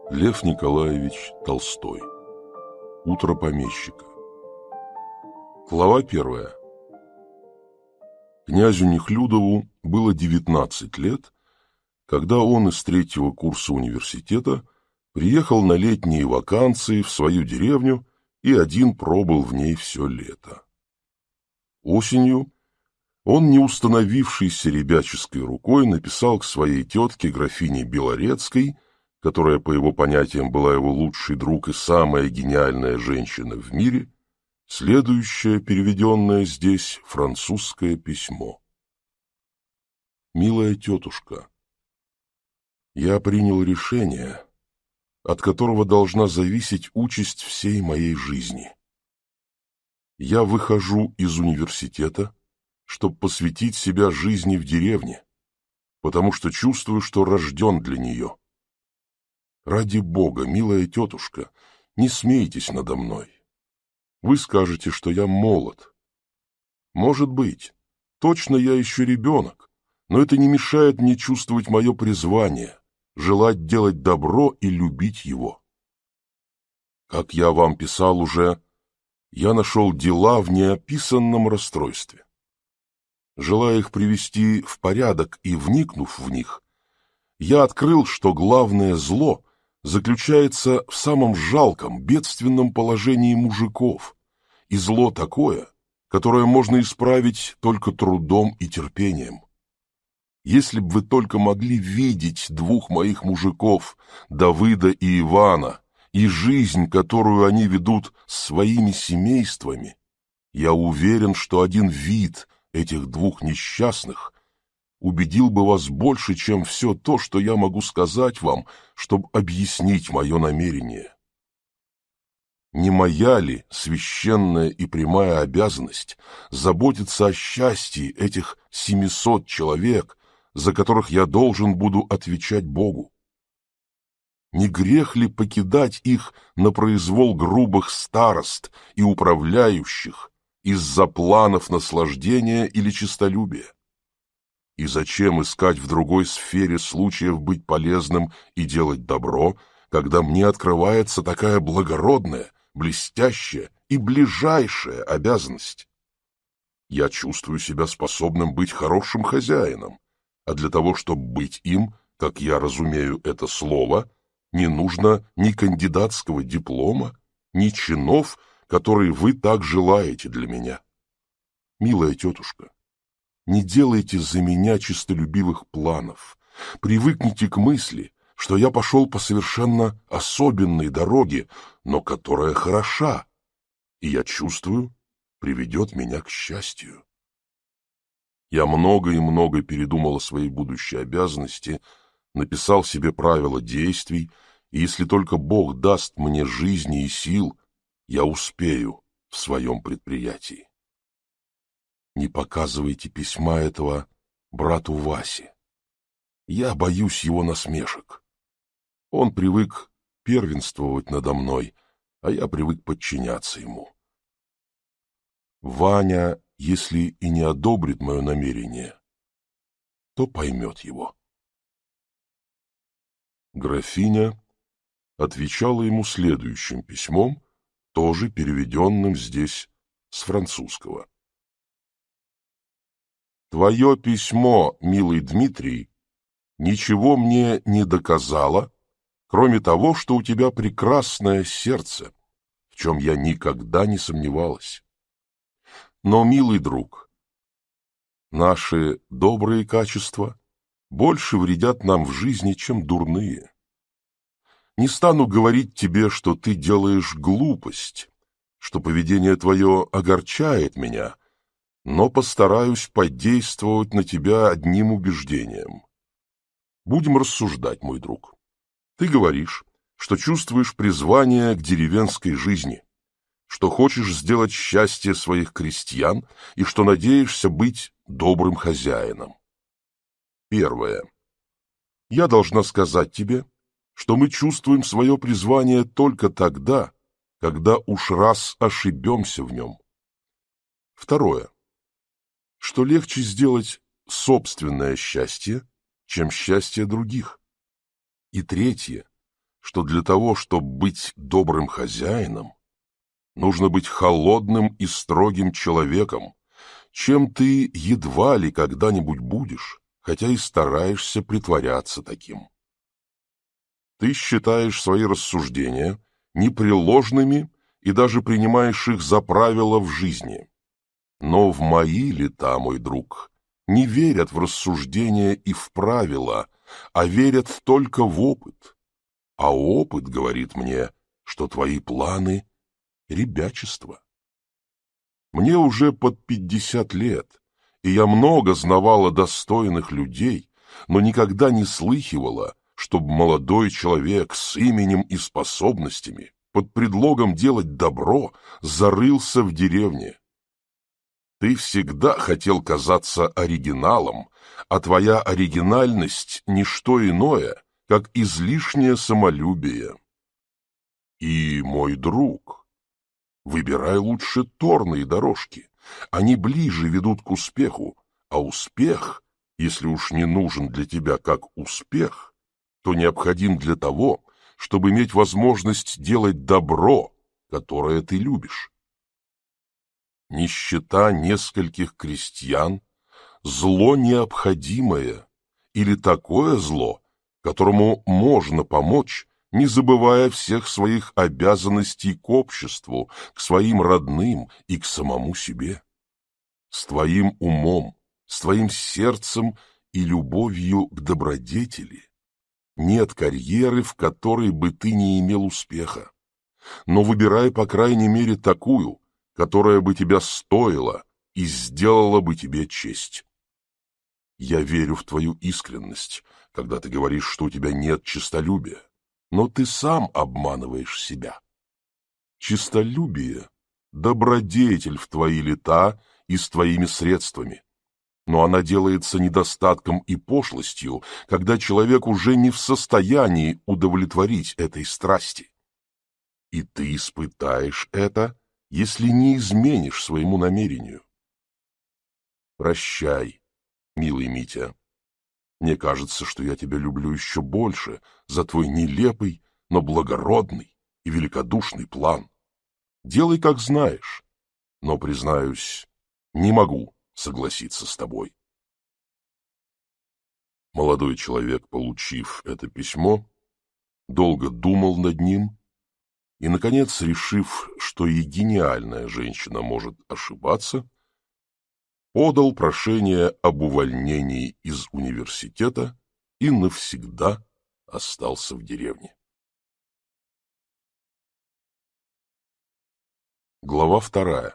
Лев Николаевич Толстой. Утро помещика. Глава 1. Князю Нехлюдову было 19 лет, когда он из 3-го курса университета приехал на летние ваканции в свою деревню и один пробыл в ней все лето. Осенью он, не установившейся ребяческой рукой, написал к своей тетке, графине Белорецкой, которая, по его понятиям, была его лучший друг и самая гениальная женщина в мире, следующее переведенное здесь французское письмо. «Милая тетушка, я принял решение, от которого должна зависеть участь всей моей жизни. Я выхожу из университета, чтобы посвятить себя жизни в деревне, потому что чувствую, что рожден для нее. Ради Бога, милая тетушка, не смейтесь надо мной. Вы скажете, что я молод. Может быть, точно я еще ребенок, но это не мешает мне чувствовать мое призвание, желать делать добро и любить его. Как я вам писал уже, я нашел дела в неописанном расстройстве. Желая их привести в порядок и вникнув в них, я открыл, что главное зло заключается в самом жалком, бедственном положении мужиков, и зло такое, которое можно исправить только трудом и терпением. Если б вы только могли видеть двух моих мужиков, Давыда и Ивана, и жизнь, которую они ведут с своими семействами, я уверен, что один вид этих двух несчастных убедил бы вас больше, чем все то, что я могу сказать вам, чтобы объяснить мое намерение. Не моя ли священная и прямая обязанность заботиться о счастье этих 700 человек, за которых я должен буду отвечать Богу? Не грех ли покидать их на произвол грубых старост и управляющих из-за планов наслаждения или честолюбия? И зачем искать в другой сфере случаев быть полезным и делать добро, когда мне открывается такая благородная, блестящая и ближайшая обязанность? Я чувствую себя способным быть хорошим хозяином, а для того, чтобы быть им, как я разумею это слово, не нужно ни кандидатского диплома, ни чинов, которые вы так желаете для меня. Милая тетушка, не делайте за меня честолюбивых планов. Привыкните к мысли, что я пошел по совершенно особенной дороге, но которая хороша, и, я чувствую, приведет меня к счастью. Я много и много передумал о своей будущей обязанности, написал себе правила действий, и если только Бог даст мне жизни и сил, я успею в своем предприятии. Не показывайте письма этого брату Васе. Я боюсь его насмешек. Он привык первенствовать надо мной, а я привык подчиняться ему. Ваня, если и не одобрит мое намерение, то поймет его. Графиня отвечала ему следующим письмом, тоже переведенным здесь с французского. Твое письмо, милый Дмитрий, ничего мне не доказало, кроме того, что у тебя прекрасное сердце, в чем я никогда не сомневалась. Но, милый друг, наши добрые качества больше вредят нам в жизни, чем дурные. Не стану говорить тебе, что ты делаешь глупость, что поведение твое огорчает меня, но постараюсь подействовать на тебя одним убеждением. Будем рассуждать, мой друг. Ты говоришь, что чувствуешь призвание к деревенской жизни, что хочешь сделать счастье своих крестьян и что надеешься быть добрым хозяином. Первое. Я должна сказать тебе, что мы чувствуем свое призвание только тогда, когда уж раз ошибемся в нем. Второе. Что легче сделать собственное счастье, чем счастье других. И третье, что для того, чтобы быть добрым хозяином, нужно быть холодным и строгим человеком, чем ты едва ли когда-нибудь будешь, хотя и стараешься притворяться таким. Ты считаешь свои рассуждения непреложными и даже принимаешь их за правила в жизни. Но в мои лета, мой друг, не верят в рассуждения и в правила, а верят только в опыт. А опыт говорит мне, что твои планы — ребячество. Мне уже под 50 лет, и я много знавала достойных людей, но никогда не слыхивала, чтобы молодой человек с именем и способностями под предлогом делать добро зарылся в деревне. Ты всегда хотел казаться оригиналом, а твоя оригинальность — ничто иное, как излишнее самолюбие. И, мой друг, выбирай лучше торные дорожки, они ближе ведут к успеху, а успех, если уж не нужен для тебя как успех, то необходим для того, чтобы иметь возможность делать добро, которое ты любишь. Нищета нескольких крестьян — зло необходимое, или такое зло, которому можно помочь, не забывая всех своих обязанностей к обществу, к своим родным и к самому себе. С твоим умом, с твоим сердцем и любовью к добродетели нет карьеры, в которой бы ты не имел успеха. Но выбирай, по крайней мере, такую, которая бы тебя стоила и сделала бы тебе честь. Я верю в твою искренность, когда ты говоришь, что у тебя нет честолюбия, но ты сам обманываешь себя. Честолюбие — добродетель в твои лета и с твоими средствами, но она делается недостатком и пошлостью, когда человек уже не в состоянии удовлетворить этой страсти. И ты испытаешь это, если не изменишь своему намерению. Прощай, милый Митя. Мне кажется, что я тебя люблю еще больше за твой нелепый, но благородный и великодушный план. Делай, как знаешь, но, признаюсь, не могу согласиться с тобой. Молодой человек, получив это письмо, долго думал над ним и, наконец, решив, что и гениальная женщина может ошибаться, подал прошение об увольнении из университета и навсегда остался в деревне. Глава 2.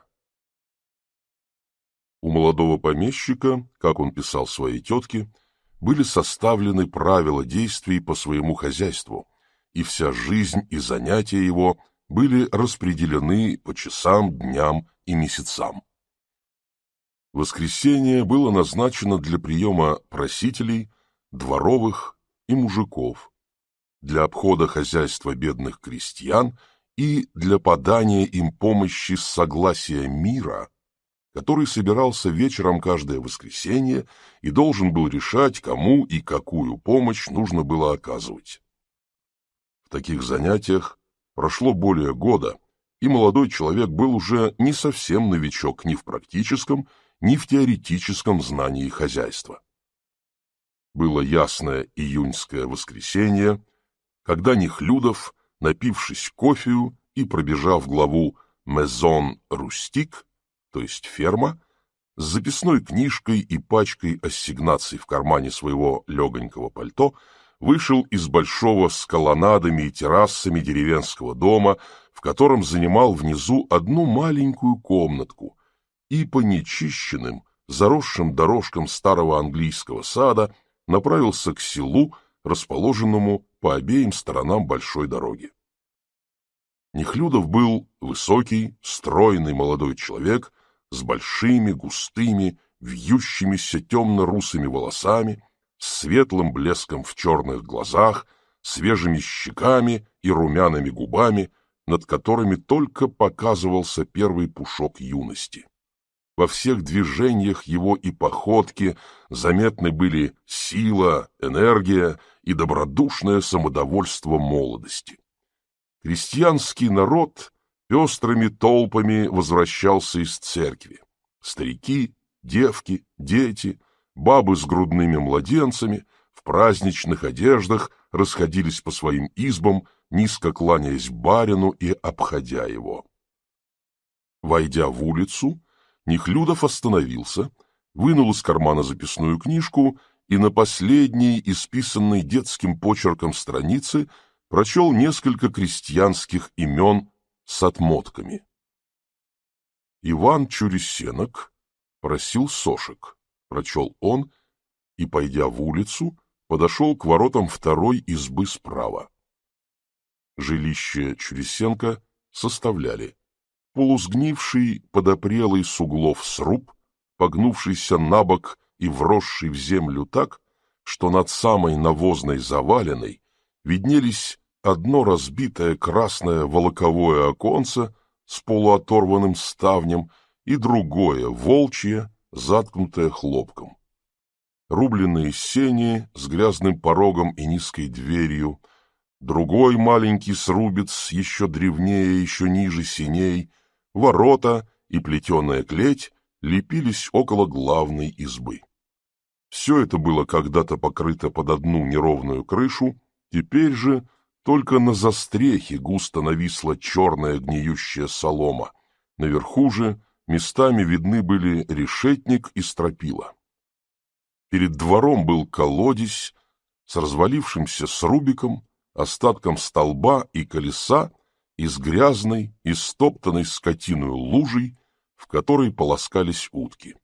У молодого помещика, как он писал своей тетке, были составлены правила действий по своему хозяйству, и вся жизнь и занятия его были распределены по часам, дням и месяцам. Воскресенье было назначено для приема просителей, дворовых и мужиков, для обхода хозяйства бедных крестьян и для подания им помощи с согласия мира, который собирался вечером каждое воскресенье и должен был решать, кому и какую помощь нужно было оказывать. В таких занятиях прошло более года, и молодой человек был уже не совсем новичок ни в практическом, ни в теоретическом знании хозяйства. Было ясное июньское воскресенье, когда Нехлюдов, напившись кофею и пробежав главу «Maison Rustique», то есть ферма, с записной книжкой и пачкой ассигнаций в кармане своего легонького пальто, вышел из большого с колоннадами и террасами деревенского дома, в котором занимал внизу одну маленькую комнатку, и по нечищенным, заросшим дорожкам старого английского сада направился к селу, расположенному по обеим сторонам большой дороги. Нехлюдов был высокий, стройный молодой человек с большими, густыми, вьющимися темно-русыми волосами, с светлым блеском в черных глазах, свежими щеками и румяными губами, над которыми только показывался первый пушок юности. Во всех движениях его и походке заметны были сила, энергия и добродушное самодовольство молодости. Крестьянский народ пестрыми толпами возвращался из церкви. Старики, девки, дети, бабы с грудными младенцами в праздничных одеждах расходились по своим избам, низко кланяясь барину и обходя его. Войдя в улицу, Нехлюдов остановился, вынул из кармана записную книжку и на последней, исписанной детским почерком странице, прочел несколько крестьянских имен с отмотками. Иван Чуресенок просил сошек, прочел он, и, пойдя в улицу, подошел к воротам второй избы справа. Жилище Чуресенка составляли полусгнивший, подопрелый с углов сруб, погнувшийся набок и вросший в землю так, что над самой навозной заваленной виднелись одно разбитое красное волоковое оконце с полуоторванным ставнем и другое волчье, заткнутое хлопком. Рубленные сени с грязным порогом и низкой дверью, другой маленький срубец, еще древнее, еще ниже сеней, ворота и плетеная клеть лепились около главной избы. Все это было когда-то покрыто под одну неровную крышу, теперь же только на застрехе густо нависла черная гниющая солома, наверху же местами видны были решетник и стропила. Перед двором был колодезь с развалившимся срубиком, остатком столба и колеса и с грязной, истоптанной скотиною лужей, в которой полоскались утки.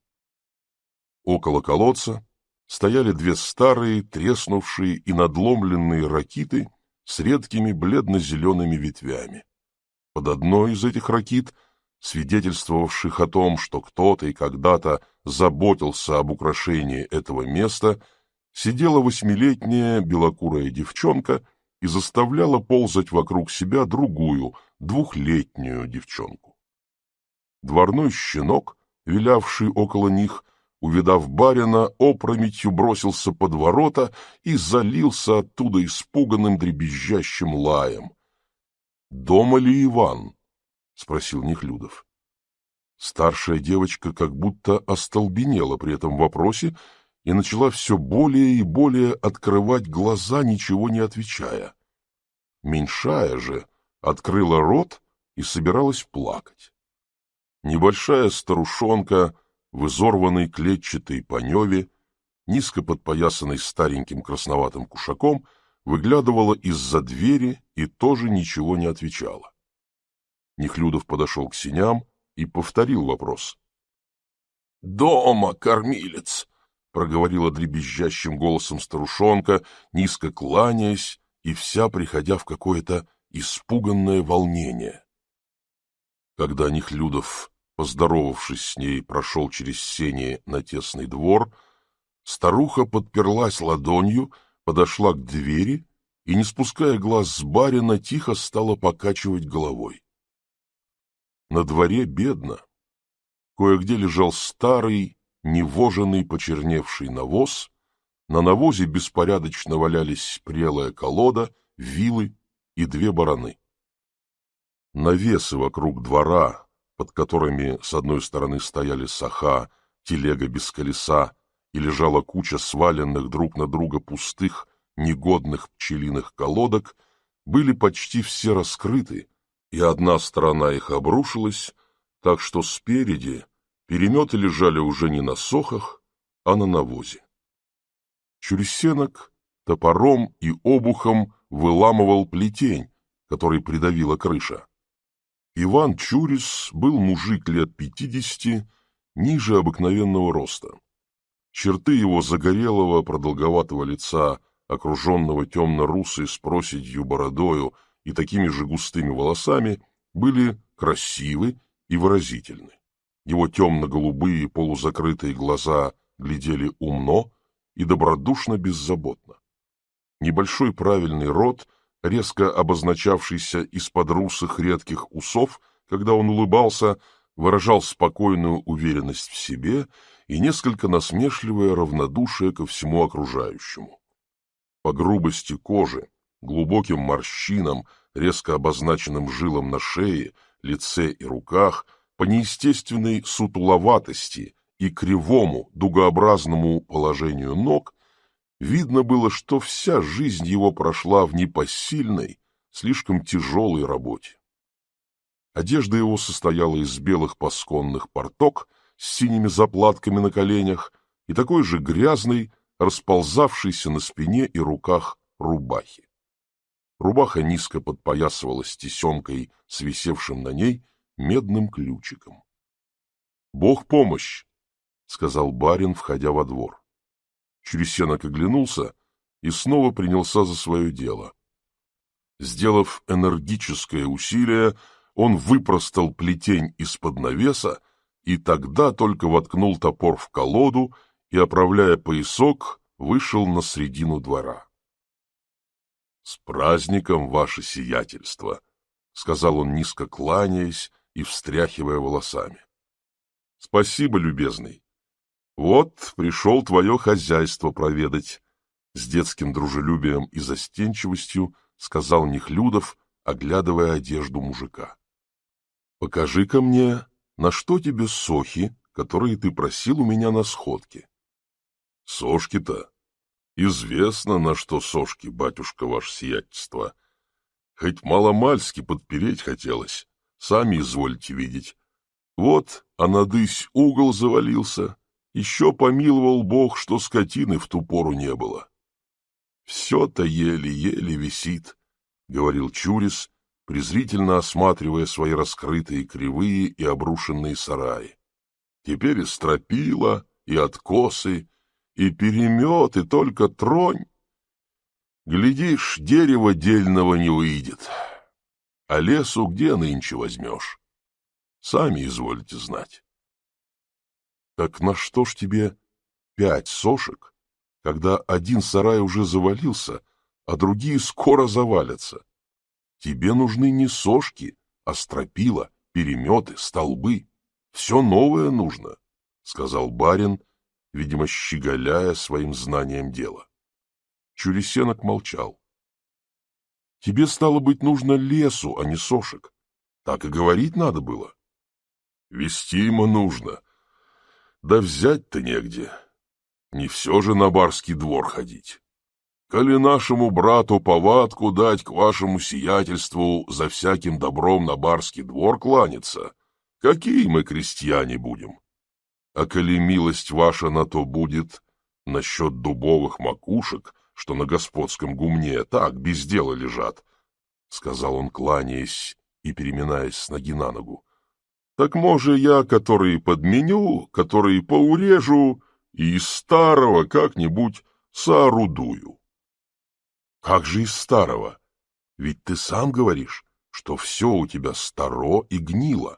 Около колодца стояли две старые, треснувшие и надломленные ракиты с редкими бледно-зелеными ветвями. Под одной из этих ракит, свидетельствовавших о том, что кто-то и когда-то заботился об украшении этого места, сидела 8-летняя белокурая девчонка и заставляла ползать вокруг себя другую, 2-летнюю девчонку. Дворной щенок, вилявший около них, увидав барина, опрометью бросился под ворота и залился оттуда испуганным дребезжащим лаем. — Дома ли Иван? — спросил Нехлюдов. Старшая девочка как будто остолбенела при этом вопросе и начала все более и более открывать глаза, ничего не отвечая. Меньшая же открыла рот и собиралась плакать. Небольшая старушонка в изорванной клетчатой паневе, низко подпоясанной стареньким красноватым кушаком, выглядывала из-за двери и тоже ничего не отвечала. Нехлюдов подошел к сеням и повторил вопрос. — Дома, кормилец! — проговорила дребезжащим голосом старушонка, низко кланяясь и вся приходя в какое-то испуганное волнение. Когда Нехлюдов, поздоровавшись с ней, прошел через сени на тесный двор, старуха подперлась ладонью, подошла к двери и, не спуская глаз с барина, тихо стала покачивать головой. На дворе бедно. Кое-где лежал старый, невоженый, почерневший навоз, на навозе беспорядочно валялись прелая колода, вилы и 2 бараны. Навесы вокруг двора, под которыми с одной стороны стояли саха, телега без колеса, и лежала куча сваленных друг на друга пустых, негодных пчелиных колодок, были почти все раскрыты, и одна сторона их обрушилась, так что спереди переметы лежали уже не на сохах, а на навозе. Чуресенок топором и обухом выламывал плетень, который придавила крыша. Иван Чурис был мужик лет 50, ниже обыкновенного роста. Черты его загорелого продолговатого лица, окруженного темно-русой с проседью бородою и такими же густыми волосами, были красивы и выразительны. Его темно-голубые полузакрытые глаза глядели умно и добродушно беззаботно. Небольшой правильный рот, резко обозначавшийся из-под русых редких усов, когда он улыбался, выражал спокойную уверенность в себе и несколько насмешливое равнодушие ко всему окружающему. по грубости кожи, глубоким морщинам, резко обозначенным жилам на шее, лице и руках, по неестественной сутуловатости и кривому, дугообразному положению ног, видно было, что вся жизнь его прошла в непосильной, слишком тяжелой работе. Одежда его состояла из белых пасконных порток с синими заплатками на коленях и такой же грязной, расползавшейся на спине и руках рубахи. Рубаха низко подпоясывалась тесемкой с висевшим на ней медным ключиком. — Бог помощь! — сказал барин, входя во двор. Чуресенок оглянулся и снова принялся за свое дело. Сделав энергическое усилие, он выпростал плетень из-под навеса и тогда только воткнул топор в колоду и, оправляя поясок, вышел на средину двора. — С праздником, ваше сиятельство! — сказал он, низко кланяясь и встряхивая волосами. — Спасибо, любезный. Вот пришел твое хозяйство проведать, — с детским дружелюбием и застенчивостью сказал Нехлюдов, оглядывая одежду мужика. — Покажи-ка мне, на что тебе сохи, которые ты просил у меня на сходке. — Сошки-то? Известно, на что сошки, батюшка, ваше сиятельство. Хоть маломальски подпереть хотелось, сами извольте видеть. Вот, а надысь угол завалился, еще помиловал Бог, что скотины в ту пору не было. Все-то еле-еле висит, — говорил Чурис, презрительно осматривая свои раскрытые кривые и обрушенные сараи. Теперь и стропила, и откосы, и перемет, и только тронь. Глядишь, дерева дельного не выйдет. А лесу где нынче возьмешь? Сами извольте знать. Так на что ж тебе 5 сошек, когда один сарай уже завалился, а другие скоро завалятся? Тебе нужны не сошки, а стропила, переметы, столбы. Все новое нужно, — сказал барин, видимо, щеголяя своим знанием дела. Чуресенок молчал. — Тебе, стало быть, нужно лесу, а не сошек. Так и говорить надо было. — Вестимо нужно. Да взять-то негде. Не все же на барский двор ходить. Коли нашему брату повадку дать к вашему сиятельству за всяким добром на барский двор кланяться, какие мы крестьяне будем? А коли милость ваша на то будет, насчет дубовых макушек, что на господском гумне так без дела лежат, — сказал он, кланяясь и переминаясь с ноги на ногу, — так, може, я, который подменю, который поурежу и из старого как-нибудь соорудую. — Как же из старого? Ведь ты сам говоришь, что все у тебя старо и гнило.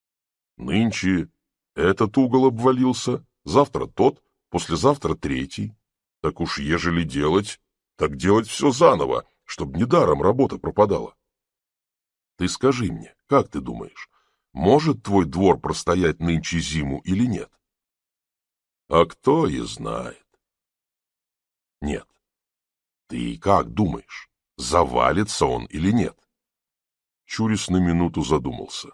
Нынче этот угол обвалился, завтра тот, послезавтра третий. Так уж ежели делать, так делать все заново, чтобы недаром работа пропадала. Ты скажи мне, как ты думаешь, может твой двор простоять нынче зиму или нет? А кто и знает. Нет. Ты как думаешь, завалится он или нет? Чурис на минуту задумался.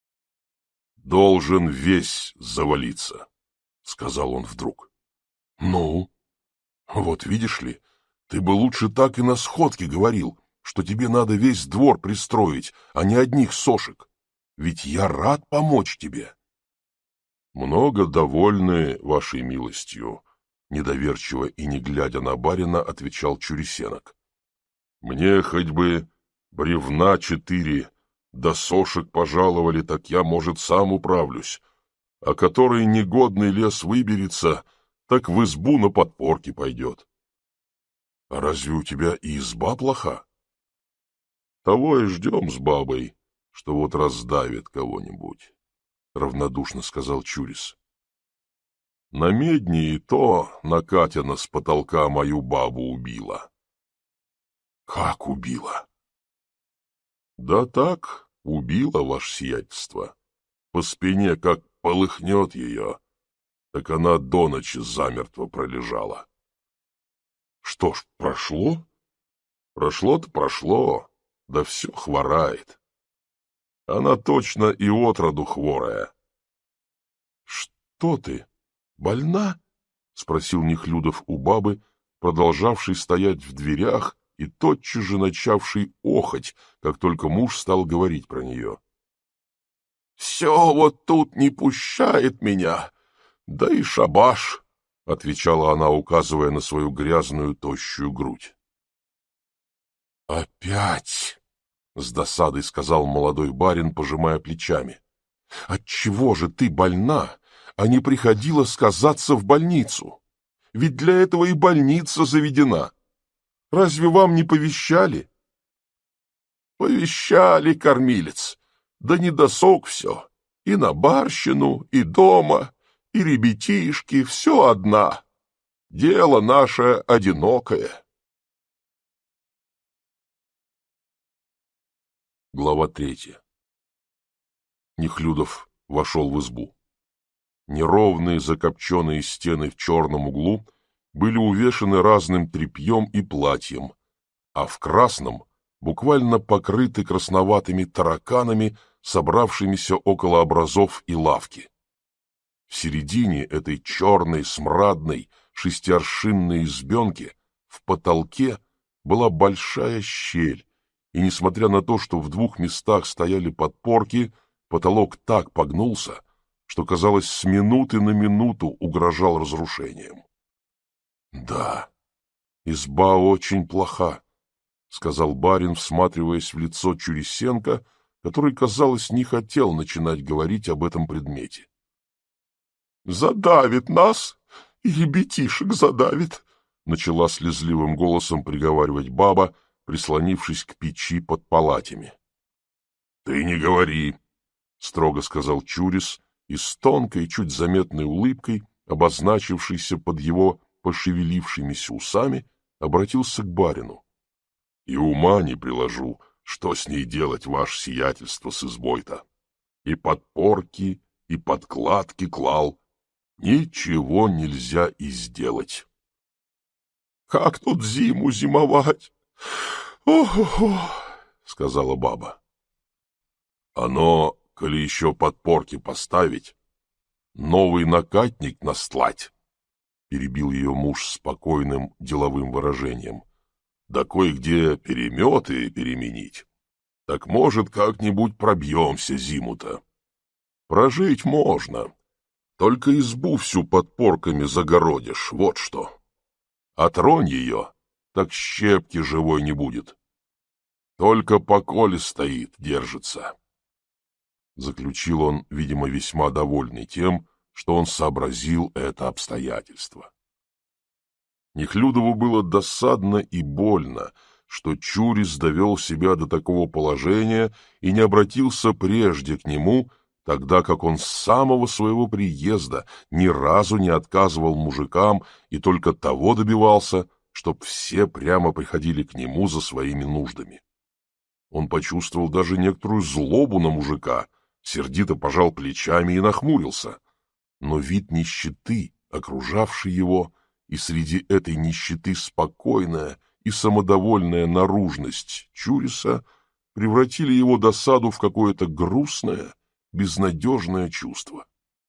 Должен весь завалиться, — сказал он вдруг. Ну, вот видишь ли, ты бы лучше так и на сходке говорил, что тебе надо весь двор пристроить, а не одних сошек. Ведь я рад помочь тебе. Много довольны вашей милостью, — недоверчиво и не глядя на барина отвечал Чуресенок. Мне хоть бы бревна 4, да сошек пожаловали, так я, может, сам управлюсь, а который негодный лес выберется, так в избу на подпорки пойдет. — А разве у тебя и изба плоха? — Того и ждем с бабой, что вот раздавит кого-нибудь, — равнодушно сказал Чурис. — На медне и то Накатина с потолка мою бабу убила. — Как убила? — Да так, убила, ваше сиятельство. По спине как полыхнет ее, так она до ночи замертво пролежала. — Что ж, прошло? Прошло-то прошло, да все хворает. Она точно и отроду хворая. — Что ты, больна? — спросил Нехлюдов у бабы, продолжавший стоять в дверях и тотчас же начавший охать, как только муж стал говорить про нее. — Все вот тут не пущает меня, да и шабаш, — отвечала она, указывая на свою грязную тощую грудь. — Опять! — с досадой сказал молодой барин, пожимая плечами. — Отчего же ты больна, а не приходила сказаться в больницу? Ведь для этого и больница заведена. Разве вам не повещали? — Повещали, кормилец, да не досуг все. И на барщину, и дома, и ребятишки, все одна. Дело наше одинокое. Глава 3. Нехлюдов вошел в избу. Неровные закопченные стены в черном углу были увешаны разным тряпьем и платьем, а в красном буквально покрыты красноватыми тараканами, собравшимися около образов и лавки. В середине этой черной, смрадной, шестиаршинной избенки в потолке была большая щель, и, несмотря на то, что в 2 местах стояли подпорки, потолок так погнулся, что, казалось, с минуты на минуту угрожал разрушением. — Да, изба очень плоха, — сказал барин, всматриваясь в лицо Чурисенко, который, казалось, не хотел начинать говорить об этом предмете. — Задавит нас, и ребятишек задавит, — начала слезливым голосом приговаривать баба, прислонившись к печи под палатями. — Ты не говори, — строго сказал Чурис, и с тонкой, чуть заметной улыбкой, обозначившейся под его пошевелившимися усами, обратился к барину. — И ума не приложу, что с ней делать, ваше сиятельство, с избой-то. И подпорки, и подкладки клал. Ничего нельзя и сделать. — Как тут зиму зимовать? Ох, — сказала баба. — Оно, коли еще подпорки поставить, новый накатник настлать, — перебил ее муж спокойным деловым выражением, — да кое-где переметы переменить. Так, может, как-нибудь пробьемся зиму-то. Прожить можно, только избу всю подпорками загородишь, вот что. Отронь ее, так щепки живой не будет. Только поколе стоит, держится. Заключил он, видимо, весьма довольный тем, что он сообразил это обстоятельство. Нехлюдову было досадно и больно, что Чурис довел себя до такого положения и не обратился прежде к нему, тогда как он с самого своего приезда ни разу не отказывал мужикам и только того добивался, чтоб все прямо приходили к нему за своими нуждами. Он почувствовал даже некоторую злобу на мужика, сердито пожал плечами и нахмурился. Но вид нищеты, окружавший его, и среди этой нищеты спокойная и самодовольная наружность Чуриса превратили его досаду в какое-то грустное, безнадежное чувство.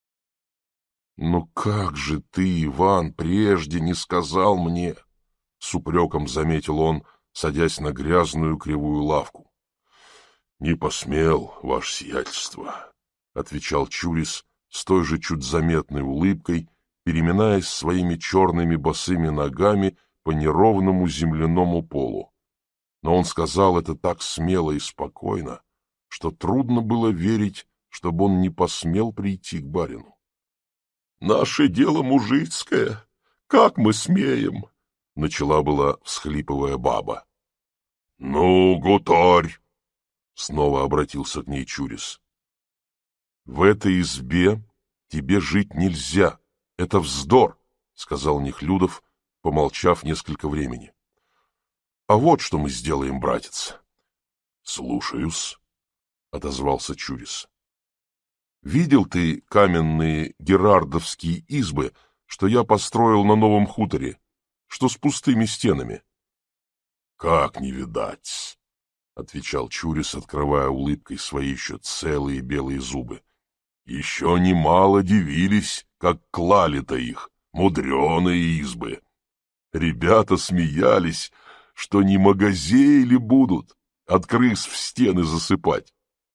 — Ну как же ты, Иван, прежде не сказал мне? — с упреком заметил он, садясь на грязную кривую лавку. — Не посмел, ваше сиятельство, — отвечал Чурис с той же чуть заметной улыбкой, переминаясь своими черными босыми ногами по неровному земляному полу. Но он сказал это так смело и спокойно, что трудно было верить, чтобы он не посмел прийти к барину. — Наше дело мужицкое, как мы смеем? — начала была, всхлипывая баба. — Ну, гутарь! — снова обратился к ней Чурис. — В этой избе тебе жить нельзя. Это вздор, — сказал Нехлюдов, помолчав несколько времени. — А вот что мы сделаем, братец. — Слушаюсь, — отозвался Чурис. — Видел ты каменные герардовские избы, что я построил на новом хуторе, что с пустыми стенами. — Как не видать? — отвечал Чурис, открывая улыбкой свои еще целые белые зубы. — Еще немало дивились, как клали-то их, мудреные избы. Ребята смеялись, что не магазеи будут, от крыс в стены засыпать.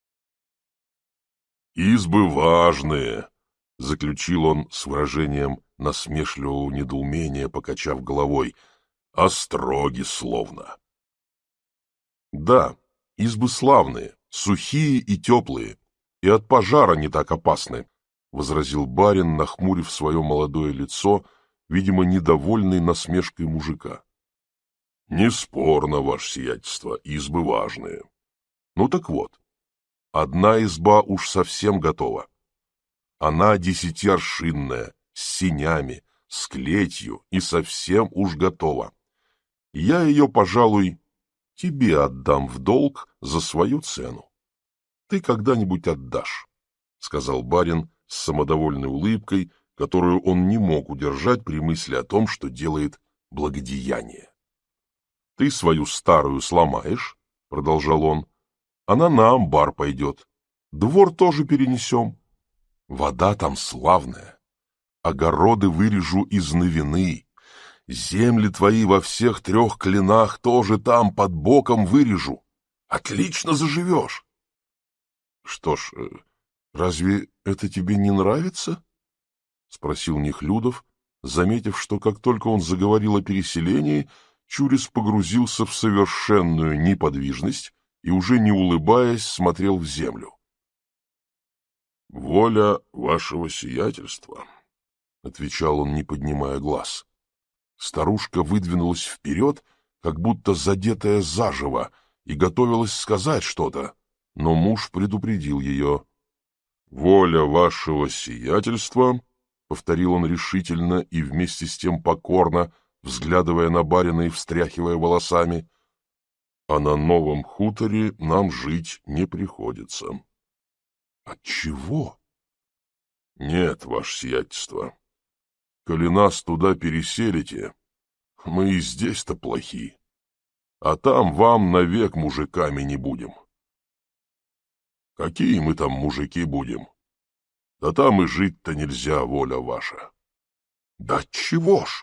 «Избы важные», — заключил он с выражением насмешливого недоумения, покачав головой, — «остроги словно». «Да, избы славные, сухие и теплые, и от пожара не так опасны», — возразил барин, нахмурив свое молодое лицо, видимо, недовольный насмешкой мужика. «Неспорно, ваше сиятельство, избы важные. Ну так вот, одна изба уж совсем готова. Она 10-аршинная, с сенями, с клетью и совсем уж готова. Я ее, пожалуй, тебе отдам в долг за свою цену. Ты когда-нибудь отдашь», — сказал барин с самодовольной улыбкой, которую он не мог удержать при мысли о том, что делает благодеяние. «Ты свою старую сломаешь, — продолжал он, — она на амбар пойдет, двор тоже перенесем. Вода там славная, огороды вырежу из новины, земли твои во всех 3 клинах тоже там под боком вырежу. Отлично заживешь». «Что ж, разве это тебе не нравится?» — спросил Нехлюдов, заметив, что как только он заговорил о переселении, Чурис погрузился в совершенную неподвижность и, уже не улыбаясь, смотрел в землю. «Воля вашего сиятельства», — отвечал он, не поднимая глаз. Старушка выдвинулась вперед, как будто задетая заживо, и готовилась сказать что-то, но муж предупредил ее. «Воля вашего сиятельства», — повторил он решительно и вместе с тем покорно, взглядывая на барина и встряхивая волосами, — «а на новом хуторе нам жить не приходится». «Отчего?» «Нет, ваше сиятельство, коли нас туда переселите, мы и здесь-то плохи, а там вам навек мужиками не будем». «Какие мы там мужики будем? Да там и жить-то нельзя, воля ваша». «Да чего ж?»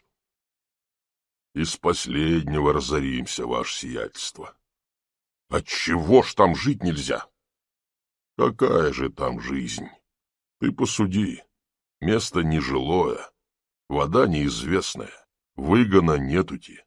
«Из последнего разоримся, ваше сиятельство». «Отчего ж там жить нельзя?» «Какая же там жизнь? Ты посуди. Место нежилое, вода неизвестная, выгона нетути.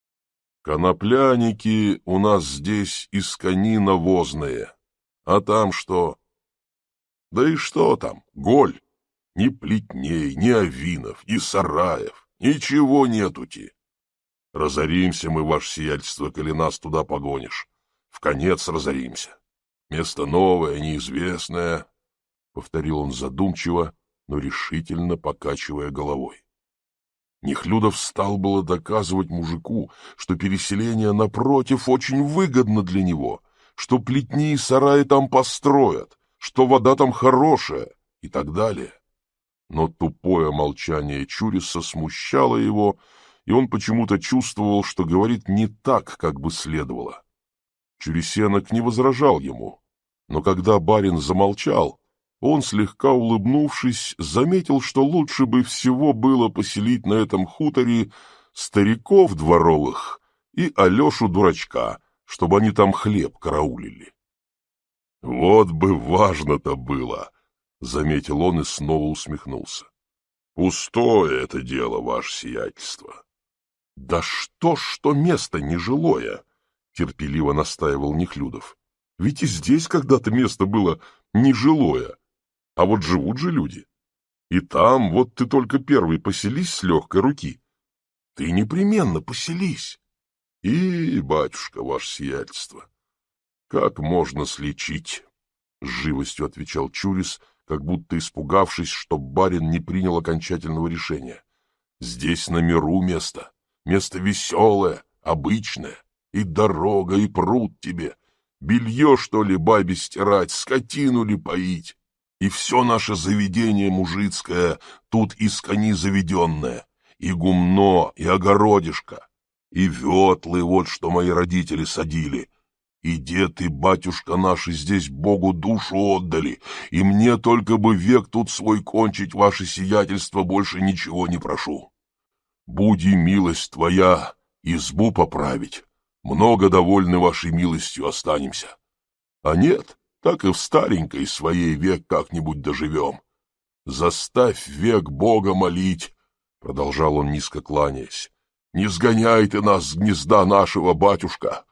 Конопляники у нас здесь из кони навозные, а там что? Да и что там, голь? Ни плетней, ни авинов, ни сараев, ничего нетути. Разоримся мы, ваше сиятельство, коли нас туда погонишь. В конец разоримся. Место новое, неизвестное, — повторил он задумчиво, но решительно покачивая головой. Нехлюдов стал было доказывать мужику, что переселение, напротив, очень выгодно для него, что плетни и сараи там построят, что вода там хорошая и так далее. Но тупое молчание Чуриса смущало его, и он почему-то чувствовал, что говорит не так, как бы следовало. Чурисенок не возражал ему, но когда барин замолчал, он, слегка улыбнувшись, заметил, что лучше бы всего было поселить на этом хуторе стариков дворовых и Алешу-дурачка, чтобы они там хлеб караулили. — Вот бы важно-то было! — заметил он и снова усмехнулся. — Пустое это дело, ваше сиятельство. — Да что место нежилое! — терпеливо настаивал Нехлюдов. — Ведь и здесь когда-то место было нежилое. А вот живут же люди. И там вот ты только первый поселись с легкой руки. Ты непременно поселись. И, батюшка, ваше сиятельство, как можно слечить? — с живостью отвечал Чурис, как будто испугавшись, что барин не принял окончательного решения. Здесь на миру место веселое, обычное, и дорога, и пруд тебе. Белье, что ли, бабе стирать, скотину ли поить? И все наше заведение мужицкое тут из кони заведенное, и гумно, и огородишко, и ветлы вот, что мои родители садили. И дед, и батюшка наши здесь Богу душу отдали, и мне только бы век тут свой кончить, ваше сиятельство, больше ничего не прошу. Буди милость твоя, избу поправить, много довольны вашей милостью останемся. А нет, так и в старенькой своей век как-нибудь доживем. Заставь век Бога молить, — продолжал он, низко кланяясь, — не сгоняй ты нас с гнезда нашего, батюшка.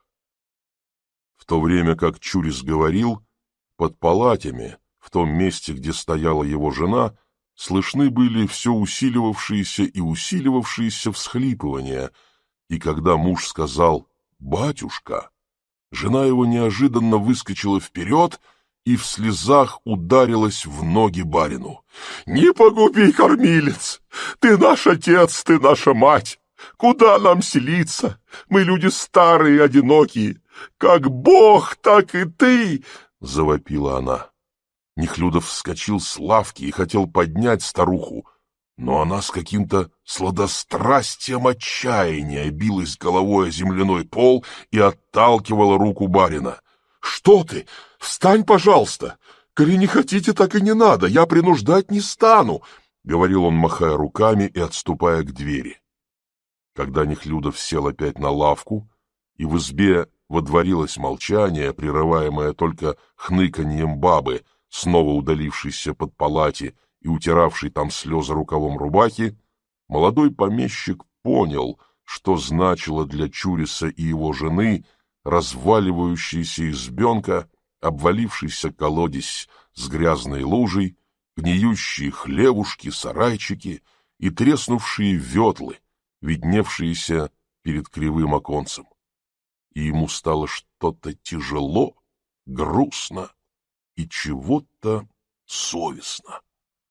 В то время как Чурис говорил, под палатями, в том месте, где стояла его жена, слышны были все усиливавшиеся и усиливавшиеся всхлипывания, и когда муж сказал «батюшка», жена его неожиданно выскочила вперед и в слезах ударилась в ноги барину. «Не погуби, кормилец! Ты наш отец, ты наша мать! Куда нам селиться? Мы люди старые, одинокие. Как Бог, так и ты!» — завопила она. Нехлюдов вскочил с лавки и хотел поднять старуху, но она с каким-то сладострастием отчаяния билась головой о земляной пол и отталкивала руку барина. «Что ты? Встань, пожалуйста! Коли не хотите, так и не надо, я принуждать не стану!» — говорил он, махая руками и отступая к двери. Когда Нехлюдов сел опять на лавку, и в избе водворилось молчание, прерываемое только хныканьем бабы, снова удалившейся под палати и утиравшей там слезы рукавом рубахи, молодой помещик понял, что значило для Чуриса и его жены разваливающаяся избенка, обвалившийся колодец с грязной лужей, гниющие хлевушки, сарайчики и треснувшие ветлы, видневшиеся перед кривым оконцем. И ему стало что-то тяжело, грустно и чего-то совестно.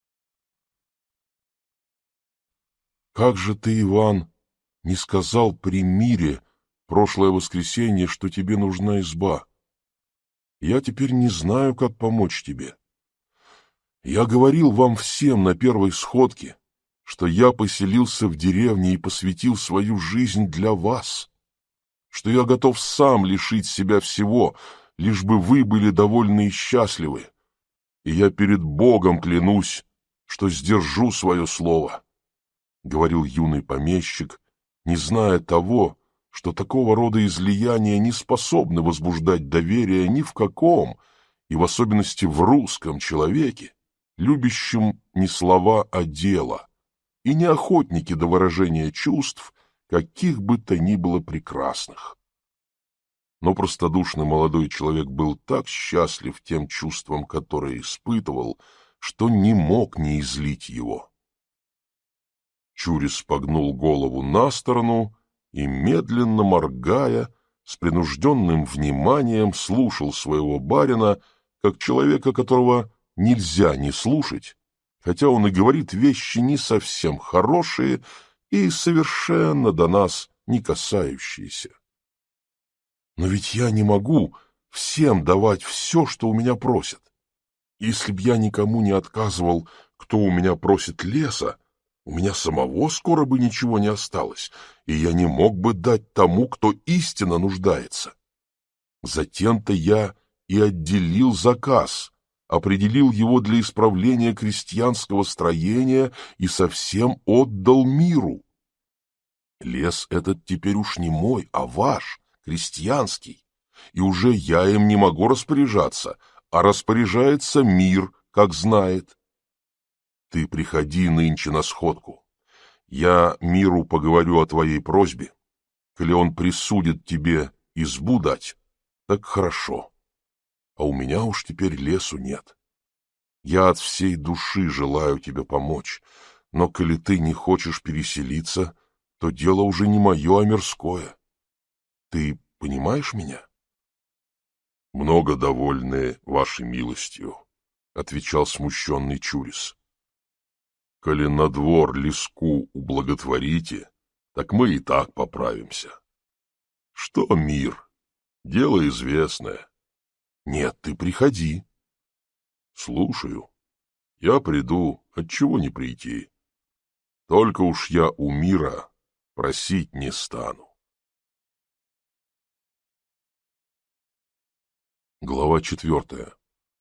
«Как же ты, Иван, не сказал при мире прошлое воскресенье, что тебе нужна изба? Я теперь не знаю, как помочь тебе. Я говорил вам всем на первой сходке, что я поселился в деревне и посвятил свою жизнь для вас, что я готов сам лишить себя всего, лишь бы вы были довольны и счастливы, и я перед Богом клянусь, что сдержу свое слово», — говорил юный помещик, не зная того, что такого рода излияния не способны возбуждать доверие ни в каком, и в особенности в русском человеке, любящем не слова, а дело, и не охотники до выражения чувств, каких бы то ни было прекрасных. Но простодушный молодой человек был так счастлив тем чувством, которое испытывал, что не мог не излить его. Чурис погнул голову на сторону и, медленно моргая, с принужденным вниманием слушал своего барина, как человека, которого нельзя не слушать, хотя он и говорит вещи не совсем хорошие и совершенно до нас не касающиеся. «Но ведь я не могу всем давать все, что у меня просят. Если б я никому не отказывал, кто у меня просит леса, у меня самого скоро бы ничего не осталось, и я не мог бы дать тому, кто истинно нуждается. Затем-то я и отделил заказ, определил его для исправления крестьянского строения и совсем отдал миру. Лес этот теперь уж не мой, а ваш, крестьянский, и уже я им не могу распоряжаться, а распоряжается мир, как знает. Ты приходи нынче на сходку. Я миру поговорю о твоей просьбе. Коли он присудит тебе избу дать, так хорошо. А у меня уж теперь лесу нет. Я от всей души желаю тебе помочь, но коли ты не хочешь переселиться, то дело уже не мое, а мирское. Ты понимаешь меня? — Много довольны вашей милостью, — отвечал смущенный Чурис. — Коли на двор леску ублаготворите, так мы и так поправимся. Что мир? Дело известное. Нет, ты приходи. Слушаю. Я приду, отчего не прийти. Только уж я у мира просить не стану. Глава 4.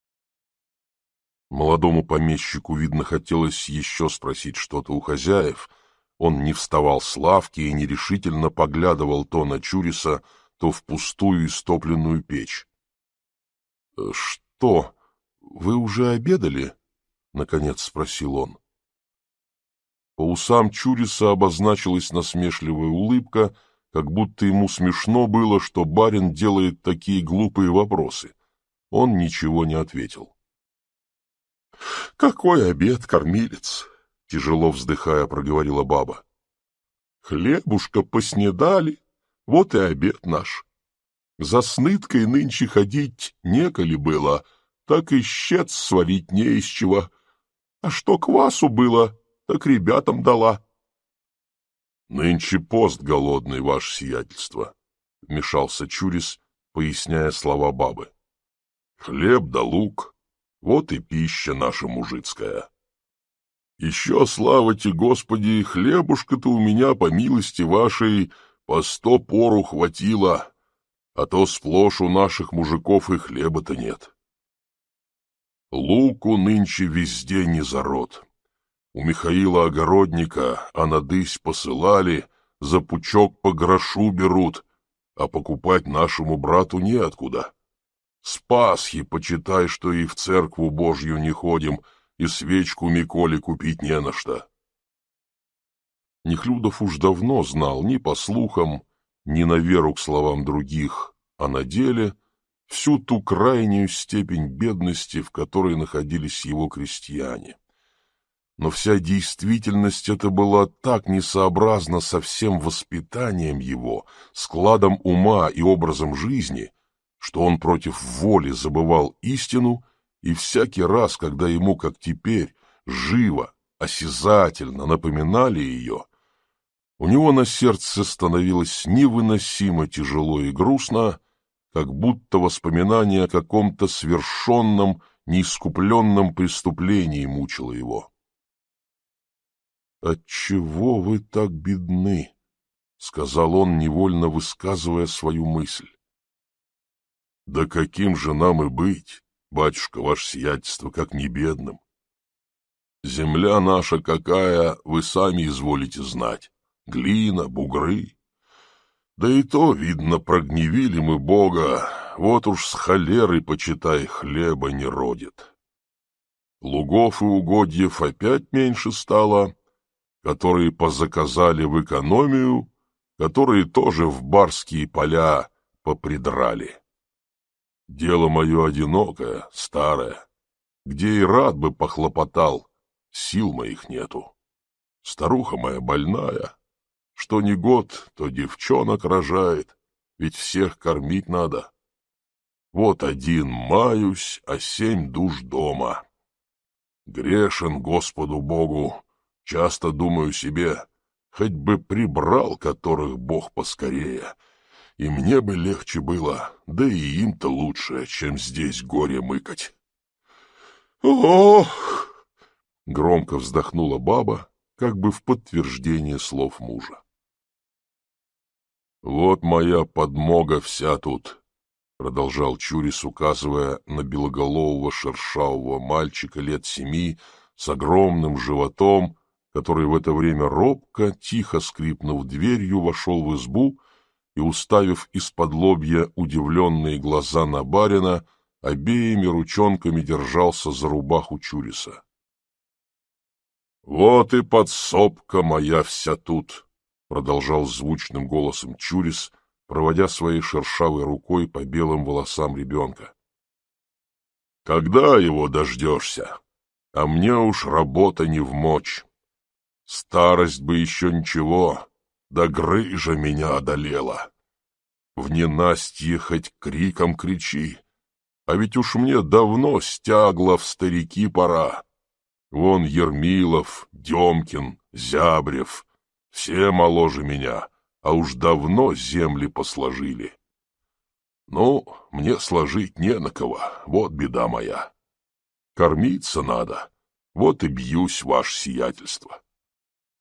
Молодому помещику, видно, хотелось еще спросить что-то у хозяев. Он не вставал с лавки и нерешительно поглядывал то на Чуриса, то в пустую истопленную печь. — Что, вы уже обедали? — наконец спросил он. По усам Чуриса обозначилась насмешливая улыбка, как будто ему смешно было, что барин делает такие глупые вопросы. Он ничего не ответил. — Какой обед, кормилец! — тяжело вздыхая проговорила баба. — Хлебушка поснедали, вот и обед наш. За сныткой нынче ходить неколи было, так и щец сварить не из чего. А что квасу было, так ребятам дала. — Нынче пост голодный, ваше сиятельство, — вмешался Чурис, поясняя слова бабы. — Хлеб да лук, вот и пища наша мужицкая. Еще, слава те Господи, хлебушка-то у меня, по милости вашей, по 100 пору хватило, а то сплошь у наших мужиков и хлеба-то нет. Луку нынче везде не зарод. У Михаила Огородника анадысь посылали, за пучок по грошу берут, а покупать нашему брату неоткуда. С Пасхи, почитай, что и в церкву Божью не ходим, и свечку Миколе купить не на что. Нехлюдов уж давно знал ни по слухам, ни на веру к словам других, а на деле всю ту крайнюю степень бедности, в которой находились его крестьяне. Но вся действительность эта была так несообразна со всем воспитанием его, складом ума и образом жизни, что он против воли забывал истину, и всякий раз, когда ему, как теперь, живо, осязательно напоминали ее, у него на сердце становилось невыносимо тяжело и грустно, как будто воспоминание о каком-то свершенном, неискупленном преступлении мучило его. «Отчего вы так бедны?» — сказал он, невольно высказывая свою мысль. «Да каким же нам и быть, батюшка, ваше сиятельство, как не бедным? Земля наша какая, вы сами изволите знать, глина, бугры. Да и то, видно, прогневили мы Бога, вот уж с холерой, почитай, хлеба не родит. Лугов и угодьев опять меньше стало, которые позаказали в экономию, которые тоже в барские поля попридрали. Дело мое одинокое, старое, где и рад бы похлопотал, сил моих нету. Старуха моя больная, что ни год, то девчонок рожает, ведь всех кормить надо. Вот один маюсь, а 7 душ дома. Грешен Господу Богу, часто думаю себе, хоть бы прибрал которых Бог поскорее, и мне бы легче было, да и им-то лучше, чем здесь горе мыкать. «Ох!» — громко вздохнула баба, как бы в подтверждение слов мужа. «Вот моя подмога вся тут», — продолжал Чурис, указывая на белоголового шершавого мальчика лет 7 с огромным животом, который в это время робко, тихо скрипнув дверью, вошел в избу и, уставив из-под-лобья удивленные глаза на барина, обеими ручонками держался за рубаху Чуриса. «Вот и подсобка моя вся тут», — продолжал звучным голосом Чурис, проводя своей шершавой рукой по белым волосам ребенка. «Когда его дождешься? А мне уж работа не вмочь. Старость бы еще ничего, да грыжа меня одолела. В ненастье хоть криком кричи, а ведь уж мне давно стягло в старики пора. Вон Ермилов, Демкин, Зябрев, все моложе меня, а уж давно земли посложили. Ну, мне сложить не на кого, вот беда моя. Кормиться надо, вот и бьюсь, ваше сиятельство».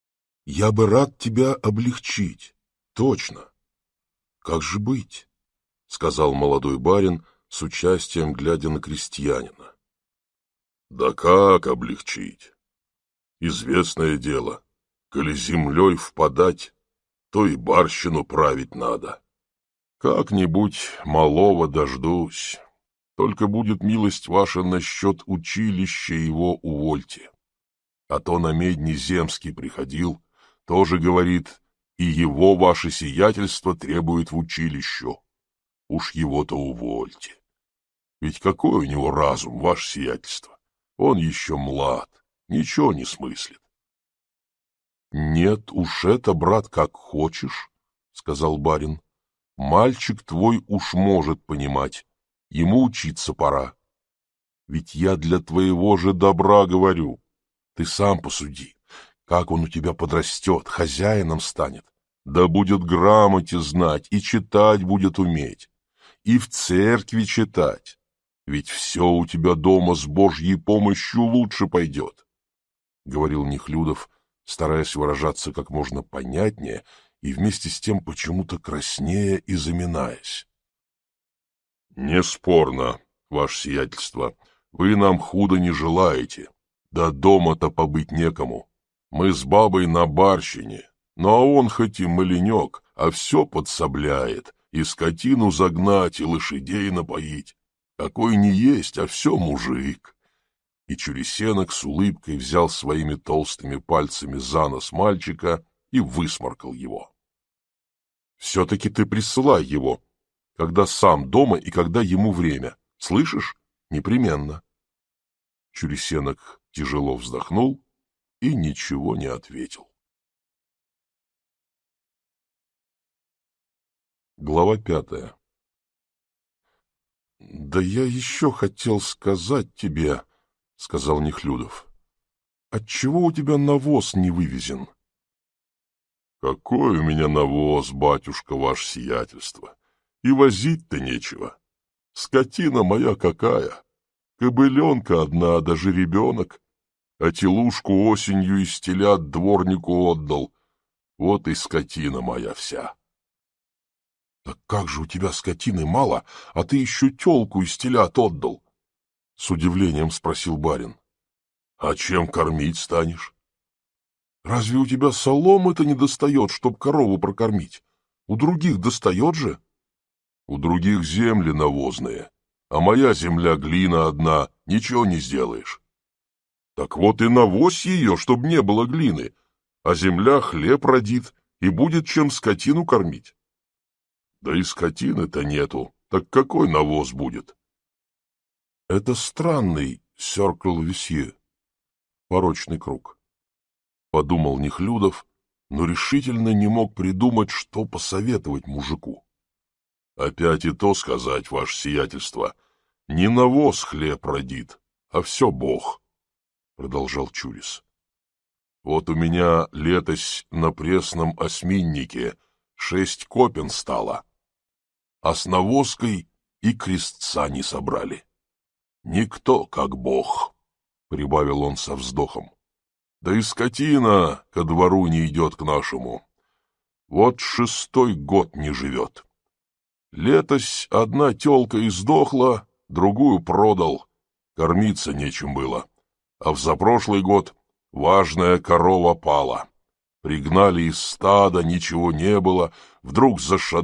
Я бы рад тебя облегчить, точно. Как же быть? — сказал молодой барин с участием, глядя на крестьянина. — Да как облегчить? Известное дело, коли землей впадать, то и барщину править надо. Как-нибудь малого дождусь, только будет милость ваша насчет училища его увольте. А то на медни земский приходил, тоже говорит, и его ваше сиятельство требует в училищу. Уж его-то увольте. Ведь какой у него разум, ваше сиятельство? Он еще млад, ничего не смыслит. — Нет уж это, брат, как хочешь, — сказал барин. — Мальчик твой уж может понимать, ему учиться пора. Ведь я для твоего же добра говорю. Ты сам посуди, как он у тебя подрастет, хозяином станет. Да будет грамоте знать и читать будет уметь, и в церкви читать. Ведь все у тебя дома с Божьей помощью лучше пойдет, — говорил Нехлюдов, стараясь выражаться как можно понятнее и вместе с тем почему-то краснея и заминаясь. — Неспорно, ваше сиятельство, вы нам худо не желаете, да дома-то побыть некому. Мы с бабой на барщине, но он хоть и маленек, а все подсобляет, и скотину загнать, и лошадей напоить. Какой не есть, а все мужик. И Чуресенок с улыбкой взял своими толстыми пальцами за нос мальчика и высморкал его. — Все-таки ты присылай его, когда сам дома и когда ему время. Слышишь? Непременно. Чуресенок тяжело вздохнул и ничего не ответил. Глава 5. — Да я еще хотел сказать тебе, — сказал Нехлюдов, — отчего у тебя навоз не вывезен? — Какой у меня навоз, батюшка, ваше сиятельство, и возить-то нечего. Скотина моя какая, кобыленка одна, даже ребенок, а телушку осенью из телят дворнику отдал, вот и скотина моя вся. — Так как же у тебя скотины мало, а ты еще телку из телят отдал? — с удивлением спросил барин. — А чем кормить станешь? — Разве у тебя соломы-то не достает, чтоб корову прокормить? У других достает же? — У других земли навозные, а моя земля глина одна, ничего не сделаешь. — Так вот и навозь ее, чтоб не было глины, а земля хлеб родит, и будет чем скотину кормить. Да и скотины-то нету, так какой навоз будет? — Это странный cercle vicieux, порочный круг. Подумал Нехлюдов, но решительно не мог придумать, что посоветовать мужику. — Опять и то сказать, ваше сиятельство, не навоз хлеб родит, а все Бог, — продолжал Чурис. — Вот у меня летось на пресном осьминнике 6 копен стало, а с навозкой и крестца не собрали. Никто, как Бог, — прибавил он со вздохом. Да и скотина ко двору не идет к нашему. Вот 6-й год не живет. Летось одна телка издохла, другую продал, кормиться нечем было. А взапрошлый год важная корова пала. Пригнали из стада, ничего не было, вдруг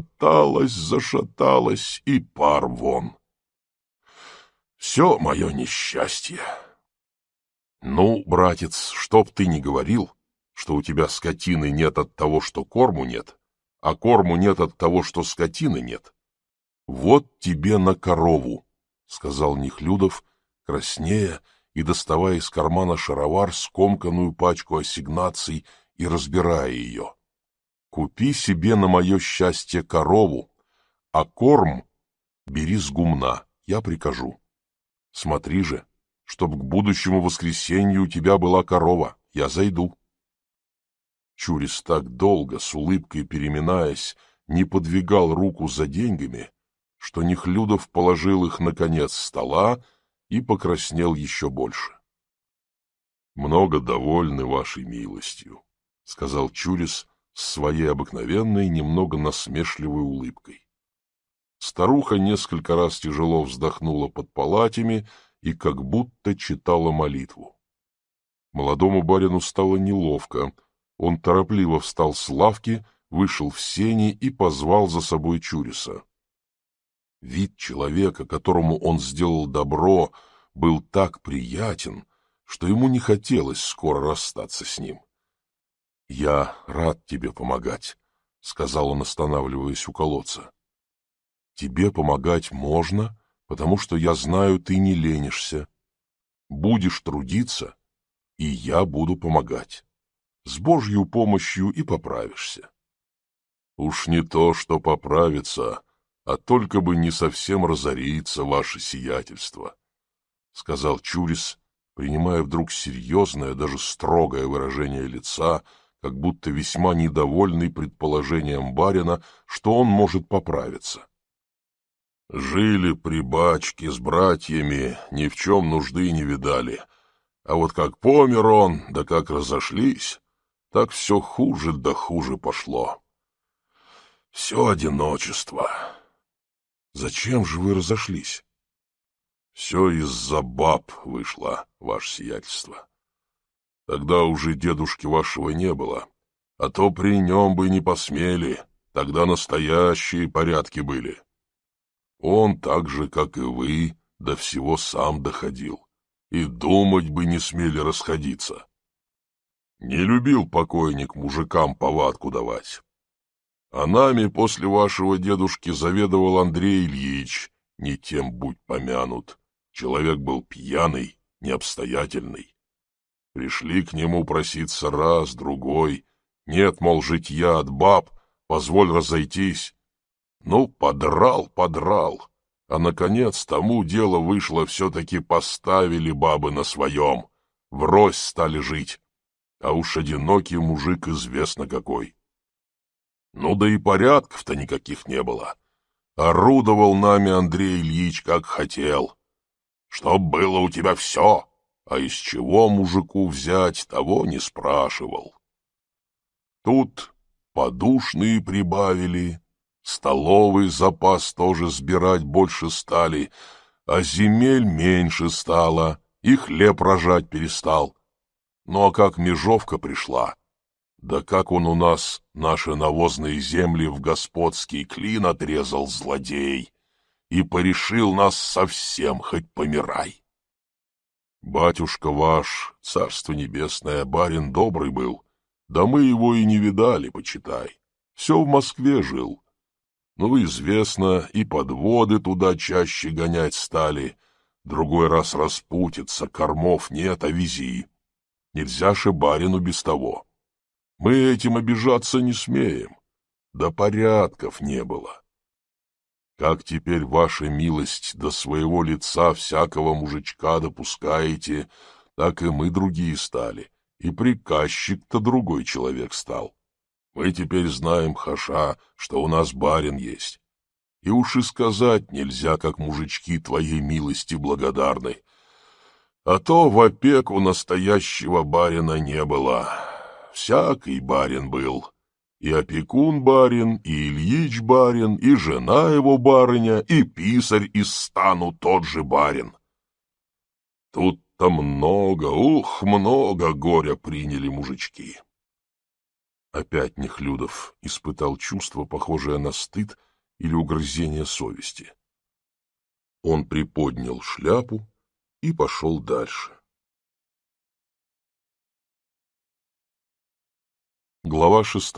зашаталась, и пар вон. Все мое несчастье. Ну, братец, чтоб ты не говорил, что у тебя скотины нет от того, что корму нет, а корму нет от того, что скотины нет. Вот тебе на корову, — сказал Нехлюдов, краснея и доставая из кармана шаровар скомканную пачку ассигнаций и разбирая ее. Купи себе на мое счастье корову, а корм бери с гумна, я прикажу. Смотри же, чтоб к будущему воскресенью у тебя была корова, я зайду. Чурис так долго, с улыбкой переминаясь, не подвигал руку за деньгами, что Нехлюдов положил их на конец стола и покраснел еще больше. — Много довольны вашей милостью, — сказал Чурис с своей обыкновенной, немного насмешливой улыбкой. Старуха несколько раз тяжело вздохнула под палатями и как будто читала молитву. Молодому барину стало неловко. Он торопливо встал с лавки, вышел в сени и позвал за собой Чуриса. Вид человека, которому он сделал добро, был так приятен, что ему не хотелось скоро расстаться с ним. — Я рад тебе помогать, — сказал он, останавливаясь у колодца. — Тебе помогать можно, потому что я знаю, ты не ленишься. Будешь трудиться, и я буду помогать. С Божьей помощью и поправишься. — Уж не то, что поправиться, а только бы не совсем разориться, ваше сиятельство, — сказал Чурис, принимая вдруг серьезное, даже строгое выражение лица, как будто весьма недовольный предположением барина, что он может поправиться. Жили при бачке с братьями, ни в чем нужды не видали, а вот как помер он, да как разошлись, так все хуже да хуже пошло. Все одиночество. Зачем же вы разошлись? Все из-за баб вышло, ваше сиятельство. Тогда уже дедушки вашего не было, а то при нем бы не посмели, тогда настоящие порядки были. Он так же, как и вы, до всего сам доходил, и думать бы не смели расходиться. Не любил покойник мужикам повадку давать. А нами после вашего дедушки заведовал Андрей Ильич, не тем будь помянут. Человек был пьяный, необстоятельный. Пришли к нему проситься раз, другой. Нет, мол, житья от баб, позволь разойтись. Ну, подрал, а, наконец, тому дело вышло, все-таки поставили бабы на своем, врозь стали жить, а уж одинокий мужик известно какой. Ну да и порядков-то никаких не было. Орудовал нами Андрей Ильич как хотел. Чтоб было у тебя все, а из чего мужику взять, того не спрашивал. Тут подушные прибавили, столовый запас тоже сбирать больше стали, а земель меньше стало, и хлеб рожать перестал. Ну а как межовка пришла, да как он у нас наши навозные земли в господский клин отрезал, злодей, и порешил нас совсем, хоть помирай. Батюшка ваш, царство небесное, барин добрый был, да мы его и не видали, почитай, все в Москве жил. Ну, известно, и подводы туда чаще гонять стали, другой раз распутиться, кормов нет, а вези. Нельзя же барину без того. Мы этим обижаться не смеем, да порядков не было. Как теперь, ваша милость, до своего лица всякого мужичка допускаете, так и мы другие стали, и приказчик-то другой человек стал. Мы теперь знаем, хаша, что у нас барин есть. И уж и сказать нельзя, как мужички твоей милости благодарны. А то в опеку настоящего барина не было. Всякий барин был. И опекун барин, и Ильич барин, и жена его барыня, и писарь из стану тот же барин. Тут-то много, много горя приняли мужички. Опять Нехлюдов испытал чувство, похожее на стыд или угрызение совести. Он приподнял шляпу и пошел дальше. Глава 6.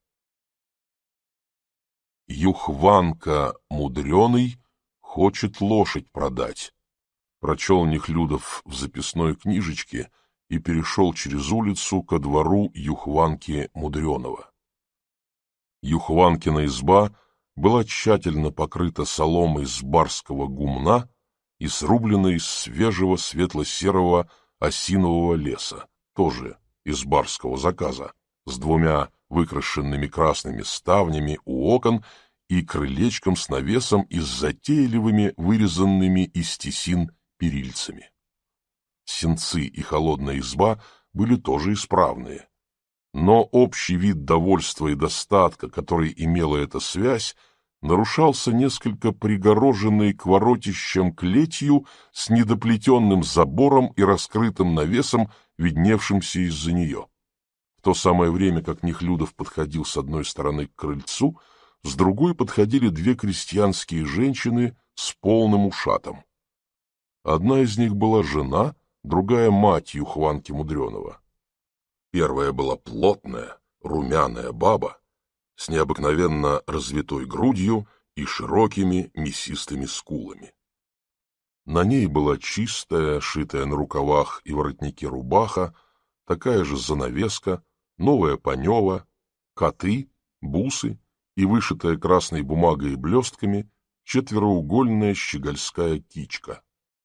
Юхванка мудреный хочет лошадь продать, прочел Нехлюдов в записной книжечке и перешел через улицу ко двору Юхванки Мудреного. Юхванкина изба была тщательно покрыта соломой с барского гумна и срублена из свежего светло-серого осинового леса, тоже из барского заказа, с двумя выкрашенными красными ставнями у окон и крылечком с навесом и с затейливыми вырезанными из тесин перильцами. Сенцы и холодная изба были тоже исправные. но общий вид довольства и достатка, который имела эта связь, нарушался несколько пригороженной к воротищам клетью с недоплетенным забором и раскрытым навесом, видневшимся из-за нее. В то самое время, как Нехлюдов подходил с одной стороны к крыльцу, с другой подходили две крестьянские женщины с полным ушатом. Одна из них была жена, другая — мать Юхванки Мудреного. Первая была плотная, румяная баба с необыкновенно развитой грудью и широкими мясистыми скулами. На ней была чистая, шитая на рукавах и воротнике рубаха, такая же занавеска, новая панева, коты, бусы и вышитая красной бумагой и блестками четвероугольная щегольская кичка.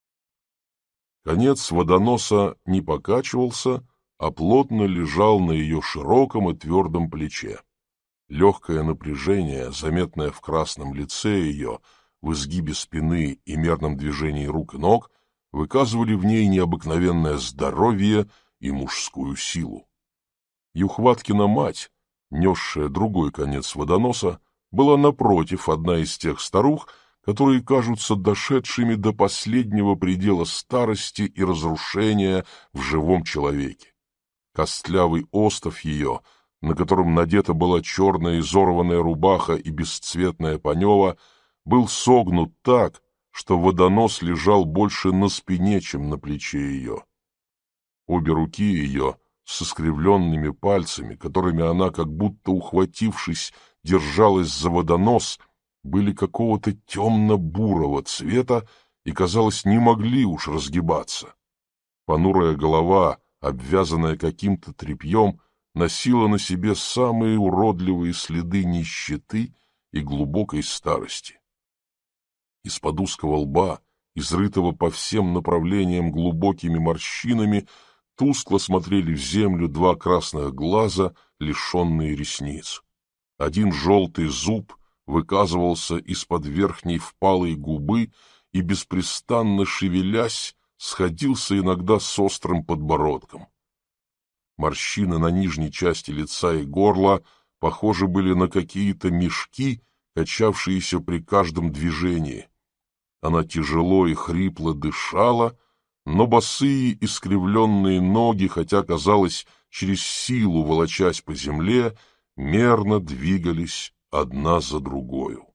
Конец водоноса не покачивался, а плотно лежал на ее широком и твердом плече. Легкое напряжение, заметное в красном лице ее, в изгибе спины и мерном движении рук и ног, выказывали в ней необыкновенное здоровье и мужскую силу. Юхваткина мать, несшая другой конец водоноса, была напротив одна из тех старух, которые кажутся дошедшими до последнего предела старости и разрушения в живом человеке. Костлявый остов ее, на котором надета была черная изорванная рубаха и бесцветная панева, был согнут так, что водонос лежал больше на спине, чем на плече ее. Обе руки ее, с искривленными пальцами, которыми она, как будто ухватившись, держалась за водонос, были какого-то темно-бурого цвета и, казалось, не могли уж разгибаться. Понурая голова, обвязанная каким-то тряпьем, носила на себе самые уродливые следы нищеты и глубокой старости. Из-под узкого лба, изрытого по всем направлениям глубокими морщинами, тускло смотрели в землю два красных глаза, лишенные ресниц. Один желтый зуб выказывался из-под верхней впалой губы и, беспрестанно шевелясь, сходился иногда с острым подбородком. Морщины на нижней части лица и горла похожи были на какие-то мешки, качавшиеся при каждом движении. Она тяжело и хрипло дышала, но босые искривленные ноги, хотя, казалось, через силу волочась по земле, мерно двигались одна за другою.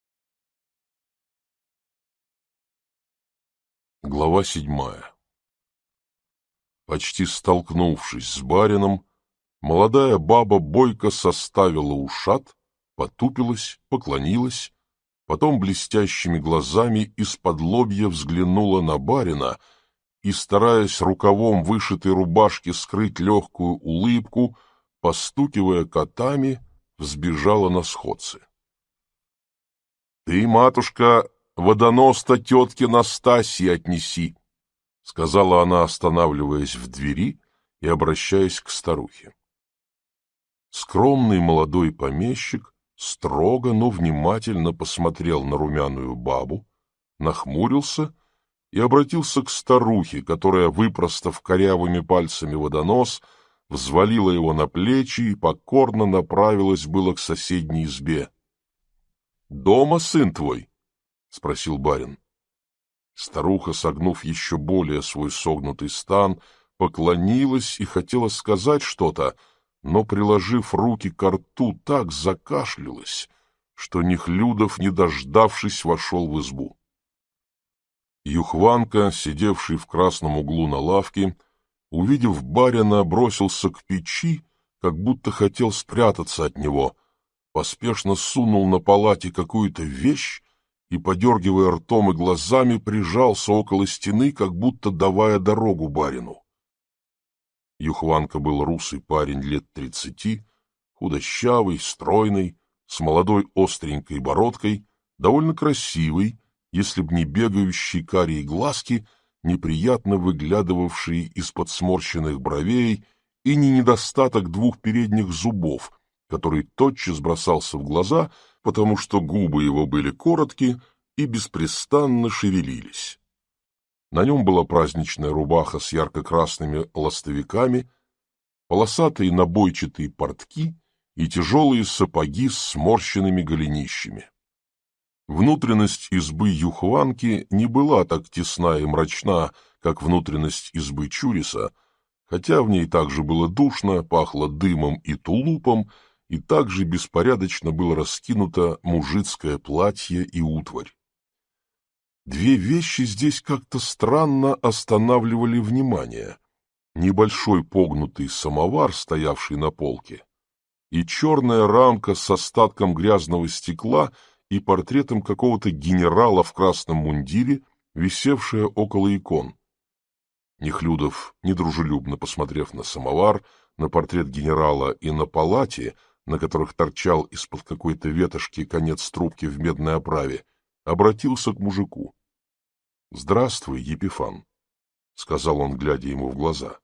Глава 7. Почти столкнувшись с барином, молодая баба бойко составила ушат, потупилась, поклонилась, потом блестящими глазами из-под-лобья взглянула на барина и, стараясь рукавом вышитой рубашки скрыть легкую улыбку, постукивая котами, взбежала на сходцы. — Ты, матушка, водонос-то тетке Настасье отнеси, — сказала она, останавливаясь в двери и обращаясь к старухе. Скромный молодой помещик строго, но внимательно посмотрел на румяную бабу, нахмурился и обратился к старухе, которая, выпростав корявыми пальцами водонос, взвалила его на плечи и покорно направилась было к соседней избе. — Дома сын твой? — спросил барин. Старуха, согнув еще более свой согнутый стан, поклонилась и хотела сказать что-то, но, приложив руки ко рту, так закашлялась, что Нехлюдов, не дождавшись, вошел в избу. Юхванка, сидевший в красном углу на лавке, увидев барина, бросился к печи, как будто хотел спрятаться от него, поспешно сунул на палате какую-то вещь и, подергивая ртом и глазами, прижался около стены, как будто давая дорогу барину. Юхванка был русый парень лет 30, худощавый, стройный, с молодой остренькой бородкой, довольно красивый, если б не бегающие карие глазки, неприятно выглядывавшие из-под сморщенных бровей, и не недостаток двух передних зубов, который тотчас бросался в глаза, потому что губы его были короткие и беспрестанно шевелились. На нем была праздничная рубаха с ярко-красными ластовиками, полосатые набойчатые портки и тяжелые сапоги с сморщенными голенищами. Внутренность избы Юхванки не была так тесна и мрачна, как внутренность избы Чуриса, хотя в ней также было душно, пахло дымом и тулупом, и также беспорядочно было раскинуто мужицкое платье и утварь. Две вещи здесь как-то странно останавливали внимание: небольшой погнутый самовар, стоявший на полке, и черная рамка с остатком грязного стекла и портретом какого-то генерала в красном мундире, висевшая около икон. Нехлюдов, недружелюбно посмотрев на самовар, на портрет генерала и на палати, на которых торчал из-под какой-то ветошки конец трубки в медной оправе, обратился к мужику. — Здравствуй, Епифан, — сказал он, глядя ему в глаза.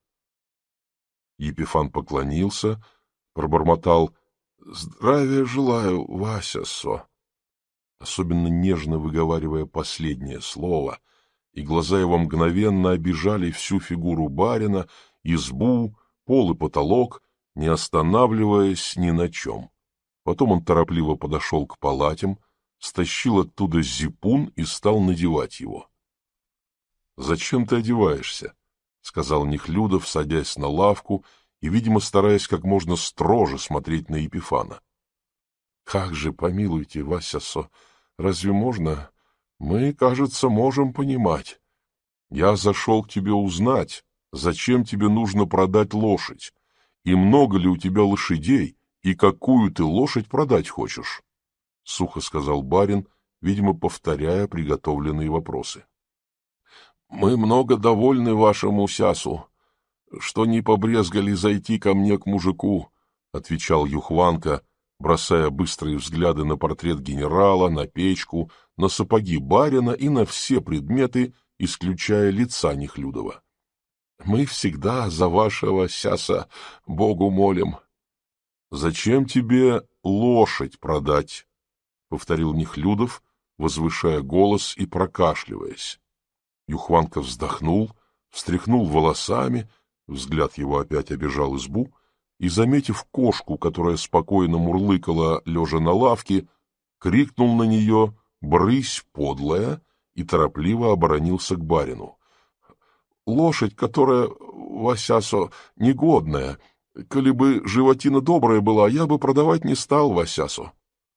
Епифан поклонился, пробормотал: — Здравия желаю, Вася-со, особенно нежно выговаривая последнее слово, и глаза его мгновенно обижали всю фигуру барина, избу, пол и потолок, не останавливаясь ни на чем. Потом он торопливо подошел к палатям, стащил оттуда зипун и стал надевать его. — Зачем ты одеваешься? — сказал Нехлюдов, садясь на лавку и, видимо, стараясь как можно строже смотреть на Епифана. — Как же, помилуйте, Вася-со, разве можно? Мы, кажется, можем понимать. Я зашел к тебе узнать, зачем тебе нужно продать лошадь, и много ли у тебя лошадей, и какую ты лошадь продать хочешь? — сухо сказал барин, видимо, повторяя приготовленные вопросы. — Мы много довольны вашему сясу, что не побрезгали зайти ко мне к мужику, — отвечал Юхванка, бросая быстрые взгляды на портрет генерала, на печку, на сапоги барина и на все предметы, исключая лица Нехлюдова. — Мы всегда за вашего сяса Богу молим. — Зачем тебе лошадь продать? — повторил Нехлюдов, возвышая голос и прокашливаясь. Юхванка вздохнул, встряхнул волосами, взгляд его опять обежал избу, и, заметив кошку, которая спокойно мурлыкала, лежа на лавке, крикнул на нее: «Брысь, подлая!» и торопливо оборонился к барину. — Лошадь, которая, Васясо, негодная. Коли бы животина добрая была, я бы продавать не стал, Васясо.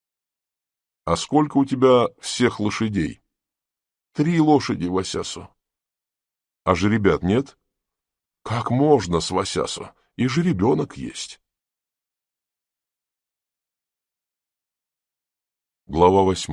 — А сколько у тебя всех лошадей? — 3 лошади, Васясо. — А жеребят нет? — Как можно, с Васясо? И жеребенок есть. Глава 8.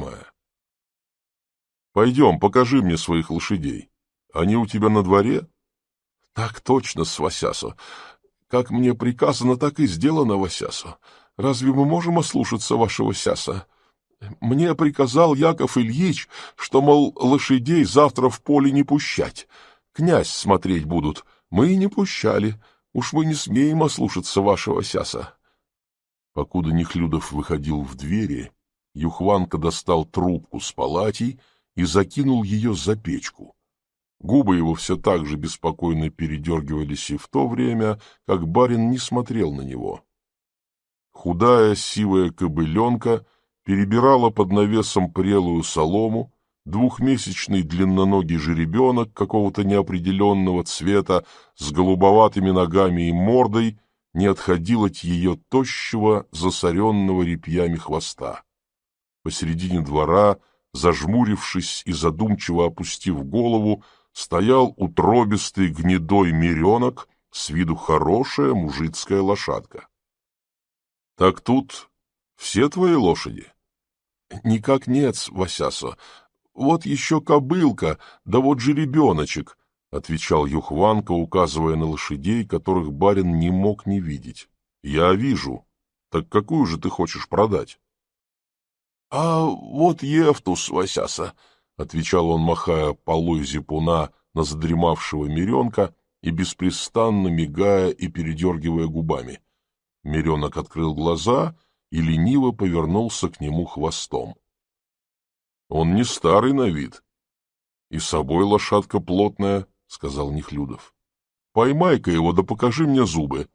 Пойдем, покажи мне своих лошадей. Они у тебя на дворе? Так точно, Васясо. Как мне приказано, так и сделано, Васясо. Разве мы можем ослушаться вашего сяса? Мне приказал Яков Ильич, что, мол, лошадей завтра в поле не пущать. Князь смотреть будут. Мы и не пущали. Уж мы не смеем ослушаться вашего сяса. Покуда Нехлюдов выходил в двери, Юхванка достал трубку с палатей и закинул ее за печку. Губы его все так же беспокойно передергивались и в то время, как барин не смотрел на него. Худая сивая кобыленка перебирала под навесом прелую солому, двухмесячный длинноногий жеребенок какого-то неопределенного цвета с голубоватыми ногами и мордой не отходил от ее тощего, засоренного репьями хвоста. Посередине двора, зажмурившись и задумчиво опустив голову, стоял утробистый гнедой меренок, с виду хорошая мужицкая лошадка. — Так тут все твои лошади? — Никак нет, Васясо. Вот еще кобылка, да вот жеребеночек, — отвечал Юхванка, указывая на лошадей, которых барин не мог не видеть. — Я вижу. Так какую же ты хочешь продать? — А вот Евтус, Васяса, — отвечал он, махая полой зипуна на задремавшего меренка и беспрестанно мигая и передергивая губами. Меренок открыл глаза и лениво повернулся к нему хвостом. — Он не старый на вид. — И собой лошадка плотная, — сказал Нехлюдов. — Поймай-ка его, да покажи мне зубы.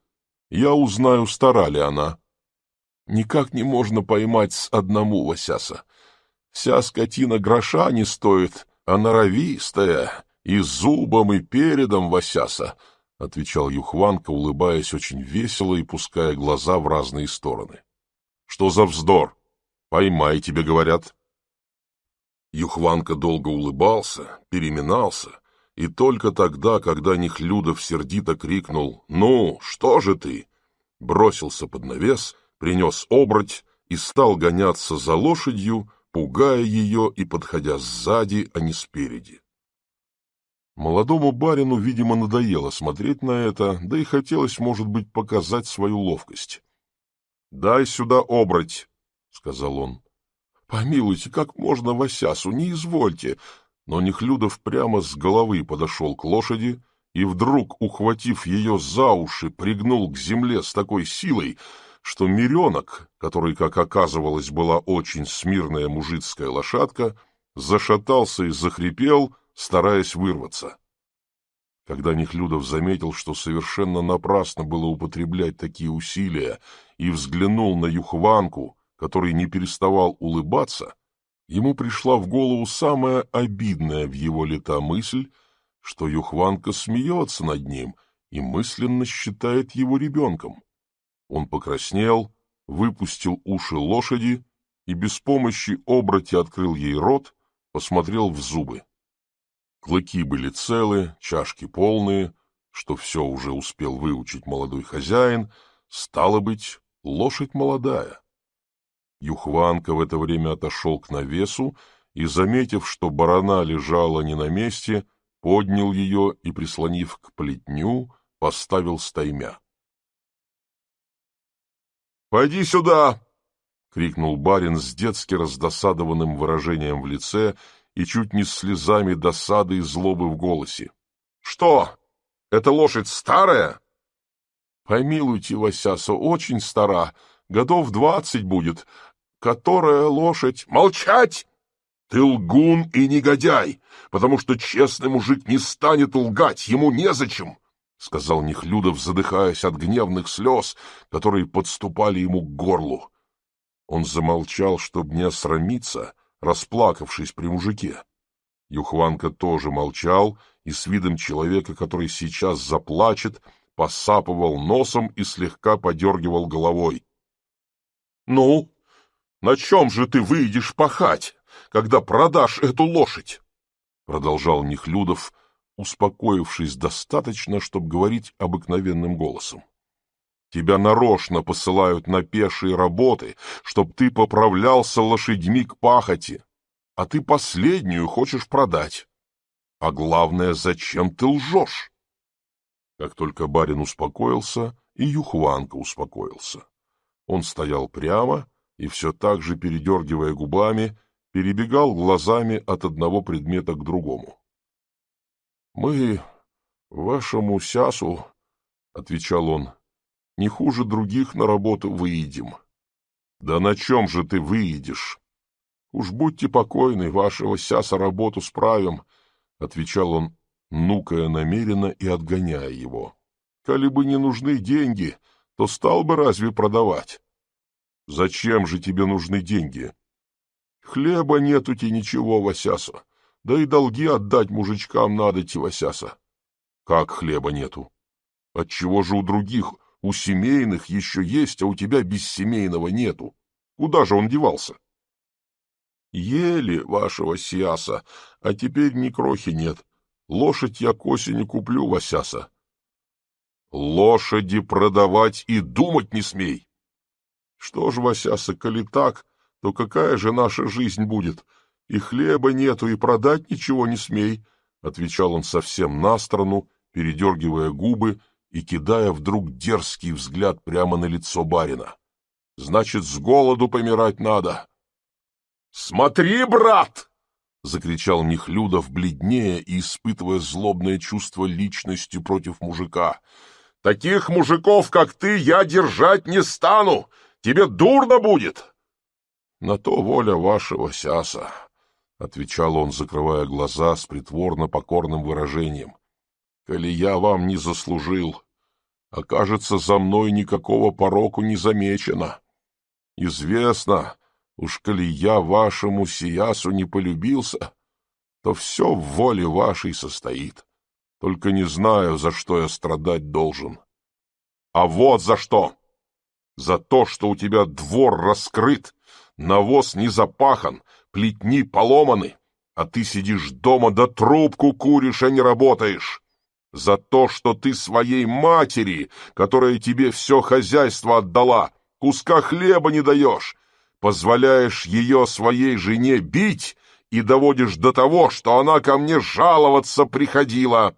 Я узнаю, стара ли она. Никак не можно поймать с одному, Васяса. Вся скотина гроша не стоит, а норовистая, и зубом, и передом, Васяса, — отвечал Юхванка, улыбаясь очень весело и пуская глаза в разные стороны. — Что за вздор? Поймай, тебе говорят. Юхванка долго улыбался, переминался, и только тогда, когда Нехлюдов сердито крикнул «Ну, что же ты?», бросился под навес, принес обрать и стал гоняться за лошадью, пугая ее и подходя сзади, а не спереди. Молодому барину, видимо, надоело смотреть на это, да и хотелось, может быть, показать свою ловкость. — Дай сюда обрать, — сказал он. — Помилуйте, как можно, Васясу, не извольте. Но Нехлюдов прямо с головы подошел к лошади и вдруг, ухватив ее за уши, пригнул к земле с такой силой, что Миренок, который, как оказывалось, была очень смирная мужицкая лошадка, зашатался и захрипел, стараясь вырваться. Когда Нехлюдов заметил, что совершенно напрасно было употреблять такие усилия, и взглянул на Юхванку, который не переставал улыбаться, ему пришла в голову самая обидная в его лета мысль, что Юхванка смеется над ним и мысленно считает его ребенком. Он покраснел, выпустил уши лошади и без помощи обрати открыл ей рот, посмотрел в зубы. Клыки были целы, чашки полные, что все уже успел выучить молодой хозяин, стало быть, лошадь молодая. Юхванка в это время отошел к навесу и, заметив, что барана лежала не на месте, поднял ее и, прислонив к плетню, поставил стаймя. — Пойди сюда! — крикнул барин с детски раздосадованным выражением в лице и чуть не с слезами досады и злобы в голосе. — Что? Эта лошадь старая? — Помилуйте, Васяса, очень стара, годов 20 будет. Которая лошадь... — Молчать! Ты лгун и негодяй, потому что честный мужик не станет лгать, ему незачем, — сказал Нехлюдов, задыхаясь от гневных слез, которые подступали ему к горлу. Он замолчал, чтобы не осрамиться, расплакавшись при мужике. Юхванка тоже молчал и с видом человека, который сейчас заплачет, посапывал носом и слегка подергивал головой. — Ну, на чем же ты выйдешь пахать, когда продашь эту лошадь? — продолжал Нехлюдов, успокоившись достаточно, чтобы говорить обыкновенным голосом. — Тебя нарочно посылают на пешие работы, чтоб ты поправлялся лошадьми к пахоти, а ты последнюю хочешь продать. А главное, зачем ты лжешь? Как только барин успокоился, и Юхванка успокоился. Он стоял прямо и, все так же передергивая губами, перебегал глазами от одного предмета к другому. — Мы вашему сясу, — отвечал он, — не хуже других на работу выедем. — Да на чем же ты выедешь? — Уж будьте покойны, вашего сяса работу справим, — отвечал он, нукая намеренно и отгоняя его. — Коли бы не нужны деньги, то стал бы разве продавать? — Зачем же тебе нужны деньги? — Хлеба нету-те ничего, Васяса, да и долги отдать мужичкам надо-те, Васяса. — Как хлеба нету? Отчего же у других, у семейных еще есть, а у тебя бессемейного нету? Куда же он девался? — Ели вашего сяса, а теперь ни крохи нет. Лошадь я к осени куплю, Васяса. — Лошади продавать и думать не смей! — Что ж, Васяса, коли так, то какая же наша жизнь будет? И хлеба нету, и продать ничего не смей, — отвечал он совсем на сторону, передергивая губы и кидая вдруг дерзкий взгляд прямо на лицо барина. — Значит, с голоду помирать надо. — Смотри, брат! — закричал Нехлюдов, бледнее и испытывая злобное чувство личности против мужика. — Таких мужиков, как ты, я держать не стану! Тебе дурно будет! — На то воля вашего сяса, — отвечал он, закрывая глаза с притворно покорным выражением. — Коли я вам не заслужил, а, кажется, за мной никакого пороку не замечено. Известно, уж коли я вашему сиясу не полюбился, то все в воле вашей состоит. Только не знаю, за что я страдать должен. А вот за что! За то, что у тебя двор раскрыт, навоз не запахан, плетни поломаны, а ты сидишь дома да трубку куришь, а не работаешь. За то, что ты своей матери, которая тебе все хозяйство отдала, куска хлеба не даешь, позволяешь ее своей жене бить и доводишь до того, что она ко мне жаловаться приходила.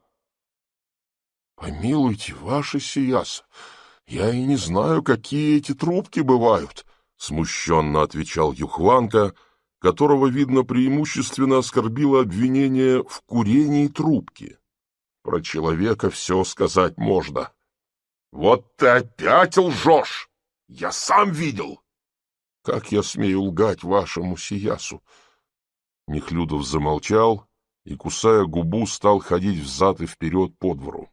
— Помилуйте, ваше сиясо, я и не знаю, какие эти трубки бывают, — смущенно отвечал Юхванка, которого, видно, преимущественно оскорбило обвинение в курении трубки. Про человека все сказать можно. — Вот ты опять лжешь! Я сам видел! — Как я смею лгать вашему сиясу? Нехлюдов замолчал и, кусая губу, стал ходить взад и вперед по двору.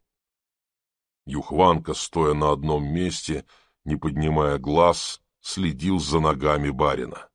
Юхванка, стоя на одном месте, не поднимая глаз, следил за ногами барина.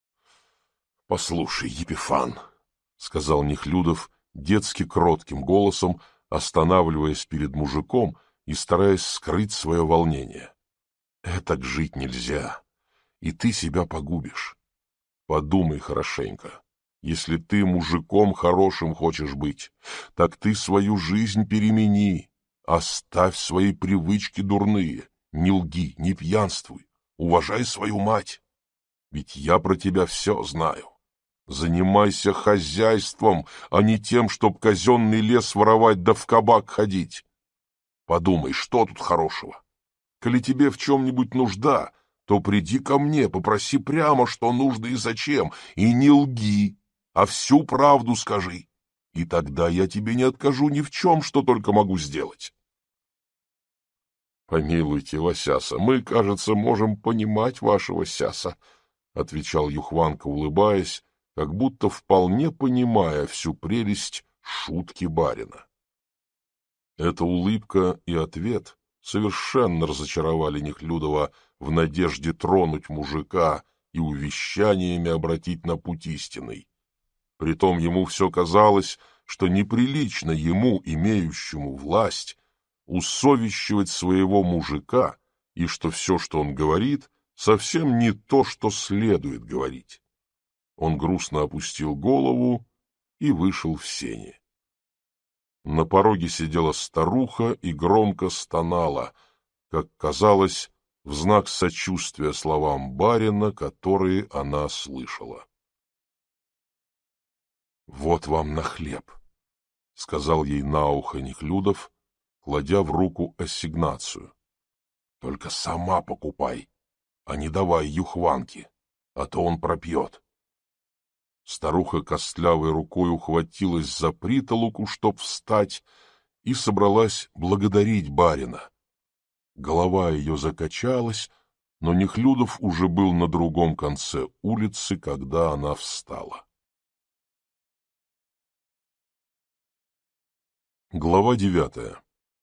— Послушай, Епифан, — сказал Нехлюдов детски кротким голосом, останавливаясь перед мужиком и стараясь скрыть свое волнение. — Этак жить нельзя, и ты себя погубишь. Подумай хорошенько. Если ты мужиком хорошим хочешь быть, так ты свою жизнь перемени. Оставь свои привычки дурные, не лги, не пьянствуй, уважай свою мать. Ведь я про тебя все знаю. Занимайся хозяйством, а не тем, чтоб казенный лес воровать да в кабак ходить. Подумай, что тут хорошего? Коли тебе в чем-нибудь нужда, то приди ко мне, попроси прямо, что нужно и зачем, и не лги, а всю правду скажи. И тогда я тебе не откажу ни в чем, что только могу сделать. — Помилуйте, Васяса, мы, кажется, можем понимать вашего сяса, — отвечал Юхванка, улыбаясь, как будто вполне понимая всю прелесть шутки барина. Эта улыбка и ответ совершенно разочаровали Нехлюдова в надежде тронуть мужика и увещаниями обратить на путь истинный. Притом ему все казалось, что неприлично ему, имеющему власть, усовещивать своего мужика, и что все, что он говорит, совсем не то, что следует говорить. Он грустно опустил голову и вышел в сени. На пороге сидела старуха и громко стонала, как казалось, в знак сочувствия словам барина, которые она слышала. — Вот вам на хлеб, — сказал ей на ухо Нехлюдов, кладя в руку ассигнацию. — Только сама покупай, а не давай Юхванке, а то он пропьет. Старуха костлявой рукой ухватилась за притолоку, чтоб встать, и собралась благодарить барина. Голова ее закачалась, но Нехлюдов уже был на другом конце улицы, когда она встала. Глава 9.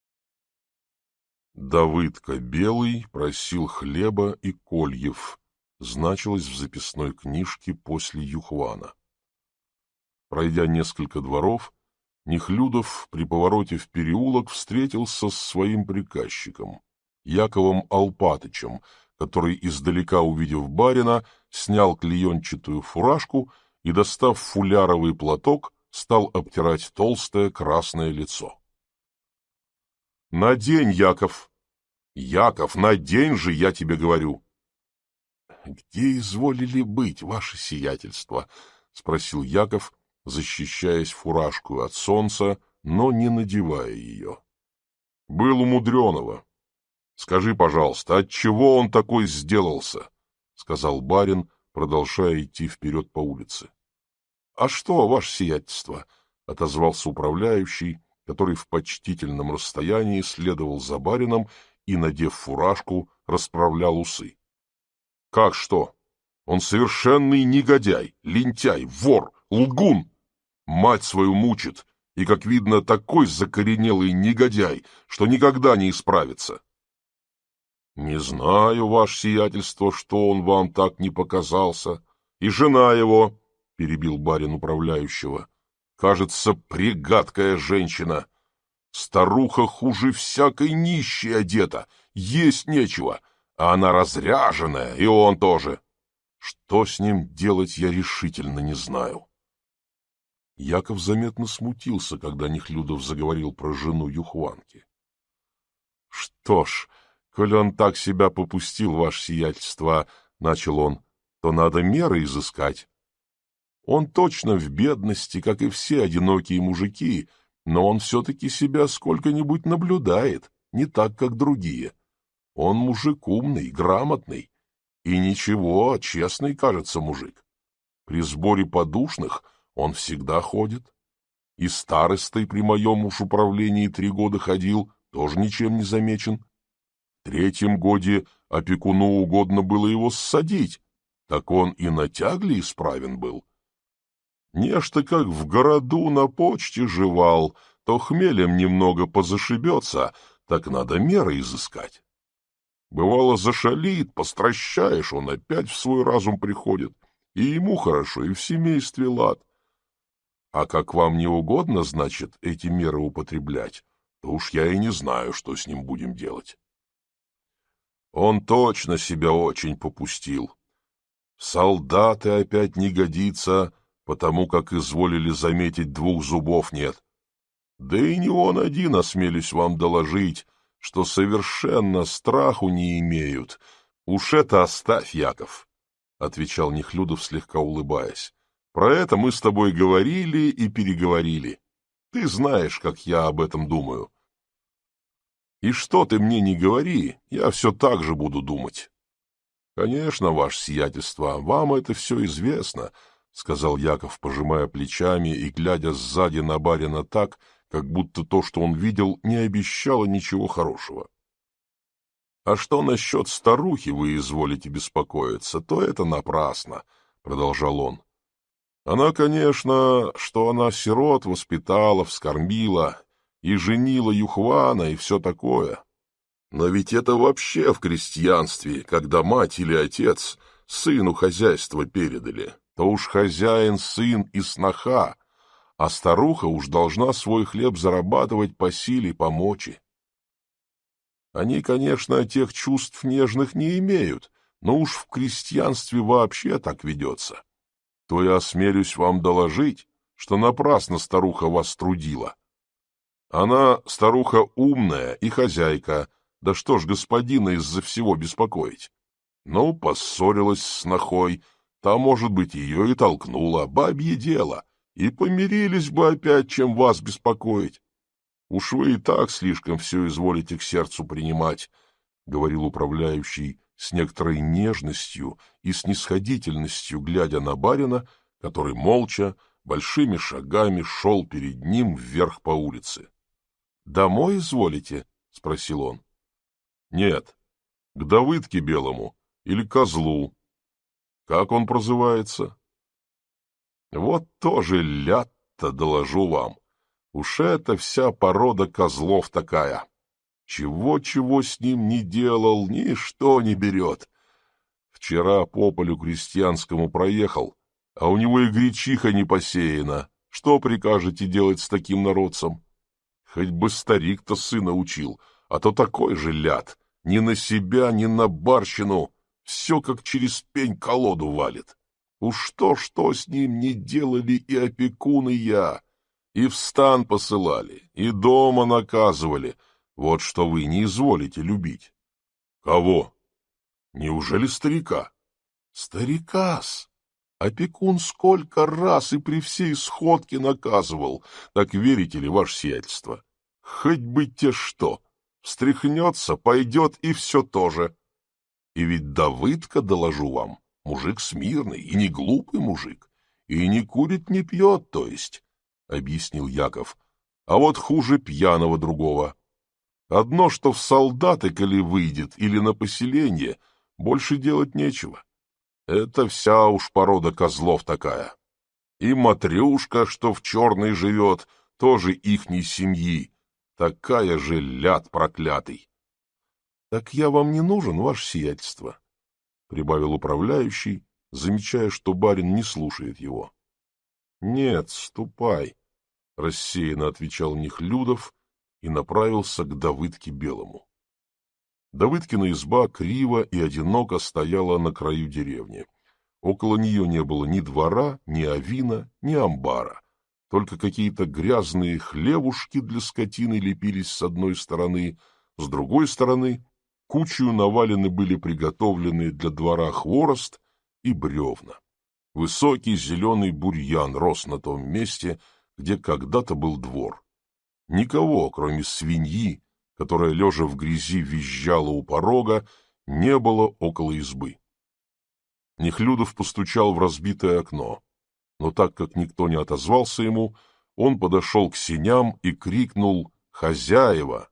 Давыдка Белый просил хлеба и кольев, значилось в записной книжке после Юхвана. Пройдя несколько дворов, Нехлюдов при повороте в переулок встретился с своим приказчиком, Яковом Алпатычем, который, издалека увидев барина, снял клеенчатую фуражку и, достав фуляровый платок, стал обтирать толстое красное лицо. — Надень, Яков! Яков, надень же, я тебе говорю! — Где изволили быть, ваше сиятельство? — спросил Яков, защищаясь фуражкою от солнца, но не надевая ее. — Был у Мудреного. Скажи, пожалуйста, отчего он такой сделался? — сказал барин, продолжая идти вперед по улице. — А что, ваше сиятельство? — отозвался управляющий, который в почтительном расстоянии следовал за барином и, надев фуражку, расправлял усы. — Как что? Он совершенный негодяй, лентяй, вор, лгун. Мать свою мучит, и, как видно, такой закоренелый негодяй, что никогда не исправится. — Не знаю, ваше сиятельство, что он вам так не показался. И жена его, — перебил барин управляющего, — кажется, прегадкая женщина. Старуха хуже всякой нищей одета, есть нечего, а она разряженная, и он тоже. Что с ним делать, я решительно не знаю. Яков заметно смутился, когда Нехлюдов заговорил про жену Юхванки. — Что ж, коли он так себя попустил, ваше сиятельство, — начал он, — то надо меры изыскать. Он точно в бедности, как и все одинокие мужики, но он все-таки себя сколько-нибудь наблюдает, не так, как другие. Он мужик умный, грамотный, и ничего, честный, кажется, мужик. При сборе подушных он всегда ходит. И старостой при моем уж управлении 3 года ходил, тоже ничем не замечен. В 3-м годе опекуну угодно было его ссадить, так он и на тягле исправен был. Нечто как в городу на почте жевал, то хмелем немного позашибется, так надо меры изыскать. Бывало, зашалит, постращаешь, он опять в свой разум приходит, и ему хорошо, и в семействе лад. А как вам не угодно, значит, эти меры употреблять, то уж я и не знаю, что с ним будем делать. Он точно себя очень попустил. В солдаты опять не годится, потому как изволили заметить 2 зубов нет. Да и не он один, осмелюсь вам доложить, что совершенно страху не имеют. Уж это оставь, Яков, — отвечал Нехлюдов, слегка улыбаясь. Про это мы с тобой говорили и переговорили. Ты знаешь, как я об этом думаю. И что ты мне не говори, я все так же буду думать. — Конечно, ваше сиятельство, вам это все известно, — сказал Яков, пожимая плечами и глядя сзади на барина так, как будто то, что он видел, не обещало ничего хорошего. — А что насчет старухи вы изволите беспокоиться, то это напрасно, — продолжал он. — Она, конечно, что она сирот воспитала, вскормила и женила Юхвана и все такое. Но ведь это вообще в крестьянстве, когда мать или отец сыну хозяйство передали, то уж хозяин, сын и сноха, а старуха уж должна свой хлеб зарабатывать по силе, по мочи. Они, конечно, тех чувств нежных не имеют, но уж в крестьянстве вообще так ведется. То я осмелюсь вам доложить, что напрасно старуха вас трудила. Она старуха умная и хозяйка, да что ж господина из-за всего беспокоить? Ну, поссорилась с снохой, та, может быть, ее и толкнула, бабье дело, и помирились бы опять, чем вас беспокоить. Уж вы и так слишком все изволите к сердцу принимать, — говорил управляющий с некоторой нежностью и снисходительностью, глядя на барина, который молча, большими шагами шел перед ним вверх по улице. — Домой изволите? — спросил он. — Нет, к Давыдке Белому или Козлу. Как он прозывается? — Вот тоже ляд-то, доложу вам. Уж это вся порода козлов такая. Чего-чего с ним не делал, ничто не берет. Вчера по полю крестьянскому проехал, а у него и гречиха не посеяна. Что прикажете делать с таким народцем? Хоть бы старик-то сына учил, а то такой же ляд. Ни на себя, ни на барщину. Все как через пень колоду валит. Уж что с ним не делали и опекун, и я. И в стан посылали, и дома наказывали. Вот что вы не изволите любить. Кого? Неужели старика? Старика-с. Опекун сколько раз и при всей сходке наказывал. Так верите ли, ваше сиятельство? Хоть бы те что. Встряхнется, пойдет и все то же. И ведь Давыдка, доложу вам, мужик смирный и не глупый мужик. И не курит, не пьет, то есть, — объяснил Яков. А вот хуже пьяного другого. Одно, что в солдаты, коли выйдет, или на поселение, больше делать нечего. Это вся уж порода козлов такая. И Матрюшка, что в черной живет, тоже ихней семьи. Такая же ляд проклятый. Так я вам не нужен, ваше сиятельство, — прибавил управляющий, замечая, что барин не слушает его. — Нет, ступай, — рассеянно отвечал Нехлюдов и направился к Давыдке Белому. Давыдкина изба криво и одиноко стояла на краю деревни. Около нее не было ни двора, ни авина, ни амбара. Только какие-то грязные хлевушки для скотины лепились с одной стороны, с другой стороны кучью навалены были приготовленные для двора хворост и бревна. Высокий зеленый бурьян рос на том месте, где когда-то был двор. Никого, кроме свиньи, которая, лежа в грязи, визжала у порога, не было около избы. Нехлюдов постучал в разбитое окно, но так как никто не отозвался ему, он подошел к сеням и крикнул «Хозяева!».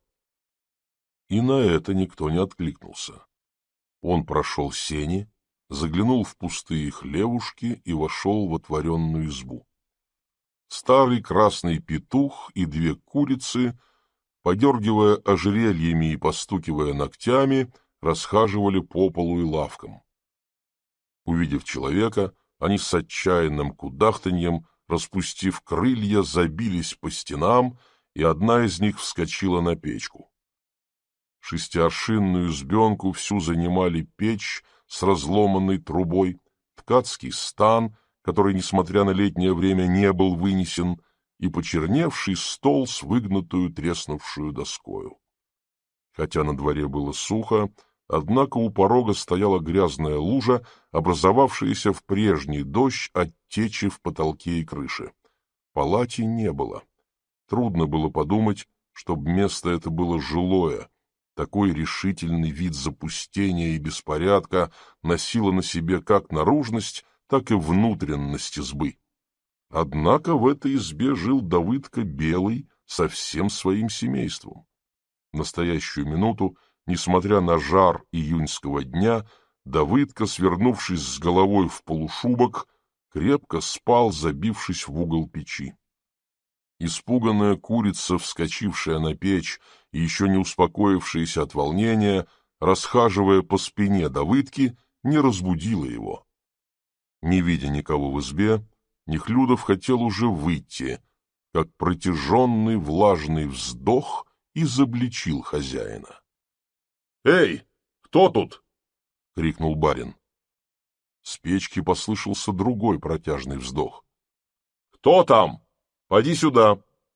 И на это никто не откликнулся. Он прошел сени, заглянул в пустые хлевушки и вошел в отворенную избу. Старый красный петух и две курицы, подергивая ожерельями и постукивая ногтями, расхаживали по полу и лавкам. Увидев человека, они с отчаянным кудахтаньем, распустив крылья, забились по стенам, и одна из них вскочила на печку. Шестиаршинную избенку всю занимали печь с разломанной трубой, ткацкий стан, который, несмотря на летнее время, не был вынесен, и почерневший стол с выгнутую треснувшую доскою. Хотя на дворе было сухо, однако у порога стояла грязная лужа, образовавшаяся в прежний дождь от течи в потолке и крыше. Палати не было. Трудно было подумать, чтоб место это было жилое. Такой решительный вид запустения и беспорядка носило на себе как наружность, так и внутренность избы. Однако в этой избе жил Давыдка Белый со всем своим семейством. В настоящую минуту, несмотря на жар июньского дня, Давыдка, свернувшись с головой в полушубок, крепко спал, забившись в угол печи. Испуганная курица, вскочившая на печь и еще не успокоившаяся от волнения, расхаживая по спине Давыдки, не разбудила его. Не видя никого в избе, Нехлюдов хотел уже выйти, как протяженный влажный вздох изобличил хозяина. — Эй, кто тут? — крикнул барин. С печки послышался другой протяжный вздох. — Кто там? Поди сюда!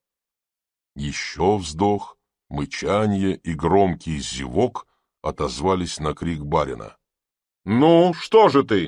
Еще вздох, мычанье и громкий зевок отозвались на крик барина. — Ну, что же ты?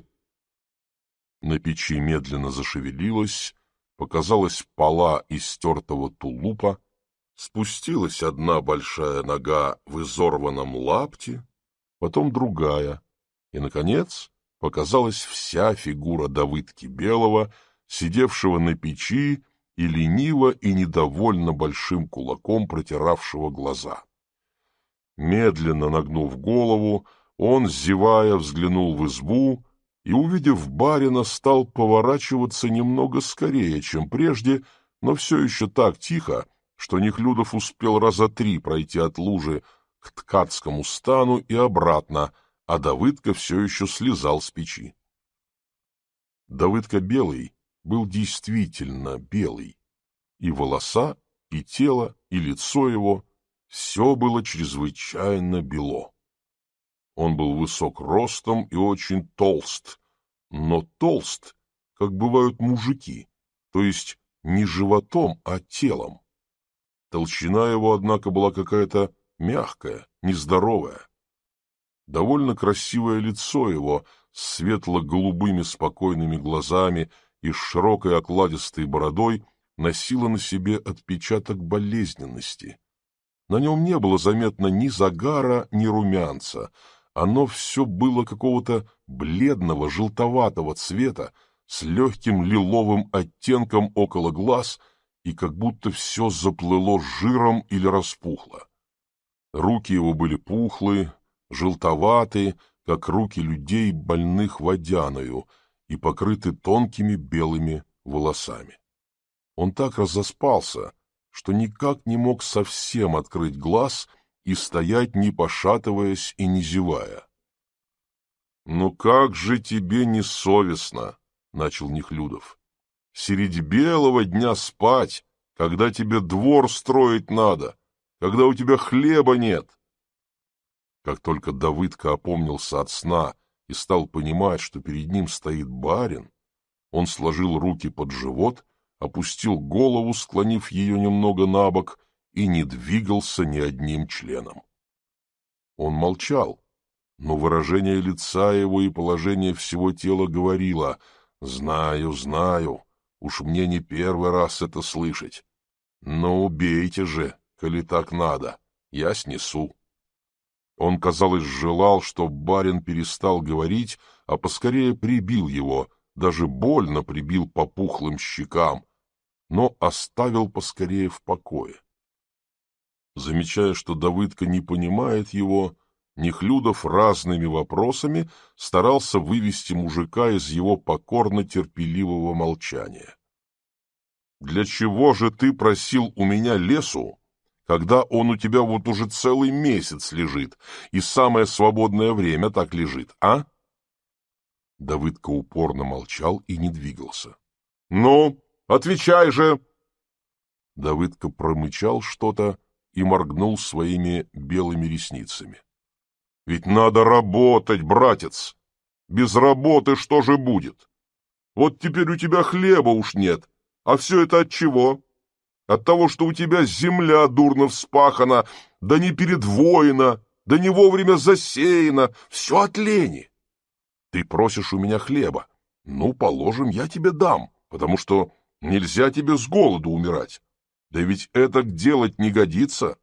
На печи медленно зашевелилась, показалась пола из стертого тулупа, спустилась одна большая нога в изорванном лапте, потом другая, и, наконец, показалась вся фигура Давыдки Белого, сидевшего на печи и лениво и недовольно большим кулаком протиравшего глаза. Медленно нагнув голову, он, зевая, взглянул в избу и, увидев барина, стал поворачиваться немного скорее, чем прежде, но все еще так тихо, что Нехлюдов успел раза 3 пройти от лужи к ткацкому стану и обратно, а Давыдка все еще слезал с печи. Давыдка Белый был действительно белый, и волоса, и тело, и лицо его — все было чрезвычайно бело. Он был высок ростом и очень толст, но толст, как бывают мужики, то есть не животом, а телом. Толщина его, однако, была какая-то мягкая, нездоровая. Довольно красивое лицо его с светло-голубыми спокойными глазами и с широкой окладистой бородой носило на себе отпечаток болезненности. На нем не было заметно ни загара, ни румянца. Оно все было какого-то бледного, желтоватого цвета, с легким лиловым оттенком около глаз, и как будто все заплыло жиром или распухло. Руки его были пухлые, желтоватые, как руки людей, больных водяною, и покрыты тонкими белыми волосами. Он так разоспался, что никак не мог совсем открыть глаз и стоять, не пошатываясь и не зевая. — Ну как же тебе не совестно, — начал Нехлюдов, — средь белого дня спать, когда тебе двор строить надо, когда у тебя хлеба нет. Как только Давыдка опомнился от сна и стал понимать, что перед ним стоит барин, он сложил руки под живот, опустил голову, склонив ее немного набок, и не двигался ни одним членом. Он молчал, но выражение лица его и положение всего тела говорило: «Знаю, знаю, уж мне не первый раз это слышать. Но убейте же, коли так надо, я снесу». Он, казалось, желал, чтоб барин перестал говорить, а поскорее прибил его, даже больно прибил по пухлым щекам, но оставил поскорее в покое. Замечая, что Давыдка не понимает его, Нехлюдов разными вопросами старался вывести мужика из его покорно-терпеливого молчания. «Для чего же ты просил у меня лесу, когда он у тебя вот уже целый месяц лежит, и самое свободное время так лежит, а?» Давыдка упорно молчал и не двигался. «Ну, отвечай же!» Давыдка промычал что-то и моргнул своими белыми ресницами. «Ведь надо работать, братец! Без работы что же будет? Вот теперь у тебя хлеба уж нет, а все это от чего? От того, что у тебя земля дурно вспахана, да не передвоена, да не вовремя засеяна, все от лени. Ты просишь у меня хлеба, ну, положим, я тебе дам, потому что нельзя тебе с голоду умирать. Да ведь это делать не годится.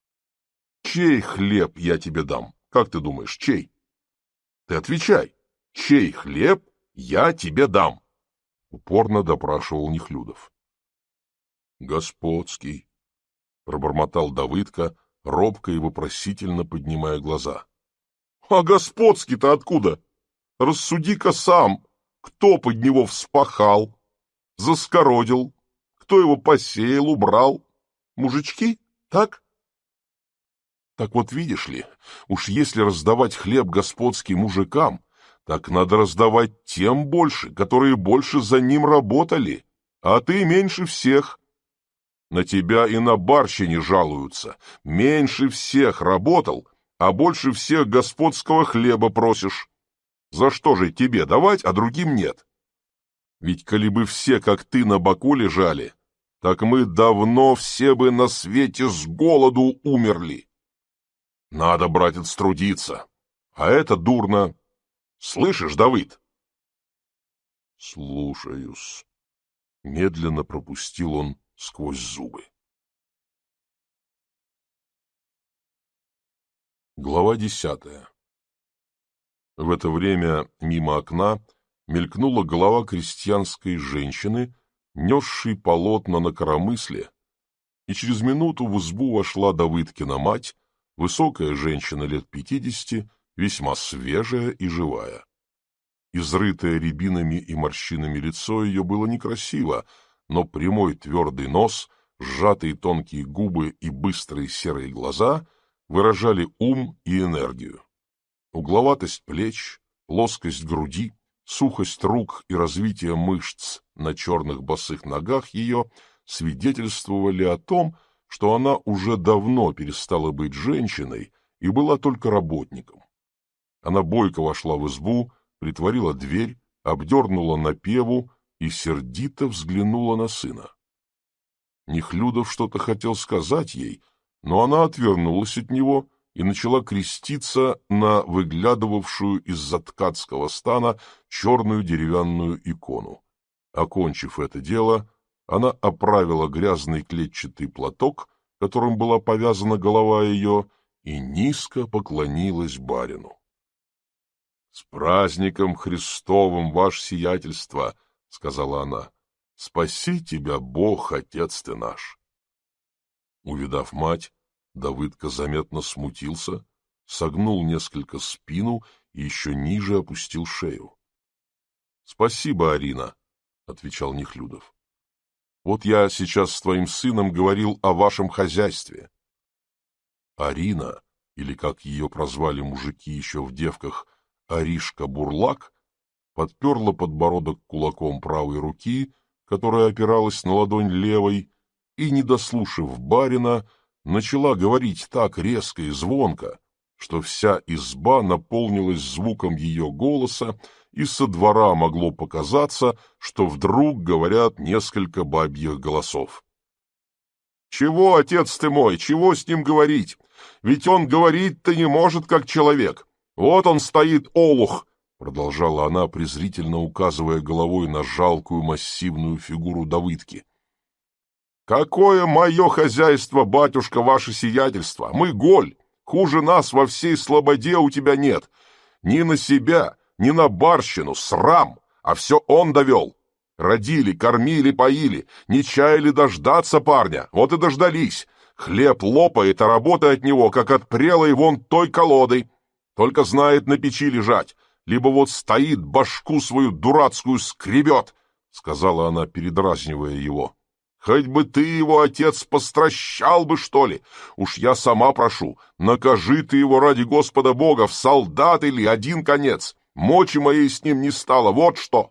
Чей хлеб я тебе дам? Как ты думаешь, чей? Ты отвечай, чей хлеб я тебе дам? Упорно допрашивал Нехлюдов. Господский, пробормотал Давыдка, робко и вопросительно поднимая глаза. А господский-то откуда? Рассуди-ка сам, кто под него вспахал, заскородил, кто его посеял, убрал? Мужички, так? Так вот, видишь ли, уж если раздавать хлеб господский мужикам, так надо раздавать тем больше, которые больше за ним работали, а ты меньше всех. На тебя и на барщине жалуются. Меньше всех работал, а больше всех господского хлеба просишь. За что же тебе давать, а другим нет? Ведь коли бы все, как ты, на боку лежали, так мы давно все бы на свете с голоду умерли. Надо, братец, трудиться, а это дурно. Слышишь, Давыд? Слушаюсь. Медленно пропустил он сквозь зубы. Глава 10. В это время мимо окна мелькнула голова крестьянской женщины, несшей полотна на коромысле, и через минуту в избу вошла Давыдкина мать, высокая женщина лет 50, весьма свежая и живая. Изрытое рябинами и морщинами лицо ее было некрасиво, но прямой твердый нос, сжатые тонкие губы и быстрые серые глаза выражали ум и энергию. Угловатость плеч, плоскость груди, сухость рук и развитие мышц на черных босых ногах ее свидетельствовали о том, что она уже давно перестала быть женщиной и была только работником. Она бойко вошла в избу, притворила дверь, обдернула напеву и сердито взглянула на сына. Нехлюдов что-то хотел сказать ей, но она отвернулась от него и начала креститься на выглядывавшую из-за ткацкого стана черную деревянную икону. Окончив это дело, она оправила грязный клетчатый платок, которым была повязана голова ее, и низко поклонилась барину. — С праздником Христовым, ваше сиятельство! — сказала она. — Спаси тебя, Бог, Отец ты наш! Увидав мать, Давыдка заметно смутился, согнул несколько спину и еще ниже опустил шею. — Спасибо, Арина, — отвечал Нехлюдов. — Вот я сейчас с твоим сыном говорил о вашем хозяйстве. Арина, или, как ее прозвали мужики еще в девках, Аришка-Бурлак, подперла подбородок кулаком правой руки, которая опиралась на ладонь левой, и, не дослушав барина, начала говорить так резко и звонко, что вся изба наполнилась звуком ее голоса, и со двора могло показаться, что вдруг говорят несколько бабьих голосов. «Чего, отец ты мой, чего с ним говорить? Ведь он говорить-то не может, как человек. Вот он стоит, олух!» — продолжала она, презрительно указывая головой на жалкую массивную фигуру Давыдки. «Какое мое хозяйство, батюшка, ваше сиятельство? Мы голь. Хуже нас во всей слободе у тебя нет. Ни на себя, ни на барщину, срам, а все он довел. Родили, кормили, поили, не чаяли дождаться парня, вот и дождались. Хлеб лопает, а работа от него, как от прелой вон той колодой. Только знает на печи лежать, либо вот стоит, башку свою дурацкую скребет», — сказала она, передразнивая его. «Хоть бы ты его, отец, постращал бы, что ли? Уж я сама прошу, накажи ты его ради Господа Бога, в солдаты ли, один конец. Мочи моей с ним не стало, вот что!»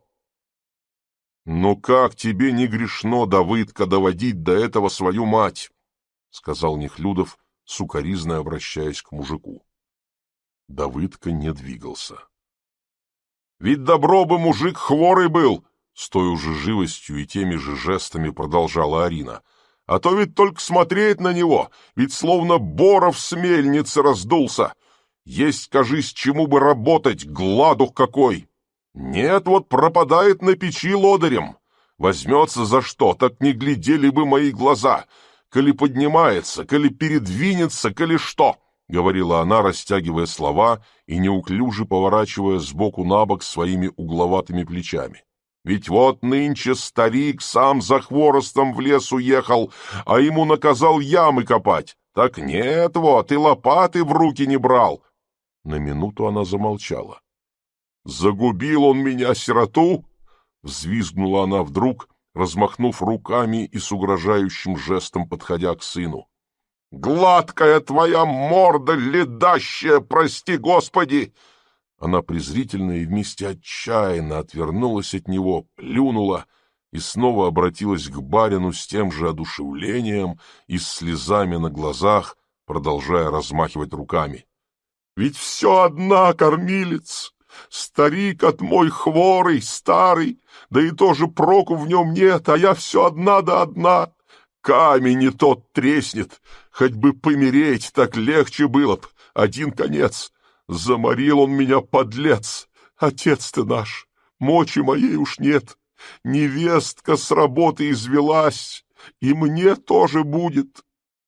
«Ну как тебе не грешно, Давыдка, доводить до этого свою мать?» — сказал Нехлюдов, сукоризно обращаясь к мужику. Давыдка не двигался. «Ведь добро бы мужик хворый был!» С той уже живостью и теми же жестами продолжала Арина. «А то ведь только смотреть на него, ведь словно боров с мельницы раздулся. Есть, кажись, чему бы работать, гладух какой! Нет, вот пропадает на печи лодырем. Возьмется за что, так не глядели бы мои глаза. Коли поднимается, коли передвинется, коли что!» — говорила она, растягивая слова и неуклюже поворачивая сбоку на бок своими угловатыми плечами. «Ведь вот нынче старик сам за хворостом в лес уехал, а ему наказал ямы копать. Так нет, вот, и лопаты в руки не брал». На минуту она замолчала. «Загубил он меня, сироту!» — взвизгнула она вдруг, размахнув руками и с угрожающим жестом подходя к сыну. «Гладкая твоя морда, ледащая, прости Господи!» Она презрительно и вместе отчаянно отвернулась от него, плюнула и снова обратилась к барину с тем же одушевлением и с слезами на глазах, продолжая размахивать руками. «Ведь все одна, кормилец! Старик от мой хворый, старый, да и тоже проку в нем нет, а я все одна да одна. Камень не тот треснет, хоть бы помереть, так легче было б, один конец. Заморил он меня, подлец, отец ты наш, мочи моей уж нет. Невестка с работы извелась, и мне тоже будет».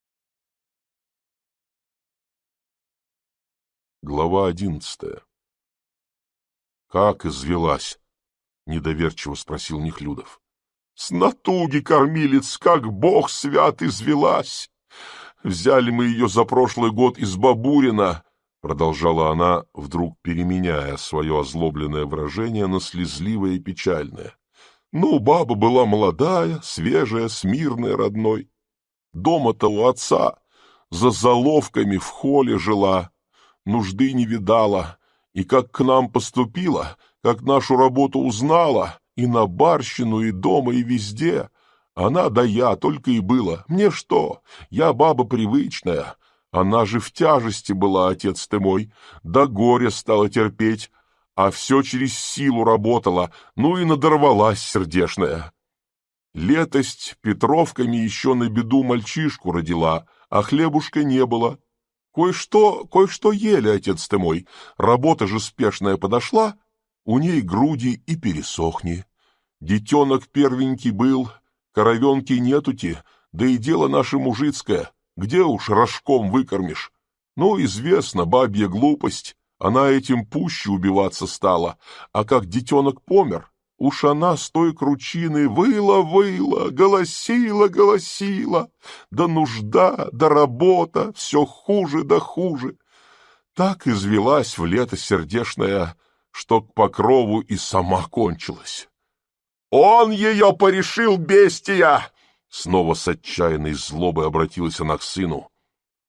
Глава 11. «Как извелась?» — недоверчиво спросил Нехлюдов. «С натуги, кормилец, как бог свят извелась. Взяли мы ее за прошлый год из Бабурина», — продолжала она, вдруг переменяя свое озлобленное выражение на слезливое и печальное. «Ну, баба была молодая, свежая, смирная, родной. Дома-то у отца за заловками в холле жила, нужды не видала, и как к нам поступила, как нашу работу узнала, и на барщину, и дома, и везде. Она да я только и было. Мне что? Я баба привычная. Она же в тяжести была, отец ты мой, до горя стала терпеть, а все через силу работала, ну и надорвалась сердешная. Летость Петровками еще на беду мальчишку родила, а хлебушка не было. Кое-что ели, отец ты мой, работа же спешная подошла, у ней груди и пересохни. Детенок первенький был, коровенки нетути, да и дело наше мужицкое, где уж рожком выкормишь? Ну, известно, бабья глупость, она этим пуще убиваться стала, а как детенок помер, уж она с той кручины выла, голосила, да нужда, да работа, все хуже да хуже. Так извелась в лето сердешная, что к покрову и сама кончилась. «Он ее порешил, бестия!» Снова с отчаянной злобой обратилась она к сыну.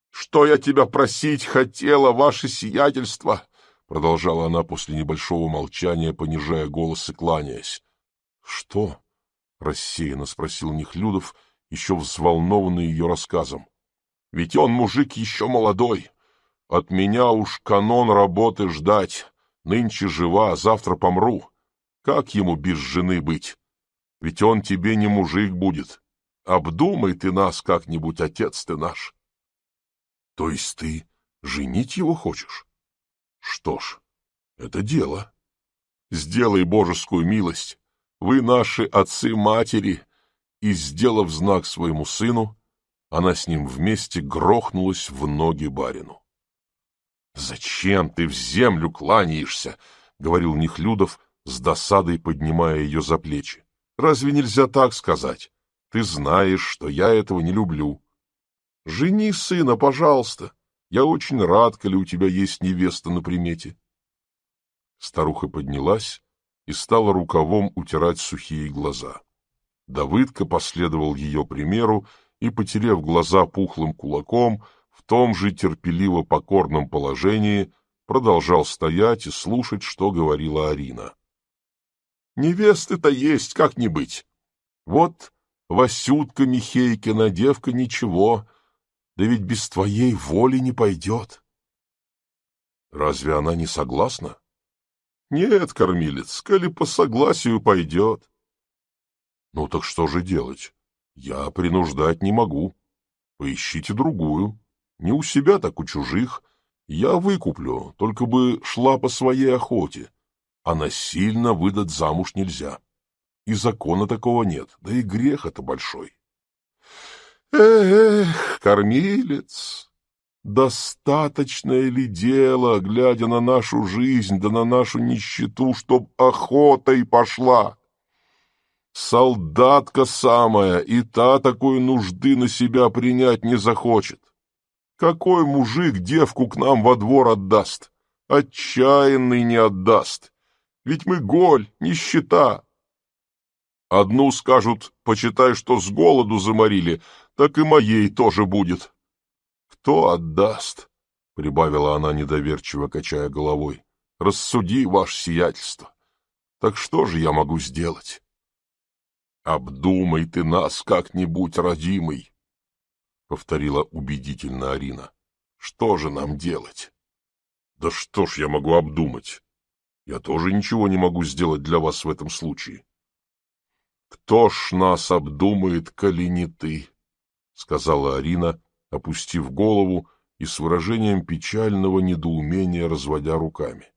Что я тебя просить хотела, ваше сиятельство? Продолжала она после небольшого молчания, понижая голос и кланяясь. — Что? — рассеянно спросил Нехлюдов, еще взволнованный ее рассказом. — Ведь он мужик еще молодой. От меня уж канон работы ждать. Нынче жива, а завтра помру. Как ему без жены быть? Ведь он тебе не мужик будет. Обдумай ты нас как-нибудь, отец ты наш. — То есть ты женить его хочешь? Что ж, это дело. Сделай божескую милость. Вы наши отцы-матери. И, сделав знак своему сыну, она с ним вместе грохнулась в ноги барину. — Зачем ты в землю кланяешься? — говорил Нехлюдов, с досадой поднимая ее за плечи. — Разве нельзя так сказать? Ты знаешь, что я этого не люблю. Жени сына, пожалуйста. Я очень рад, коли у тебя есть невеста на примете. Старуха поднялась и стала рукавом утирать сухие глаза. Давыдка последовал ее примеру и, потерев глаза пухлым кулаком, в том же терпеливо покорном положении продолжал стоять и слушать, что говорила Арина. — Невесты-то есть, как не быть. Вот Васютка Михейкина, девка ничего, да ведь без твоей воли не пойдет. — Разве она не согласна? — Нет, кормилец, коли по согласию пойдет. — Ну так что же делать? Я принуждать не могу. Поищите другую. Не у себя, так у чужих. Я выкуплю, только бы шла по своей охоте. А насильно выдать замуж нельзя. И закона такого нет, да и грех это большой. Эх, кормилец, достаточное ли дело, глядя на нашу жизнь да на нашу нищету, чтоб охотой пошла? Солдатка самая, и та такой нужды на себя принять не захочет. Какой мужик девку к нам во двор отдаст? Отчаянный не отдаст. Ведь мы голь, нищета. Одну скажут, почитай, что с голоду заморили, так и моей тоже будет. Кто отдаст? — прибавила она, недоверчиво качая головой. — Рассуди, ваше сиятельство. Так что же я могу сделать? — Обдумай ты нас как-нибудь, родимый, — повторила убедительно Арина. — Что же нам делать? — Да что ж я могу обдумать? Я тоже ничего не могу сделать для вас в этом случае. — Кто ж нас обдумает, коли не ты? — сказала Арина, опустив голову и с выражением печального недоумения разводя руками.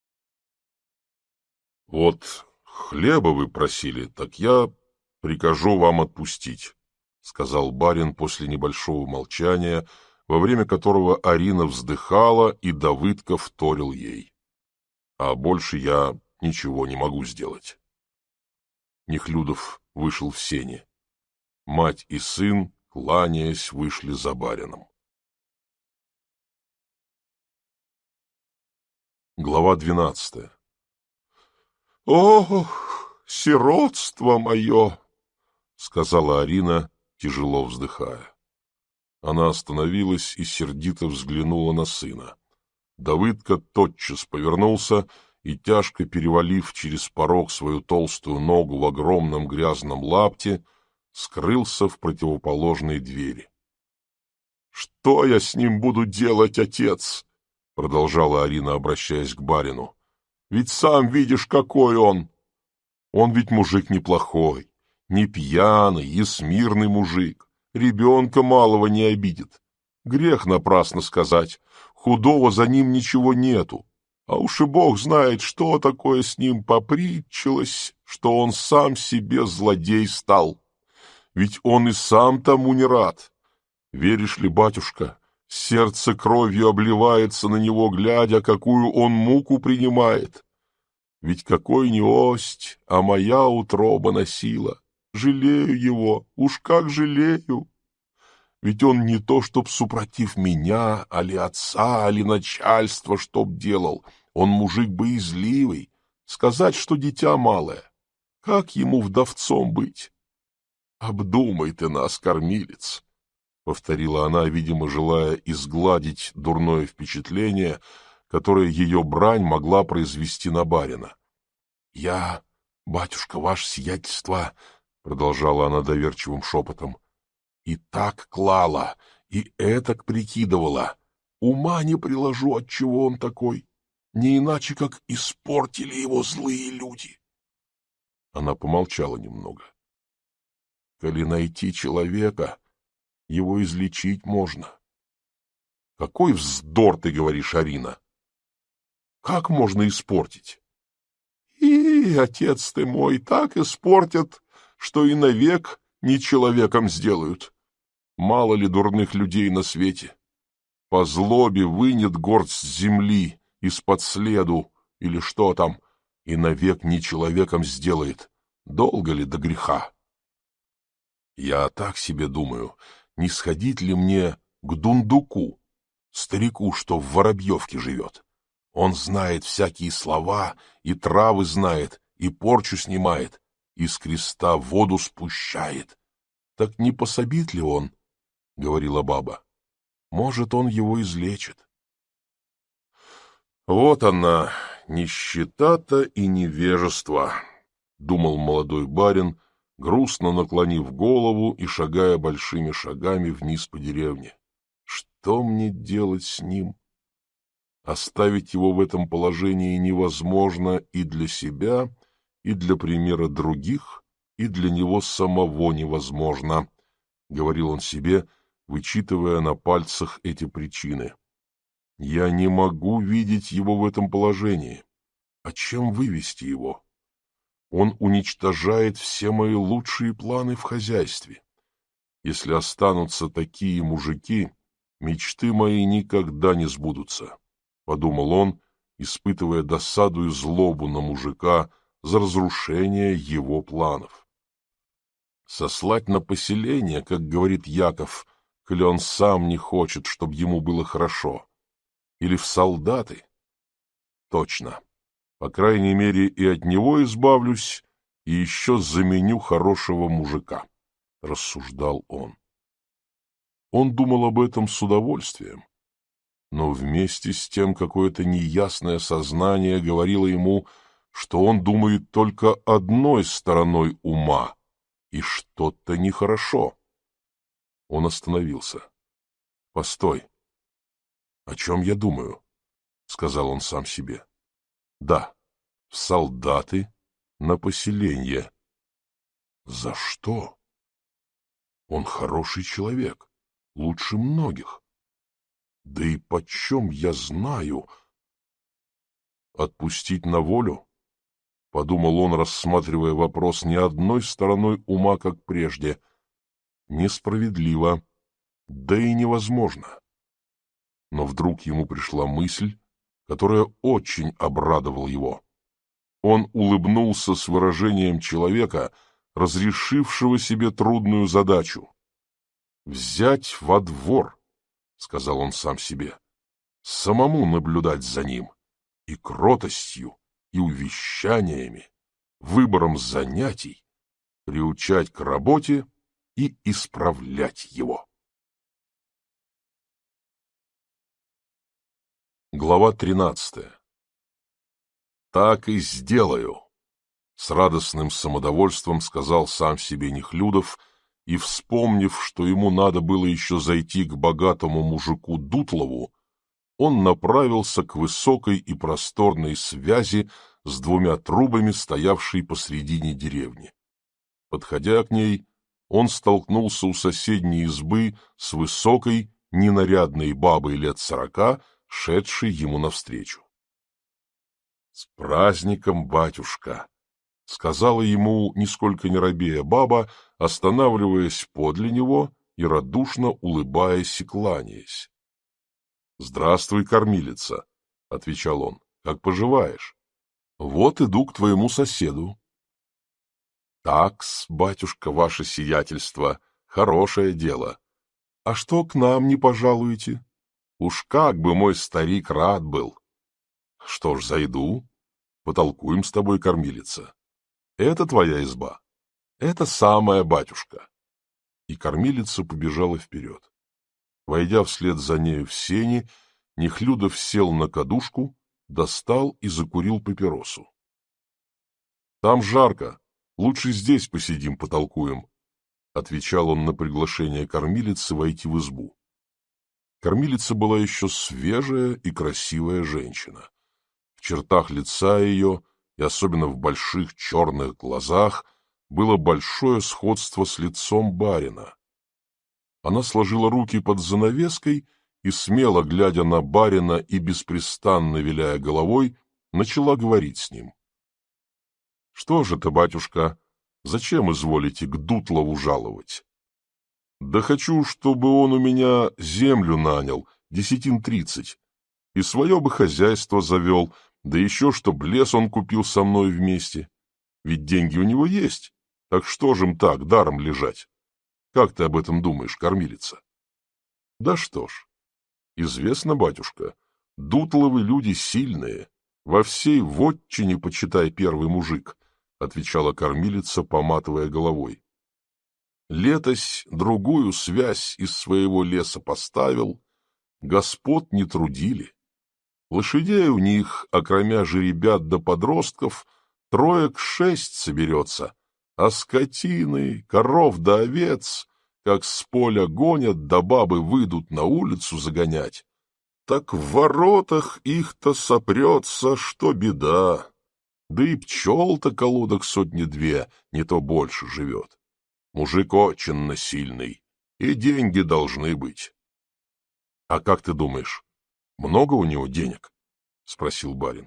— Вот хлеба вы просили, так я прикажу вам отпустить, — сказал барин после небольшого молчания, во время которого Арина вздыхала, и Давыдка вторил ей. А больше я ничего не могу сделать. Нехлюдов вышел в сени. Мать и сын, кланяясь, вышли за барином. Глава 12. «Ох, сиротство мое!» — сказала Арина, тяжело вздыхая. Она остановилась и сердито взглянула на сына. Давыдка тотчас повернулся и, тяжко перевалив через порог свою толстую ногу в огромном грязном лапте, скрылся в противоположной двери. — Что я с ним буду делать, отец? — продолжала Арина, обращаясь к барину. — Ведь сам видишь, какой он. Он ведь мужик неплохой, не пьяный и смирный мужик, ребенка малого не обидит. Грех напрасно сказать, худого за ним ничего нету. А уж и Бог знает, что такое с ним попритчилось, что он сам себе злодей стал. Ведь он и сам тому не рад. Веришь ли, батюшка, сердце кровью обливается на него, глядя, какую он муку принимает. Ведь какой не ость, а моя утроба носила. Жалею его, уж как жалею. Ведь он не то, чтоб супротив меня, али отца, али начальства, чтоб делал. Он мужик боязливый, сказать, что дитя малое. Как ему вдовцом быть? Обдумай ты нас, кормилец. — повторила она, видимо, желая изгладить дурное впечатление, которое ее брань могла произвести на барина. — Я, батюшка, ваше сиятельство, — продолжала она доверчивым шепотом, — и так клала, и этак прикидывала. Ума не приложу, отчего он такой. Не иначе, как испортили его злые люди. Она помолчала немного. Коли найти человека, его излечить можно. — Какой вздор ты говоришь, Арина! Как можно испортить? — И, отец ты мой, так испортят, что и навек не человеком сделают. Мало ли дурных людей на свете. По злобе вынет горсть земли из-под следу или что там, и навек не человеком сделает. Долго ли до греха? Я так себе думаю, не сходить ли мне к Дундуку, старику, что в Воробьевке живет. Он знает всякие слова, и травы знает, и порчу снимает, и с креста воду спущает. Так не пособит ли он, — говорила баба. Может, он его излечит. Вот она, нищета-то и невежество, — думал молодой барин, грустно наклонив голову и шагая большими шагами вниз по деревне. Что мне делать с ним? Оставить его в этом положении невозможно и для себя, и для примера других, и для него самого невозможно, — говорил он себе, вычитывая на пальцах эти причины. Я не могу видеть его в этом положении. А чем вывести его? Он уничтожает все мои лучшие планы в хозяйстве. Если останутся такие мужики, мечты мои никогда не сбудутся, — подумал он, испытывая досаду и злобу на мужика за разрушение его планов. Сослать на поселение, как говорит Яков, коли он сам не хочет, чтобы ему было хорошо, или в солдаты? Точно. По крайней мере, и от него избавлюсь, и еще заменю хорошего мужика, — рассуждал он. Он думал об этом с удовольствием, но вместе с тем какое-то неясное сознание говорило ему, что он думает только одной стороной ума, и что-то нехорошо. Он остановился. — Постой. — О чем я думаю? — сказал он сам себе. — Да, в солдаты, на поселение. За что? Он хороший человек, лучше многих. Да и почем я знаю? Отпустить на волю? — подумал он, рассматривая вопрос не одной стороной ума, как прежде. Несправедливо, да и невозможно. Но вдруг ему пришла мысль, которая очень обрадовала его. Он улыбнулся с выражением человека, разрешившего себе трудную задачу. «Взять во двор», — сказал он сам себе, — «самому наблюдать за ним, и кротостью, и увещаниями, выбором занятий, приучать к работе и исправлять его». Глава 13. «Так и сделаю», — с радостным самодовольством сказал сам себе Нехлюдов, и, вспомнив, что ему надо было еще зайти к богатому мужику Дутлову, он направился к высокой и просторной связи с двумя трубами, стоявшей посредине деревни. Подходя к ней, он столкнулся у соседней избы с высокой, ненарядной бабой лет 40, шедшей ему навстречу. — С праздником, батюшка! — сказала ему, нисколько не робея баба, останавливаясь подле него и радушно улыбаясь и кланяясь. — Здравствуй, кормилица! — отвечал он. — Как поживаешь? — Вот иду к твоему соседу. — Так-с, батюшка, ваше сиятельство, хорошее дело. А что к нам не пожалуете? Уж как бы мой старик рад был. Что ж, зайду, потолкуем с тобой, кормилица. Это твоя изба? Это самая, батюшка. И кормилица побежала вперед. Войдя вслед за нею в сени, Нехлюдов сел на кадушку, достал и закурил папиросу. — Там жарко, лучше здесь посидим, потолкуем, — отвечал он на приглашение кормилицы войти в избу. Кормилица была еще свежая и красивая женщина. В чертах лица ее, и особенно в больших черных глазах, было большое сходство с лицом барина. Она сложила руки под занавеской и, смело глядя на барина и беспрестанно виляя головой, начала говорить с ним. — Что же это, батюшка, зачем изволите к Дутлову жаловать? — Да хочу, чтобы он у меня землю нанял, 30, и свое бы хозяйство завел, да еще чтоб лес он купил со мной вместе. Ведь деньги у него есть, так что же им так, даром лежать? Как ты об этом думаешь, кормилица? — Да что ж, известно, батюшка, Дутловы люди сильные, во всей вотчине, почитай, первый мужик, — отвечала кормилица, поматывая головой. Летось другую связь из своего леса поставил, господ не трудили. Лошадей у них, окромя жеребят да подростков, 3-6 соберется, а скотины, коров да овец, как с поля гонят, да бабы выйдут на улицу загонять, так в воротах их-то сопрется, что беда. Да и пчел-то колодок 100-2, не то больше живет. Мужик очень сильный, и деньги должны быть. — А как ты думаешь, много у него денег? — спросил барин.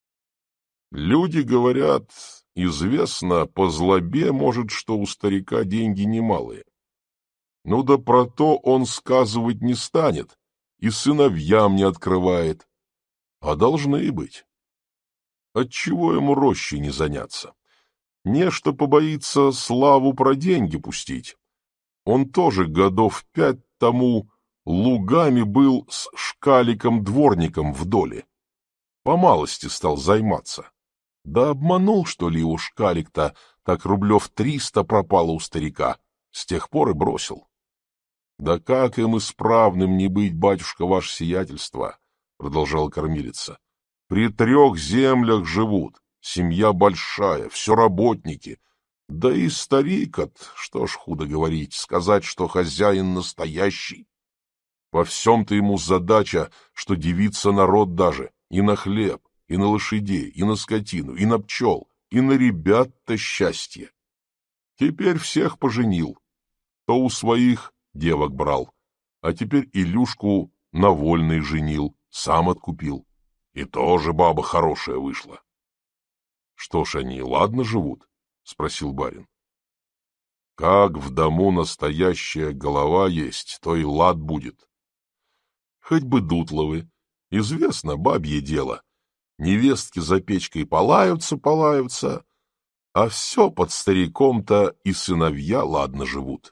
— Люди говорят, известно, по злобе, может, что у старика деньги немалые. Ну да про то он сказывать не станет, и сыновьям не открывает. А должны быть. Отчего ему рощей не заняться? Нечто побоится славу про деньги пустить. Он тоже годов 5 тому лугами был с шкаликом-дворником в доле. По малости стал займаться. Да обманул, что ли, его шкалик-то, так рублев 300 пропало у старика. С тех пор и бросил. — Да как им исправным не быть, батюшка, ваше сиятельство, — продолжала кормилица. — При 3 землях живут, семья большая, все работники. Да и старик-от, что ж худо говорить, сказать, что хозяин настоящий. Во всем-то ему задача, что дивиться народ даже, и на хлеб, и на лошадей, и на скотину, и на пчел, и на ребят-то счастье. Теперь всех поженил, то у своих девок брал, а теперь Илюшку на вольной женил, сам откупил. И тоже баба хорошая вышла. — Что ж они, ладно живут? — спросил барин. — Как в дому настоящая голова есть, то и лад будет. Хоть бы Дутловы, известно бабье дело. Невестки за печкой палаются, а все под стариком-то и сыновья ладно живут.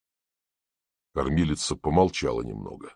Кормилица помолчала немного.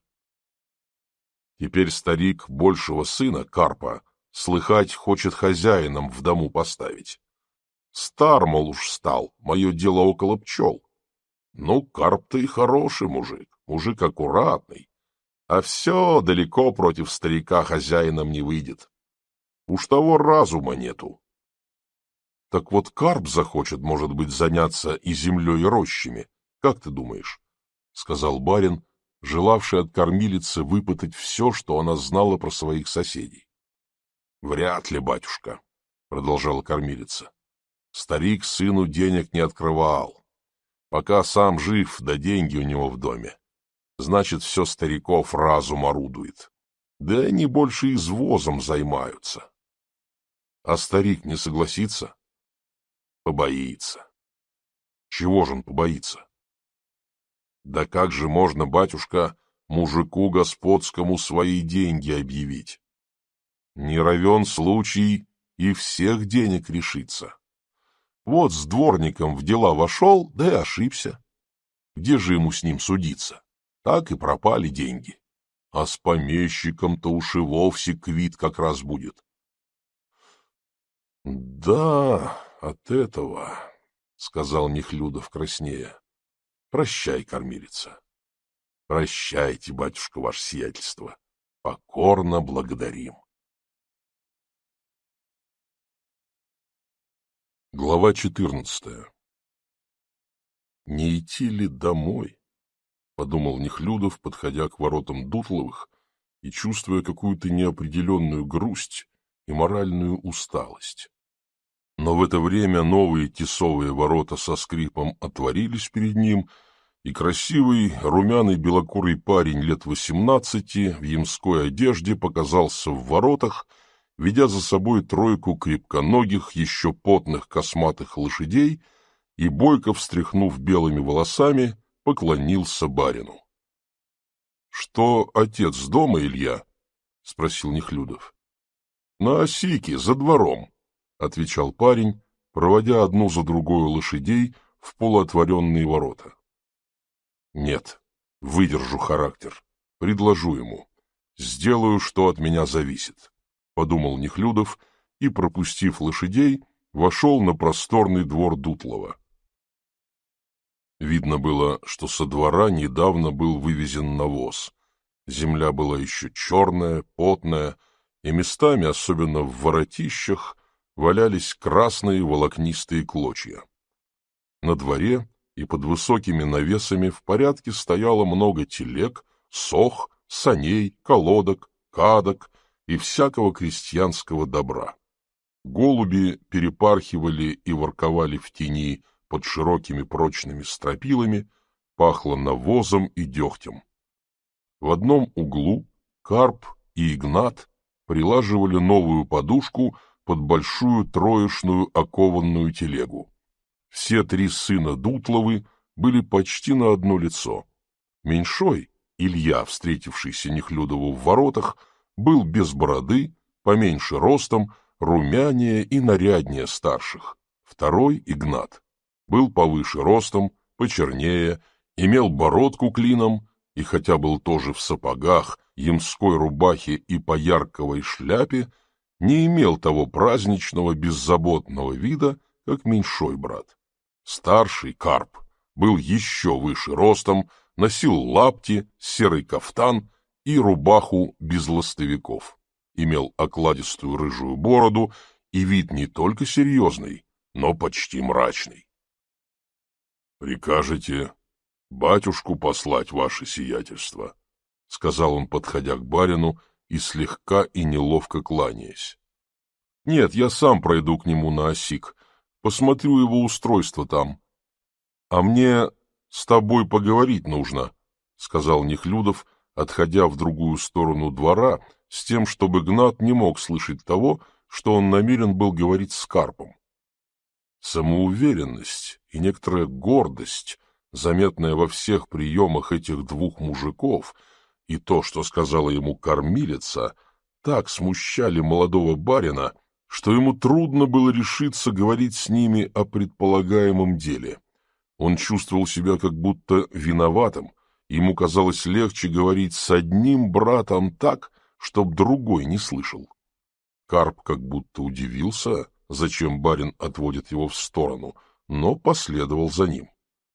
Теперь старик большего сына, Карпа, слыхать, хочет хозяином в дому поставить. Стар, мол, уж стал, мое дело около пчел. Ну, Карп-то и хороший мужик, мужик аккуратный, а все далеко против старика хозяином не выйдет. Уж того разума нету. Так вот Карп захочет, может быть, заняться и землей, и рощами. Как ты думаешь? — сказал барин, желавший от кормилицы выпытать все, что она знала про своих соседей. — Вряд ли, батюшка, — продолжала кормилица. Старик сыну денег не открывал. Пока сам жив, да деньги у него в доме. Значит, все стариков разум орудует. Да они больше извозом займаются. А старик не согласится? Побоится. Чего же он побоится? Да как же можно, батюшка, мужику господскому свои деньги объявить? Не равен случай и всех денег решится. Вот с дворником в дела вошел, да и ошибся. Где же ему с ним судиться? Так и пропали деньги. А с помещиком-то уж и вовсе квит как раз будет. — Да, от этого, — сказал Нехлюдов краснея. Прощай, кормилица. Прощайте, батюшка, ваше сиятельство. Покорно благодарим. Глава 14. «Не идти ли домой?» — подумал Нехлюдов, подходя к воротам Дутловых и чувствуя какую-то неопределенную грусть и моральную усталость. Но в это время новые тесовые ворота со скрипом отворились перед ним, и красивый, румяный белокурый парень лет 18 в ямской одежде показался в воротах, ведя за собой тройку крепконогих, еще потных косматых лошадей, и, бойко встряхнув белыми волосами, поклонился барину. — Что, отец дома, Илья? — спросил Нехлюдов. — На осике, за двором, — отвечал парень, проводя одну за другой лошадей в полуотворенные ворота. — Нет, выдержу характер, предложу ему, сделаю, что от меня зависит, — подумал Нехлюдов и, пропустив лошадей, вошел на просторный двор Дутлова. Видно было, что со двора недавно был вывезен навоз. Земля была еще черная, потная, и местами, особенно в воротищах, валялись красные волокнистые клочья. На дворе и под высокими навесами в порядке стояло много телег, сох, саней, колодок, кадок и всякого крестьянского добра. Голуби перепархивали и ворковали в тени под широкими прочными стропилами, пахло навозом и дегтем. В одном углу Карп и Игнат прилаживали новую подушку под большую троечную окованную телегу. Все три сына Дутловы были почти на одно лицо. Меньшой, Илья, встретившийся Нехлюдову в воротах, был без бороды, поменьше ростом, румянее и наряднее старших. Второй, Игнат, был повыше ростом, почернее, имел бородку клином и, хотя был тоже в сапогах, ямской рубахе и поярковой шляпе, не имел того праздничного беззаботного вида, как меньшой брат. Старший, Карп, был еще выше ростом, носил лапти, серый кафтан и рубаху без ластовиков, имел окладистую рыжую бороду и вид не только серьезный, но почти мрачный. — Прикажете батюшку послать, ваше сиятельство, — сказал он, подходя к барину и слегка и неловко кланяясь. — Нет, я сам пройду к нему на осик, посмотрю его устройство там. — А мне с тобой поговорить нужно, — сказал Нехлюдов, отходя в другую сторону двора, с тем, чтобы Игнат не мог слышать того, что он намерен был говорить с Карпом. Самоуверенность и некоторая гордость, заметная во всех приемах этих двух мужиков, и то, что сказала ему кормилица, так смущали молодого барина, что ему трудно было решиться говорить с ними о предполагаемом деле. Он чувствовал себя как будто виноватым, ему казалось легче говорить с одним братом так, чтоб другой не слышал. Карп как будто удивился, зачем барин отводит его в сторону, но последовал за ним.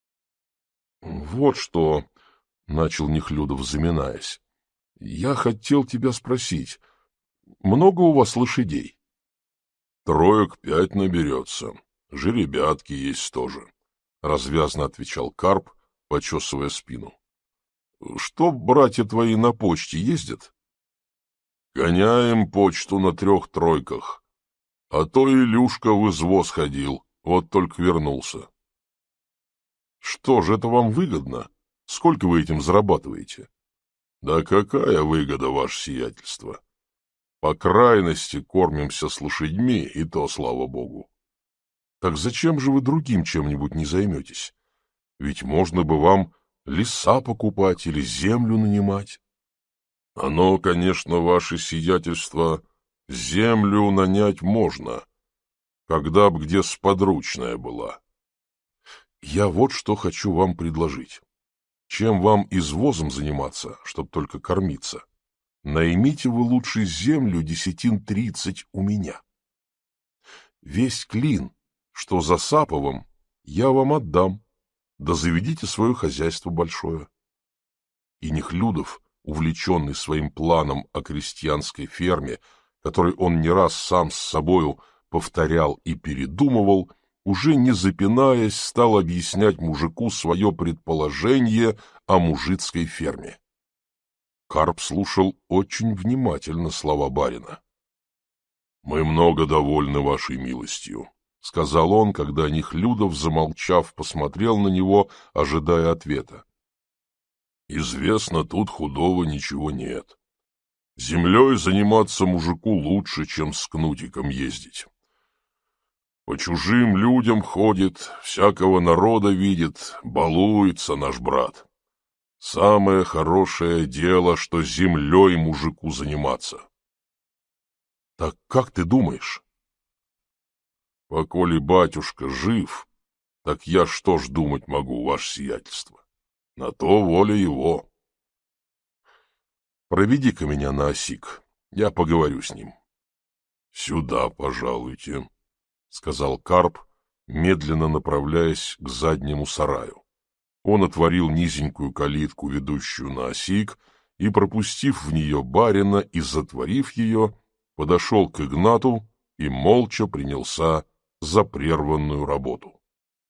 — Вот что, — начал Нехлюдов, заминаясь, — я хотел тебя спросить, много у вас лошадей? — 3-5 наберется, жеребятки есть тоже, — развязно отвечал Карп, почесывая спину. — Что братья твои на почте ездят? — Гоняем почту на 3-3, а то Илюшка в извоз ходил, вот только вернулся. — Что же, это вам выгодно? Сколько вы этим зарабатываете? — Да какая выгода, ваше сиятельство? По крайности кормимся с лошадьми, и то, слава богу. — Так зачем же вы другим чем-нибудь не займетесь? Ведь можно бы вам леса покупать или землю нанимать. — Оно, конечно, ваше сиятельство, землю нанять можно, когда б где сподручная была. Я вот что хочу вам предложить. Чем вам извозом заниматься, чтоб только кормиться? Наймите вы лучше землю 10-30 у меня. Весь клин, что за Саповым, я вам отдам. да заведите свое хозяйство большое. И Нехлюдов, увлеченный своим планом о крестьянской ферме, который он не раз сам с собою повторял и передумывал, уже не запинаясь, стал объяснять мужику свое предположение о мужицкой ферме. Карп слушал очень внимательно слова барина. — Мы много довольны вашей милостью, — сказал он, когда Нехлюдов, замолчав, посмотрел на него, ожидая ответа. — Известно, тут худого ничего нет. Землей заниматься мужику лучше, чем с кнутиком ездить. По чужим людям ходит, всякого народа видит, балуется наш брат. Самое хорошее дело, что землей мужику заниматься. — Так как ты думаешь? — Поколи батюшка жив, так я что ж думать могу, ваше сиятельство? На то воля его. — Проведи-ка меня на осик, я поговорю с ним. — Сюда, пожалуйте, — сказал Карп, медленно направляясь к заднему сараю. Он отворил низенькую калитку, ведущую на осик, и, пропустив в нее барина и затворив ее, подошел к Игнату и молча принялся за прерванную работу.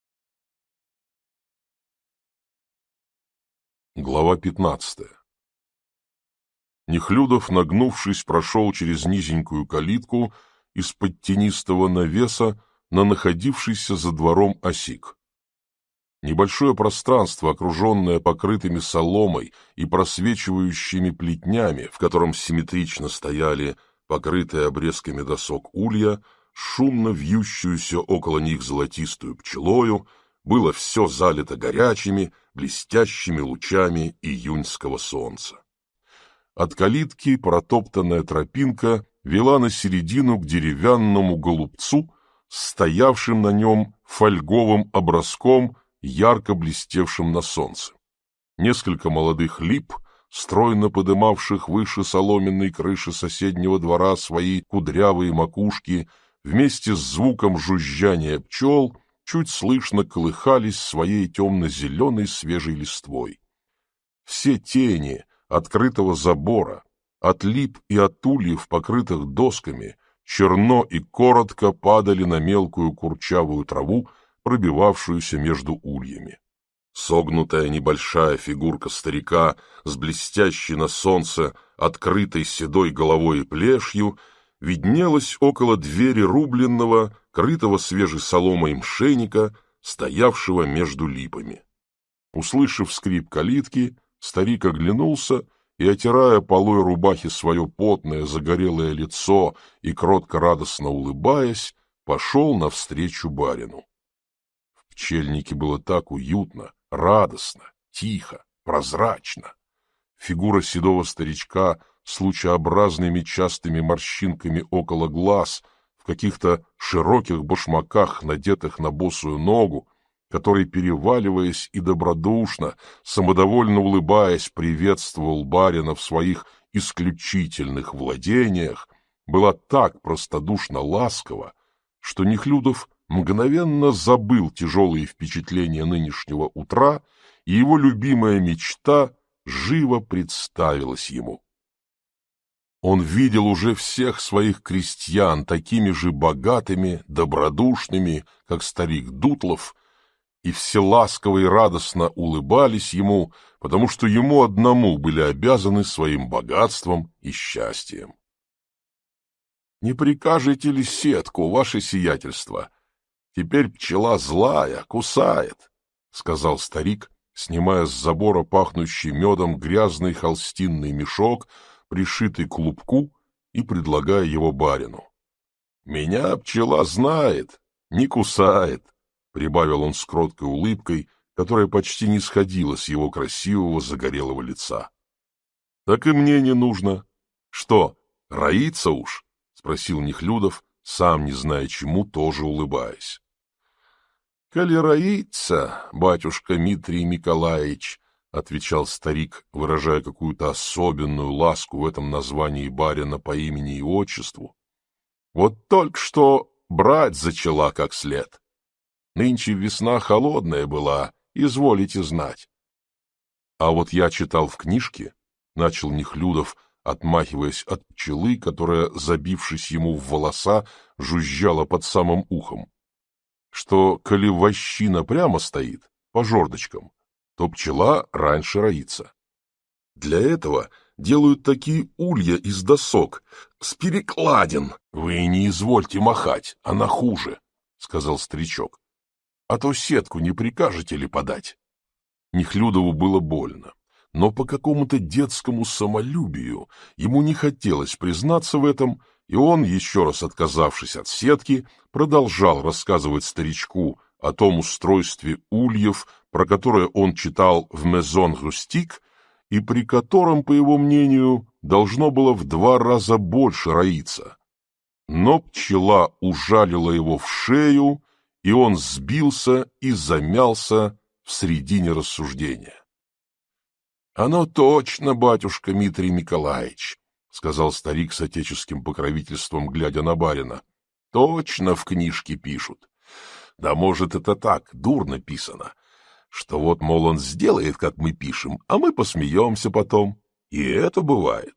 Глава 15. Нехлюдов, нагнувшись, прошел через низенькую калитку из-под тенистого навеса на находившийся за двором осик. Небольшое пространство, окруженное покрытыми соломой и просвечивающими плетнями, в котором симметрично стояли покрытые обрезками досок улья, шумно вьющуюся около них золотистую пчелою, было все залито горячими, блестящими лучами июньского солнца. От калитки протоптанная тропинка вела на середину к деревянному голубцу, стоявшим на нем фольговым образком, ярко блестевшим на солнце. Несколько молодых лип, стройно подымавших выше соломенной крыши соседнего двора свои кудрявые макушки, вместе с звуком жужжания пчел, чуть слышно колыхались своей темно-зеленой свежей листвой. Все тени открытого забора, от лип и от ульев, покрытых досками, черно и коротко падали на мелкую курчавую траву, пробивавшуюся между ульями. Согнутая небольшая фигурка старика с блестящей на солнце открытой седой головой и плешью виднелась около двери рубленного, крытого свежей соломой мшеника, стоявшего между липами. Услышав скрип калитки, старик оглянулся и, отирая полой рубахи свое потное загорелое лицо и кротко-радостно улыбаясь, пошел навстречу барину. В пчельнике было так уютно, радостно, тихо, прозрачно. Фигура седого старичка с лучеобразными частыми морщинками около глаз, в каких-то широких башмаках, надетых на босую ногу, который, переваливаясь и добродушно, самодовольно улыбаясь, приветствовал барина в своих исключительных владениях, была так простодушно ласкова, что Нехлюдов мгновенно забыл тяжелые впечатления нынешнего утра, и его любимая мечта живо представилась ему. Он видел уже всех своих крестьян такими же богатыми, добродушными, как старик Дутлов, и все ласково и радостно улыбались ему, потому что ему одному были обязаны своим богатством и счастьем. — Не прикажете ли сетку, ваше сиятельство? Теперь пчела злая, кусает, — сказал старик, снимая с забора пахнущий медом грязный холстинный мешок, пришитый к клубку, и предлагая его барину. — Меня пчела знает, не кусает, — прибавил он с кроткой улыбкой, которая почти не сходила с его красивого загорелого лица. — Так и мне не нужно. — Что, роится уж? — спросил Нехлюдов, сам не зная чему, тоже улыбаясь. — Коли роится, батюшка Митрий Николаевич, — отвечал старик, выражая какую-то особенную ласку в этом названии барина по имени и отчеству, — вот только что брать зачала как след. Нынче весна холодная была, изволите знать. А вот я читал в книжке, — начал Нехлюдов, отмахиваясь от пчелы, которая, забившись ему в волоса, жужжала под самым ухом, что, коли вощина прямо стоит, по жердочкам, то пчела раньше роится. Для этого делают такие улья из досок, с перекладин. — Вы не извольте махать, она хуже, — сказал старичок. — А то сетку не прикажете ли подать? Нехлюдову было больно, но по какому-то детскому самолюбию ему не хотелось признаться в этом, и он, еще раз отказавшись от сетки, продолжал рассказывать старичку о том устройстве ульев, про которое он читал в «Мезон Рустик», и при котором, по его мнению, должно было в 2 раза больше роиться. Но пчела ужалила его в шею, и он сбился и замялся в середине рассуждения. — Оно точно, батюшка Митрий Николаевич, — сказал старик с отеческим покровительством, глядя на барина. — Точно в книжке пишут. Да может, это так, дурно писано, что вот, мол, он сделает, как мы пишем, а мы посмеемся потом. И это бывает.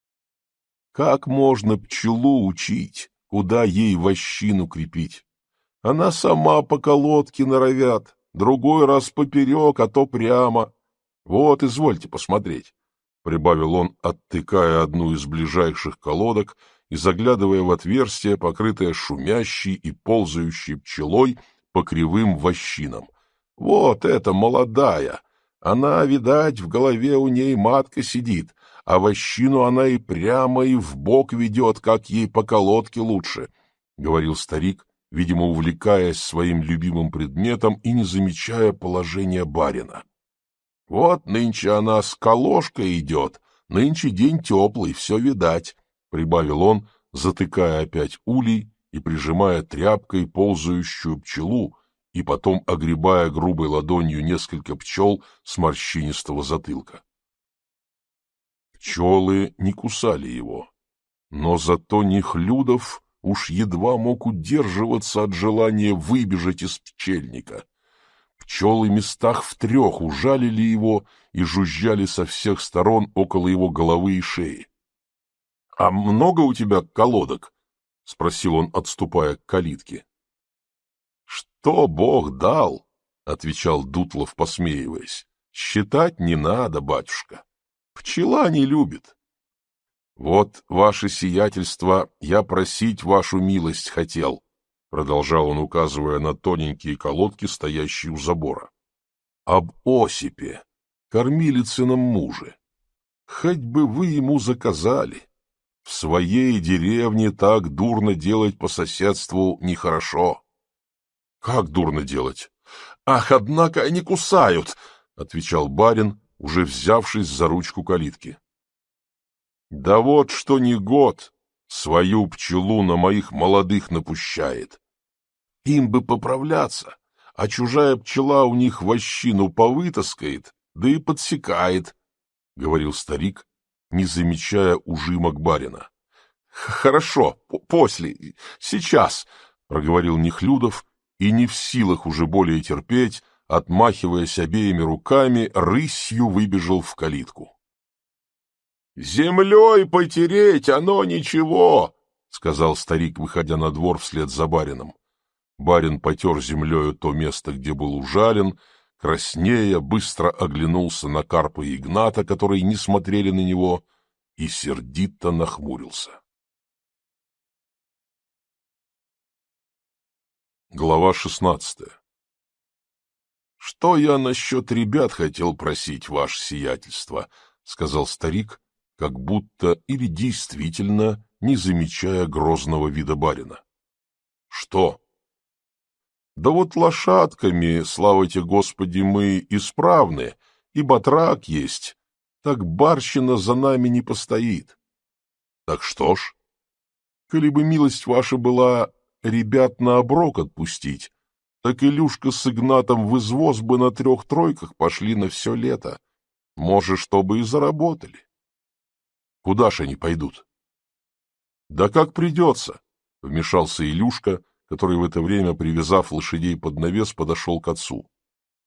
Как можно пчелу учить, куда ей вощину крепить? Она сама по колодке норовят, другой раз поперек, а то прямо. Вот, извольте посмотреть, — прибавил он, оттыкая одну из ближайших колодок и заглядывая в отверстие, покрытое шумящей и ползающей пчелой по кривым вощинам. Вот эта молодая! Она, видать, в голове у ней матка сидит, а вощину она и прямо, и вбок ведет, как ей по колодке лучше, — говорил старик, видимо, увлекаясь своим любимым предметом и не замечая положения барина. — Вот нынче она с колошкой идет, нынче день теплый, все видать, — прибавил он, затыкая опять улей и прижимая тряпкой ползающую пчелу, и потом огребая грубой ладонью несколько пчел с морщинистого затылка. Пчелы не кусали его, но зато Нехлюдов уж едва мог удерживаться от желания выбежать из пчельника. Пчелы местах в 3 ужалили его и жужжали со всех сторон около его головы и шеи. — А много у тебя колодок? — спросил он, отступая к калитке. — Что Бог дал, — отвечал Дутлов, посмеиваясь, — считать не надо, батюшка. Пчела не любит. — Вот, ваше сиятельство, я просить вашу милость хотел, — продолжал он, указывая на тоненькие колодки, стоящие у забора. — Об Осипе, кормилицыном муже. Хоть бы вы ему заказали. В своей деревне так дурно делать по соседству нехорошо. — Как дурно делать? — Ах, однако они кусают, — отвечал барин, уже взявшись за ручку калитки. — Да вот что не год, свою пчелу на моих молодых напущает. Им бы поправляться, а чужая пчела у них вощину повытаскает, да и подсекает, — говорил старик, не замечая ужимок барина. — Хорошо, после, сейчас, — проговорил Нехлюдов, и не в силах уже более терпеть, отмахиваясь обеими руками, рысью выбежал в калитку. — Землей потереть оно ничего, — сказал старик, выходя на двор вслед за барином. Барин потер землею то место, где был ужален, краснея, быстро оглянулся на Карпа и Игната, которые не смотрели на него, и сердито нахмурился. Глава 16. «Что я насчет ребят хотел просить, ваше сиятельство?» — сказал старик, как будто или действительно не замечая грозного вида барина. «Что?» «Да вот лошадками, слава тебе Господи, мы исправны, и батрак есть, так барщина за нами не постоит». «Так что ж? Коли бы милость ваша была ребят на оброк отпустить, так Илюшка с Игнатом в извоз бы на 3-тройках пошли на все лето. Может, чтобы и заработали». «Куда ж они пойдут?» «Да как придется», — вмешался Илюшка, который в это время, привязав лошадей под навес, подошел к отцу.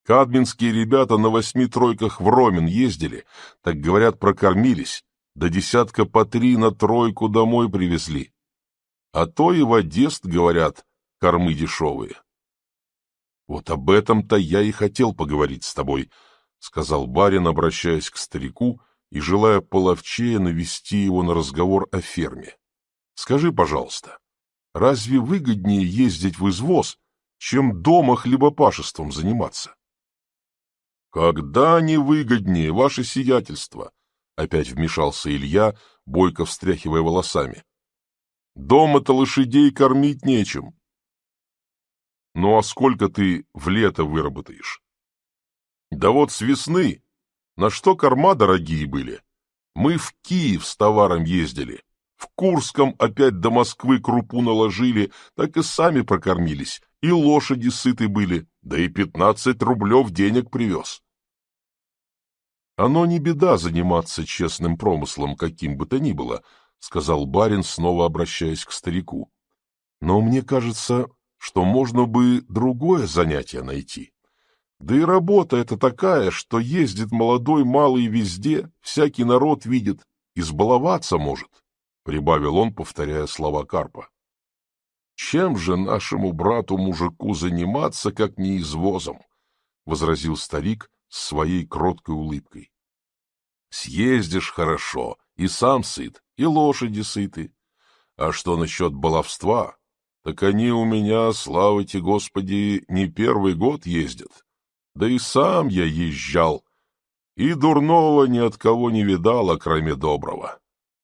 Кадминские ребята на 8 тройках в Ромен ездили, так, говорят, прокормились, до десятка по 3 на тройку домой привезли. А то и в Одесс, говорят, кормы дешевые. Вот об этом-то я и хотел поговорить с тобой, — сказал барин, обращаясь к старику и желая половчее навести его на разговор о ферме. — Скажи, пожалуйста, разве выгоднее ездить в извоз, чем дома хлебопашеством заниматься? — Когда не выгоднее, ваше сиятельство? — опять вмешался Илья, бойко встряхивая волосами. — Дома-то лошадей кормить нечем. — Ну а сколько ты в лето выработаешь? — Да вот с весны. На что корма дорогие были? Мы в Киев с товаром ездили. В Курском опять до Москвы крупу наложили, так и сами прокормились, и лошади сыты были, да и 15 рублев денег привез. Оно не беда заниматься честным промыслом, каким бы то ни было, — сказал барин, снова обращаясь к старику. Но мне кажется, что можно бы другое занятие найти. Да и работа эта такая, что ездит молодой малый везде, всякий народ видит, избаловаться может, — прибавил он, повторяя слова Карпа. Чем же нашему брату-мужику заниматься, как не извозом? — возразил старик с своей кроткой улыбкой. Съездишь хорошо, и сам сыт, и лошади сыты. А что насчет баловства, так они у меня, слава тебе, Господи, не первый год ездят. Да и сам я езжал, и дурного ни от кого не видал, кроме доброго.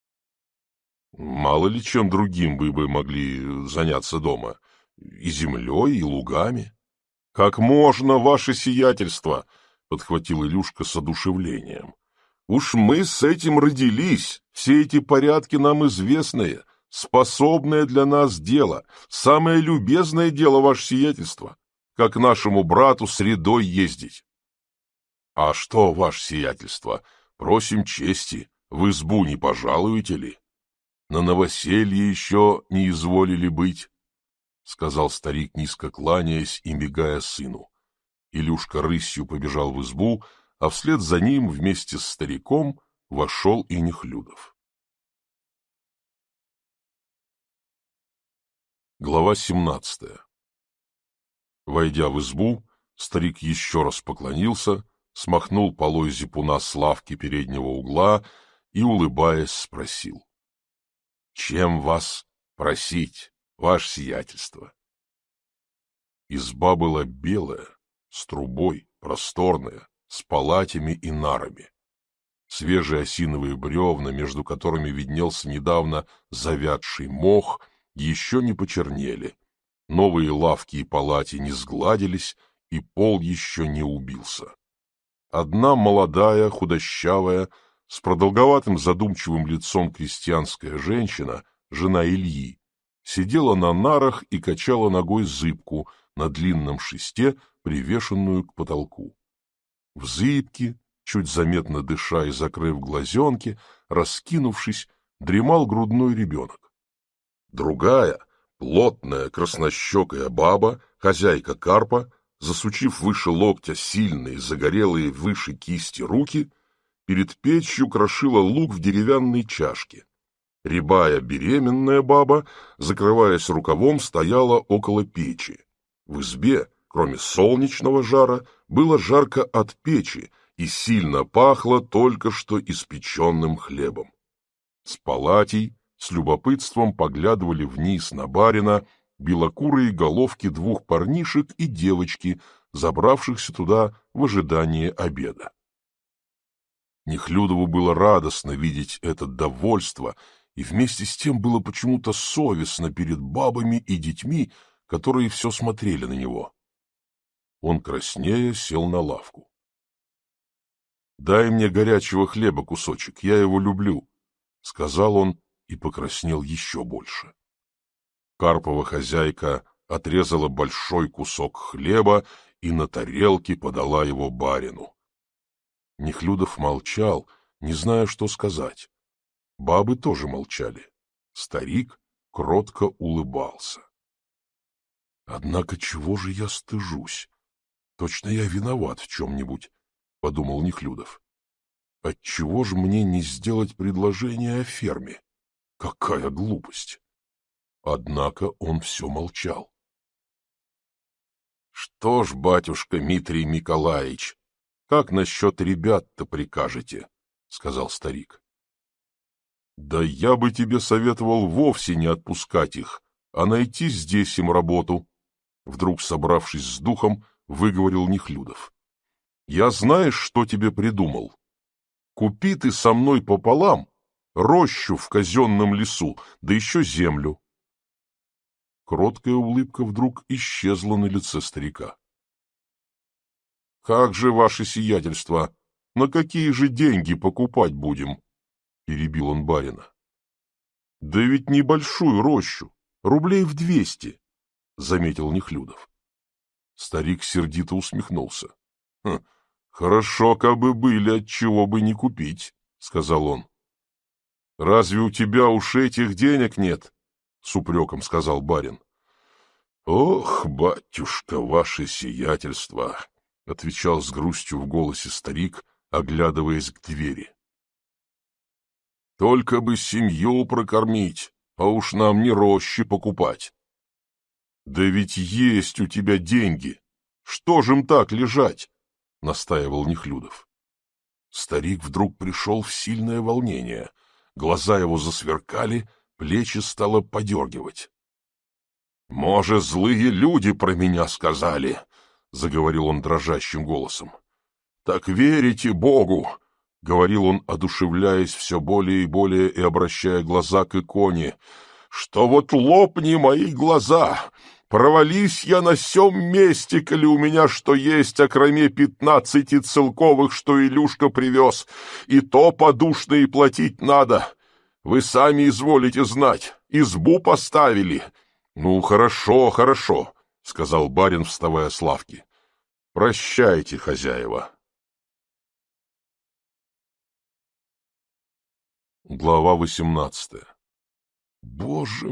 Мало ли чем другим вы бы могли заняться дома, и землей, и лугами. — Как можно, ваше сиятельство! — подхватил Илюшка с одушевлением. — Уж мы с этим родились, все эти порядки нам известные, способное для нас дело, самое любезное дело, ваше сиятельство, как нашему брату средой ездить. — А что, ваше сиятельство, просим чести, в избу не пожалуете ли? На новоселье еще не изволили быть, — сказал старик, низко кланяясь и мигая сыну. Илюшка рысью побежал в избу, а вслед за ним вместе с стариком вошел и Нехлюдов. Глава 17. Войдя в избу, старик еще раз поклонился, смахнул полой зипуна с лавки переднего угла и, улыбаясь, спросил: — Чем вас просить, ваше сиятельство? Изба была белая, с трубой, просторная, с палатями и нарами. Свежие осиновые бревна, между которыми виднелся недавно завядший мох, еще не почернели. Новые лавки и палати не сгладились, и пол еще не убился. Одна молодая, худощавая, с продолговатым задумчивым лицом крестьянская женщина, жена Ильи, сидела на нарах и качала ногой зыбку на длинном шесте, привешенную к потолку. В зыбке, чуть заметно дыша и закрыв глазенки, раскинувшись, дремал грудной ребенок. Другая, плотная, краснощекая баба, хозяйка Карпа, засучив выше локтя сильные, загорелые выше кисти руки, перед печью крошила лук в деревянной чашке. Рябая беременная баба, закрываясь рукавом, стояла около печи. В избе, кроме солнечного жара, было жарко от печи и сильно пахло только что испеченным хлебом. С палатей с любопытством поглядывали вниз на барина белокурые головки двух парнишек и девочки, забравшихся туда в ожидании обеда. Нехлюдову было радостно видеть это довольство, и вместе с тем было почему-то совестно перед бабами и детьми, которые все смотрели на него. Он краснея сел на лавку. — Дай мне горячего хлеба кусочек, я его люблю, — сказал он и покраснел еще больше. Карпова хозяйка отрезала большой кусок хлеба и на тарелке подала его барину. Нехлюдов молчал, не зная, что сказать. Бабы тоже молчали. Старик кротко улыбался. — Однако чего же я стыжусь? Точно я виноват в чем-нибудь, — подумал Нехлюдов. Отчего же мне не сделать предложение о ферме? Какая глупость! Однако он все молчал. — Что ж, батюшка Митрий Николаевич, как насчет ребят-то прикажете? — сказал старик. — Да я бы тебе советовал вовсе не отпускать их, а найти здесь им работу, — вдруг, собравшись с духом, выговорил Нехлюдов. — Я знаешь, что тебе придумал? Купи ты со мной пополам рощу в казенном лесу, да еще землю. Кроткая улыбка вдруг исчезла на лице старика. — Как же, ваше сиятельство, на какие же деньги покупать будем? — перебил он барина. — Да ведь небольшую рощу, рублей в 200, — заметил Нехлюдов. Старик сердито усмехнулся. — Хорошо, кабы были, отчего бы не купить, — сказал он. — Разве у тебя уж этих денег нет? — с упреком сказал барин. — Ох, батюшка, ваше сиятельство! — отвечал с грустью в голосе старик, оглядываясь к двери. — Только бы семью прокормить, а уж нам не рощи покупать. — Да ведь есть у тебя деньги. Что же им так лежать? — настаивал Нехлюдов. Старик вдруг пришел в сильное волнение. Глаза его засверкали, плечи стало подергивать. — Может, злые люди про меня сказали, — заговорил он дрожащим голосом. — Так верите Богу, — говорил он, одушевляясь все более и более и обращая глаза к иконе, — что вот лопни мои глаза, провались я на сём месте, коли у меня что есть, окроме 15 целковых, что Илюшка привез, и то подушные платить надо. Вы сами изволите знать, избу поставили. — Ну, хорошо, хорошо, — сказал барин, вставая с лавки. — Прощайте, хозяева. Глава 18. Боже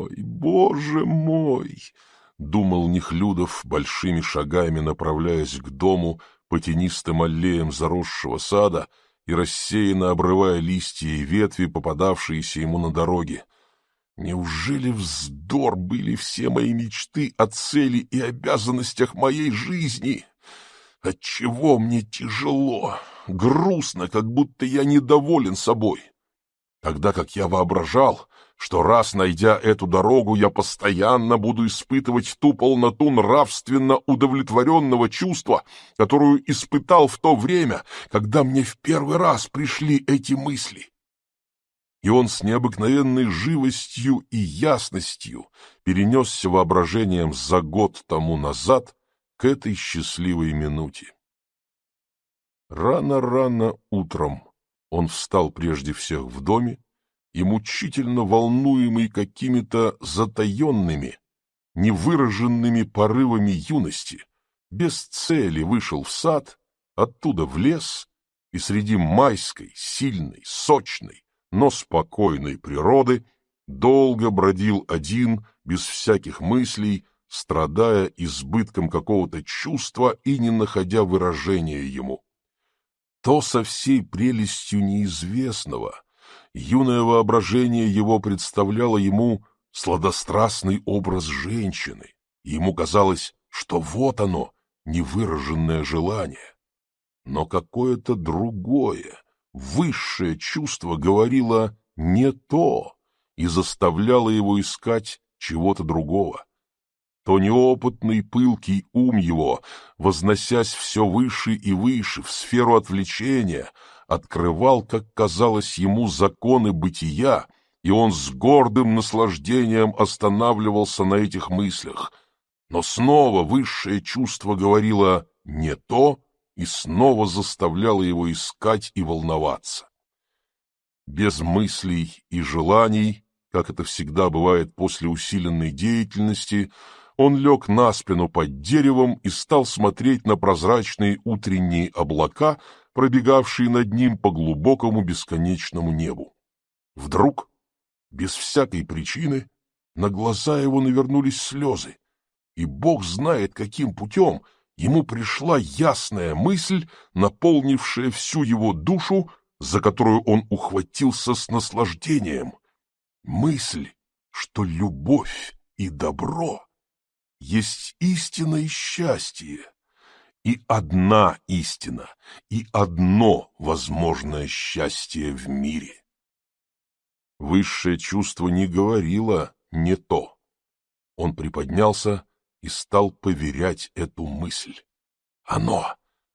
мой! — думал Нехлюдов, большими шагами направляясь к дому по тенистым аллеям заросшего сада и рассеянно обрывая листья и ветви, попадавшиеся ему на дороге. Неужели вздор были все мои мечты о цели и обязанностях моей жизни? Отчего мне тяжело, грустно, как будто я недоволен собой? Тогда как я воображал, что раз найдя эту дорогу, я постоянно буду испытывать ту полноту нравственно удовлетворенного чувства, которую испытал в то время, когда мне в первый раз пришли эти мысли. И он с необыкновенной живостью и ясностью перенесся воображением за год тому назад к этой счастливой минуте. Рано-рано утром он встал прежде всех в доме и, мучительно волнуемый какими-то затаенными, невыраженными порывами юности, без цели вышел в сад, оттуда в лес, и среди майской, сильной, сочной, но спокойной природы долго бродил один, без всяких мыслей, страдая избытком какого-то чувства и не находя выражения ему. То со всей прелестью неизвестного юное воображение его представляло ему сладострастный образ женщины, и ему казалось, что вот оно, невыраженное желание. Но какое-то другое, высшее чувство говорило «не то» и заставляло его искать чего-то другого. То неопытный пылкий ум его, возносясь все выше и выше в сферу отвлечения, открывал, как казалось ему, законы бытия, и он с гордым наслаждением останавливался на этих мыслях. Но снова высшее чувство говорило «не то» и снова заставляло его искать и волноваться. Без мыслей и желаний, как это всегда бывает после усиленной деятельности, он лег на спину под деревом и стал смотреть на прозрачные утренние облака, пробегавшие над ним по глубокому бесконечному небу. Вдруг, без всякой причины, на глаза его навернулись слезы, и Бог знает, каким путем ему пришла ясная мысль, наполнившая всю его душу, за которую он ухватился с наслаждением. Мысль, что любовь и добро есть истина и счастье, и одна истина, и одно возможное счастье в мире. Высшее чувство не говорило «не то». Он приподнялся и стал поверять эту мысль. «Оно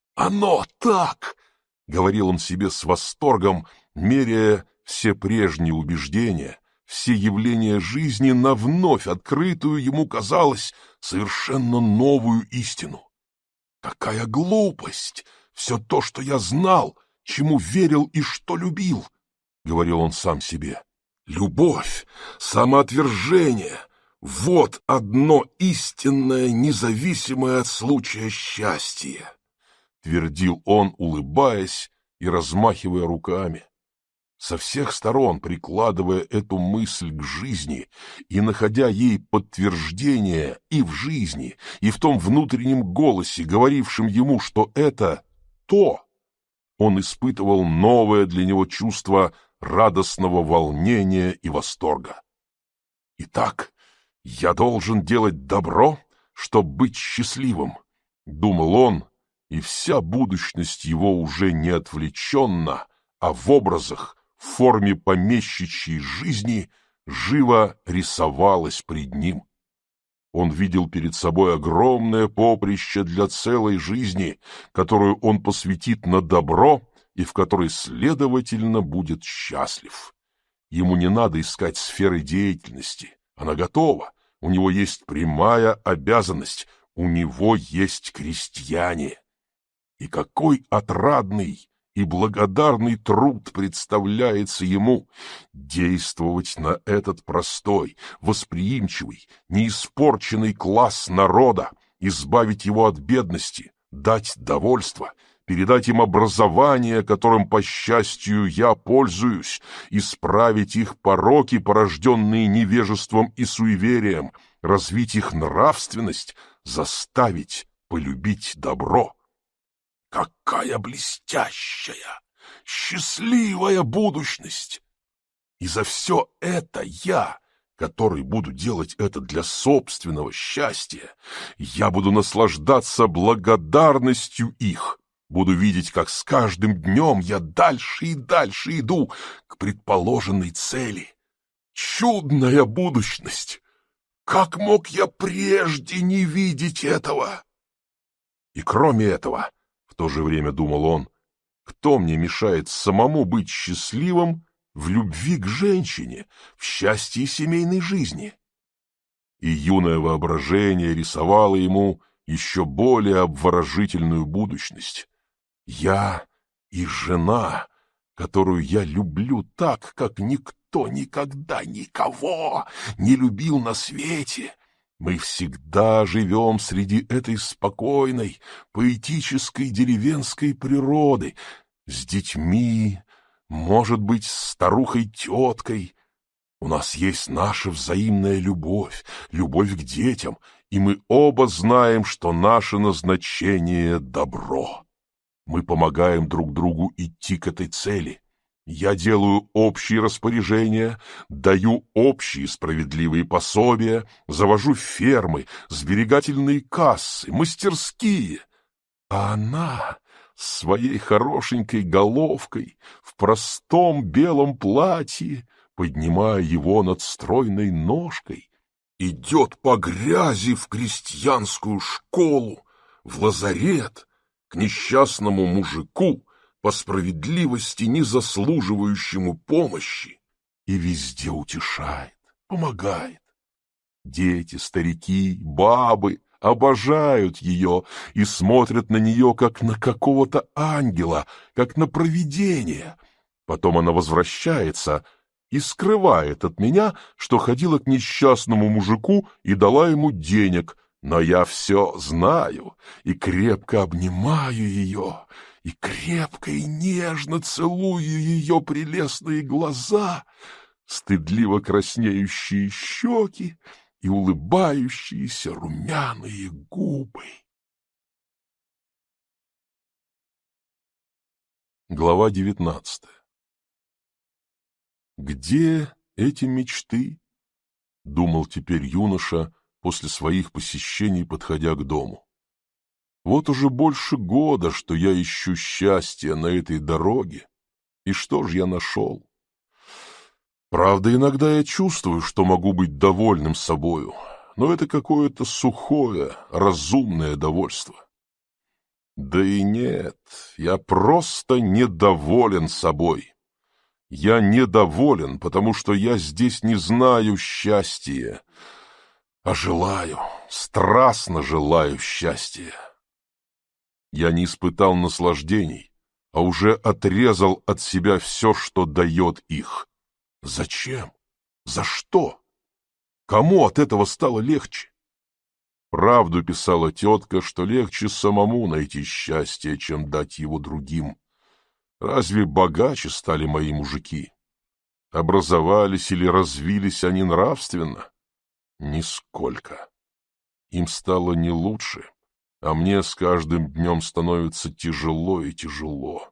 так!» — говорил он себе с восторгом, меряя все прежние убеждения, все явления жизни на вновь открытую ему, казалось, совершенно новую истину. «Какая глупость! Все то, что я знал, чему верил и что любил!» — говорил он сам себе. «Любовь, самоотвержение — вот одно истинное, независимое от случая счастье!» — твердил он, улыбаясь и размахивая руками. Со всех сторон прикладывая эту мысль к жизни и находя ей подтверждение и в жизни, и в том внутреннем голосе, говорившем ему, что это то, он испытывал новое для него чувство радостного волнения и восторга. «Итак, я должен делать добро, чтобы быть счастливым», — думал он, и вся будущность его уже не отвлеченна, а в образах, в форме помещичьей жизни живо рисовалась пред ним. Он видел перед собой огромное поприще для целой жизни, которую он посвятит на добро и в которой, следовательно, будет счастлив. Ему не надо искать сферы деятельности, она готова, у него есть прямая обязанность, у него есть крестьяне. И какой отрадный и благодарный труд представляется ему действовать на этот простой, восприимчивый, неиспорченный класс народа, избавить его от бедности, дать довольство, передать им образование, которым, по счастью, я пользуюсь, исправить их пороки, порожденные невежеством и суеверием, развить их нравственность, заставить полюбить добро. Какая блестящая, счастливая будущность! И за все это я, который буду делать это для собственного счастья, я буду наслаждаться благодарностью их, буду видеть, как с каждым днем я дальше и дальше иду к предположенной цели. Чудная будущность! Как мог я прежде не видеть этого? И кроме этого, в то же время думал он, кто мне мешает самому быть счастливым в любви к женщине, в счастье семейной жизни? И юное воображение рисовало ему еще более обворожительную будущность. Я и жена, которую я люблю так, как никто никогда никого не любил на свете. Мы всегда живем среди этой спокойной, поэтической деревенской природы, с детьми, может быть, с старухой-теткой. У нас есть наша взаимная любовь, любовь к детям, и мы оба знаем, что наше назначение — добро. Мы помогаем друг другу идти к этой цели. Я делаю общие распоряжения, даю общие справедливые пособия, завожу фермы, сберегательные кассы, мастерские. А она с своей хорошенькой головкой в простом белом платье, поднимая его над стройной ножкой, идет по грязи в крестьянскую школу, в лазарет, к несчастному мужику, по справедливости не заслуживающему помощи, и везде утешает, помогает. Дети, старики, бабы обожают ее и смотрят на нее, как на какого-то ангела, как на провидение. Потом она возвращается и скрывает от меня, что ходила к несчастному мужику и дала ему денег, но я все знаю и крепко обнимаю ее, и крепко и нежно целую ее прелестные глаза, стыдливо краснеющие щеки и улыбающиеся румяные губы. Глава 19. «Где эти мечты?» — думал теперь юноша после своих посещений, подходя к дому. «Вот уже больше года, что я ищу счастья на этой дороге, и что ж я нашел? Правда, иногда я чувствую, что могу быть довольным собою, но это какое-то сухое, разумное довольство. Да и нет, я просто недоволен собой. Я недоволен, потому что я здесь не знаю счастья, а желаю, страстно желаю счастья. Я не испытал наслаждений, а уже отрезал от себя все, что дает их. Зачем? За что? Кому от этого стало легче? Правду писала тетка, что легче самому найти счастье, чем дать его другим. Разве богаче стали мои мужики? Образовались или развились они нравственно? Нисколько. Им стало не лучше, а мне с каждым днем становится тяжело и тяжело.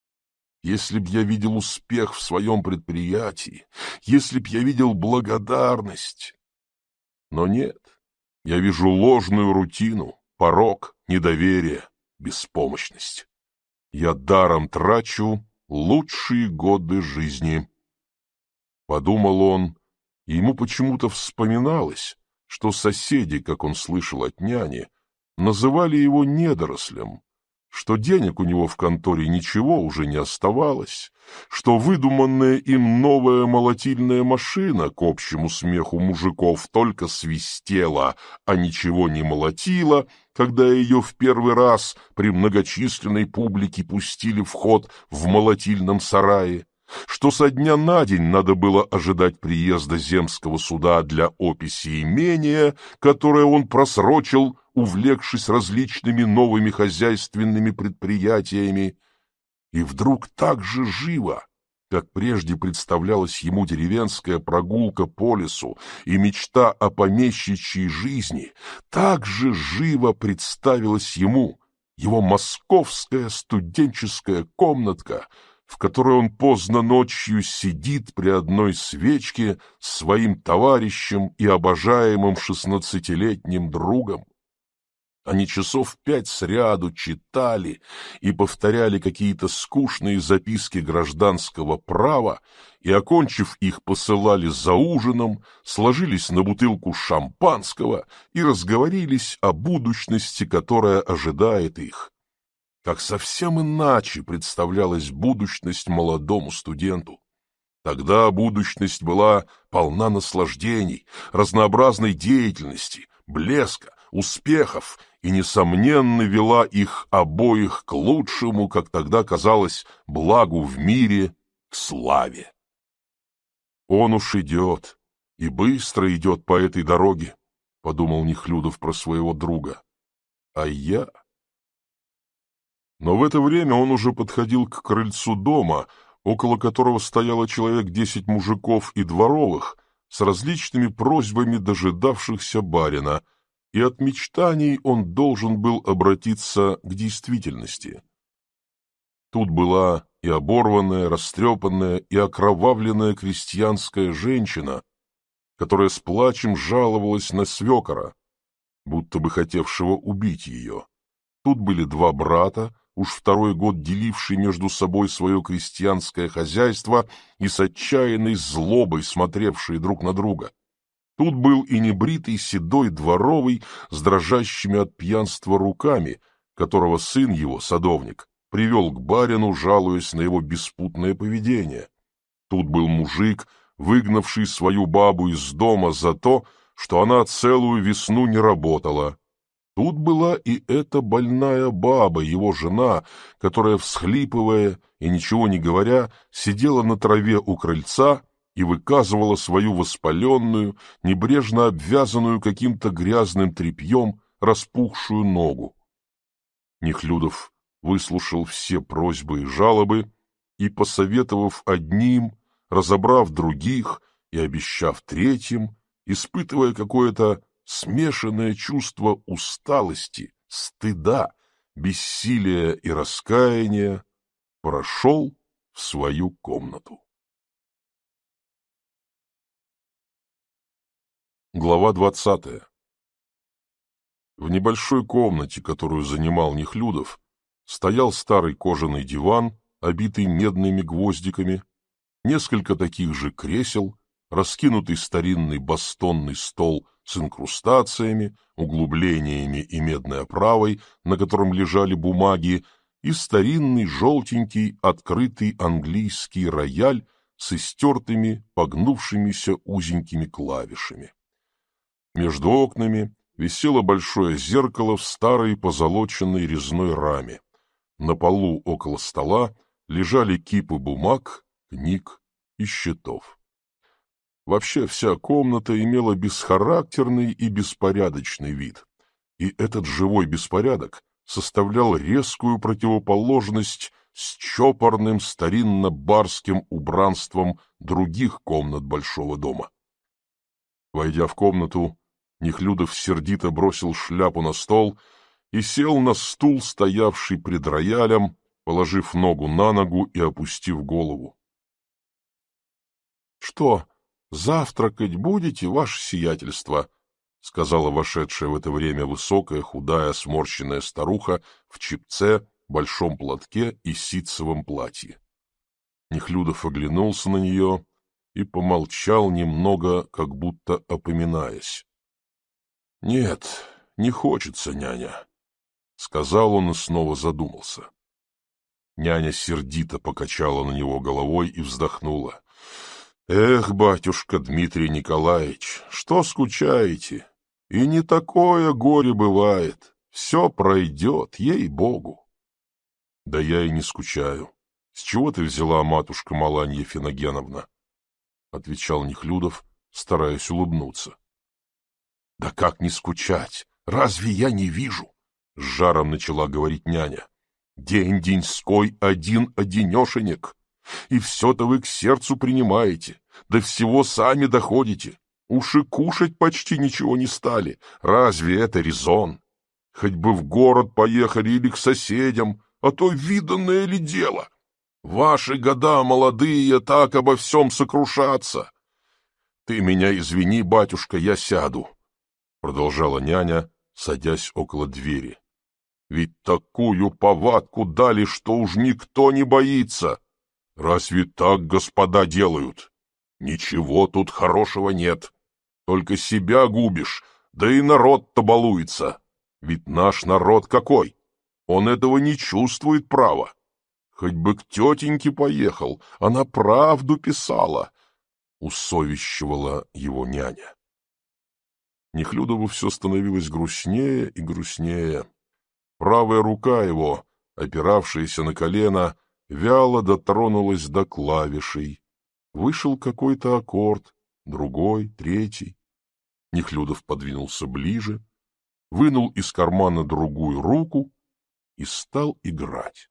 Если б я видел успех в своем предприятии, если б я видел благодарность. Но нет. Я вижу ложную рутину, порок, недоверие, беспомощность. Я даром трачу лучшие годы жизни. Подумал он, и ему почему-то вспоминалось, что соседи, как он слышал от няни, называли его недорослем, что денег у него в конторе ничего уже не оставалось, что выдуманная им новая молотильная машина к общему смеху мужиков только свистела, а ничего не молотила, когда ее в первый раз при многочисленной публике пустили в ход в молотильном сарае, что со дня на день надо было ожидать приезда земского суда для описи имения, которое он просрочил, увлекшись различными новыми хозяйственными предприятиями, и вдруг так же живо, как прежде представлялась ему деревенская прогулка по лесу и мечта о помещичьей жизни, так же живо представилась ему его московская студенческая комнатка, в которой он поздно ночью сидит при одной свечке с своим товарищем и обожаемым 16-летним другом. Они часов 5 сряду читали и повторяли какие-то скучные записки гражданского права и, окончив их, посылали за ужином, сложились на бутылку шампанского и разговорились о будущности, которая ожидает их. Как совсем иначе представлялась будущность молодому студенту. Тогда будущность была полна наслаждений, разнообразной деятельности, блеска, успехов и, несомненно, вела их обоих к лучшему, как тогда казалось, благу в мире, к славе. «Он уж идет, и быстро идет по этой дороге», — подумал Нехлюдов про своего друга. «А я...» Но в это время он уже подходил к крыльцу дома, около которого стояло человек 10 мужиков и дворовых, с различными просьбами дожидавшихся барина, и от мечтаний он должен был обратиться к действительности. Тут была и оборванная, растрепанная и окровавленная крестьянская женщина, которая с плачем жаловалась на свекора, будто бы хотевшего убить ее. Тут были 2 брата, уж второй год делившие между собой свое крестьянское хозяйство и с отчаянной злобой смотревшие друг на друга. Тут был и небритый седой дворовый с дрожащими от пьянства руками, которого сын его, садовник, привел к барину, жалуясь на его беспутное поведение. Тут был мужик, выгнавший свою бабу из дома за то, что она целую весну не работала. Тут была и эта больная баба, его жена, которая, всхлипывая и ничего не говоря, сидела на траве у крыльца и выказывала свою воспаленную, небрежно обвязанную каким-то грязным тряпьем распухшую ногу. Нехлюдов выслушал все просьбы и жалобы и, посоветовав одним, разобрав других и обещав третьим, испытывая какое-то смешанное чувство усталости, стыда, бессилия и раскаяния, прошел в свою комнату. Глава 20. В небольшой комнате, которую занимал Нехлюдов, стоял старый кожаный диван, обитый медными гвоздиками, несколько таких же кресел, раскинутый старинный бастонный стол с инкрустациями, углублениями и медной оправой, на котором лежали бумаги, и старинный желтенький открытый английский рояль с истертыми, погнувшимися узенькими клавишами. Между окнами висело большое зеркало в старой позолоченной резной раме. На полу около стола лежали кипы бумаг, книг и счетов. Вообще вся комната имела бесхарактерный и беспорядочный вид, и этот живой беспорядок составлял резкую противоположность с чопорным старинно-барским убранством других комнат большого дома. Войдя в комнату, Нехлюдов сердито бросил шляпу на стол и сел на стул, стоявший пред роялем, положив ногу на ногу и опустив голову. — Что, завтракать будете, ваше сиятельство? — сказала вошедшая в это время высокая, худая, сморщенная старуха в чепце, большом платке и ситцевом платье. Нехлюдов оглянулся на нее и помолчал немного, как будто опоминаясь. — Нет, не хочется, няня, — сказал он и снова задумался. Няня сердито покачала на него головой и вздохнула. — Эх, батюшка Дмитрий Николаевич, что скучаете? И не такое горе бывает. Все пройдет, ей-богу. — Да я и не скучаю. С чего ты взяла, матушка Маланья Финогеновна? — отвечал Нехлюдов, стараясь улыбнуться. — Да как не скучать? Разве я не вижу? — с жаром начала говорить няня. — День-деньской один-одинешенек. И все-то вы к сердцу принимаете, до всего сами доходите. Уж и кушать почти ничего не стали. Разве это резон? Хоть бы в город поехали или к соседям, а то виданное ли дело? Ваши года молодые так обо всем сокрушатся. Ты меня извини, батюшка, я сяду, — продолжала няня, садясь около двери. Ведь такую повадку дали, что уж никто не боится. Разве так господа делают? Ничего тут хорошего нет. Только себя губишь, да и народ-то балуется. Ведь наш народ какой? Он этого не чувствует права. Хоть бы к тетеньке поехал, она правду писала, — усовещивала его няня. Нехлюдову все становилось грустнее и грустнее. Правая рука его, опиравшаяся на колено, вяло дотронулась до клавишей. Вышел какой-то аккорд, другой, третий. Нехлюдов подвинулся ближе, вынул из кармана другую руку и стал играть.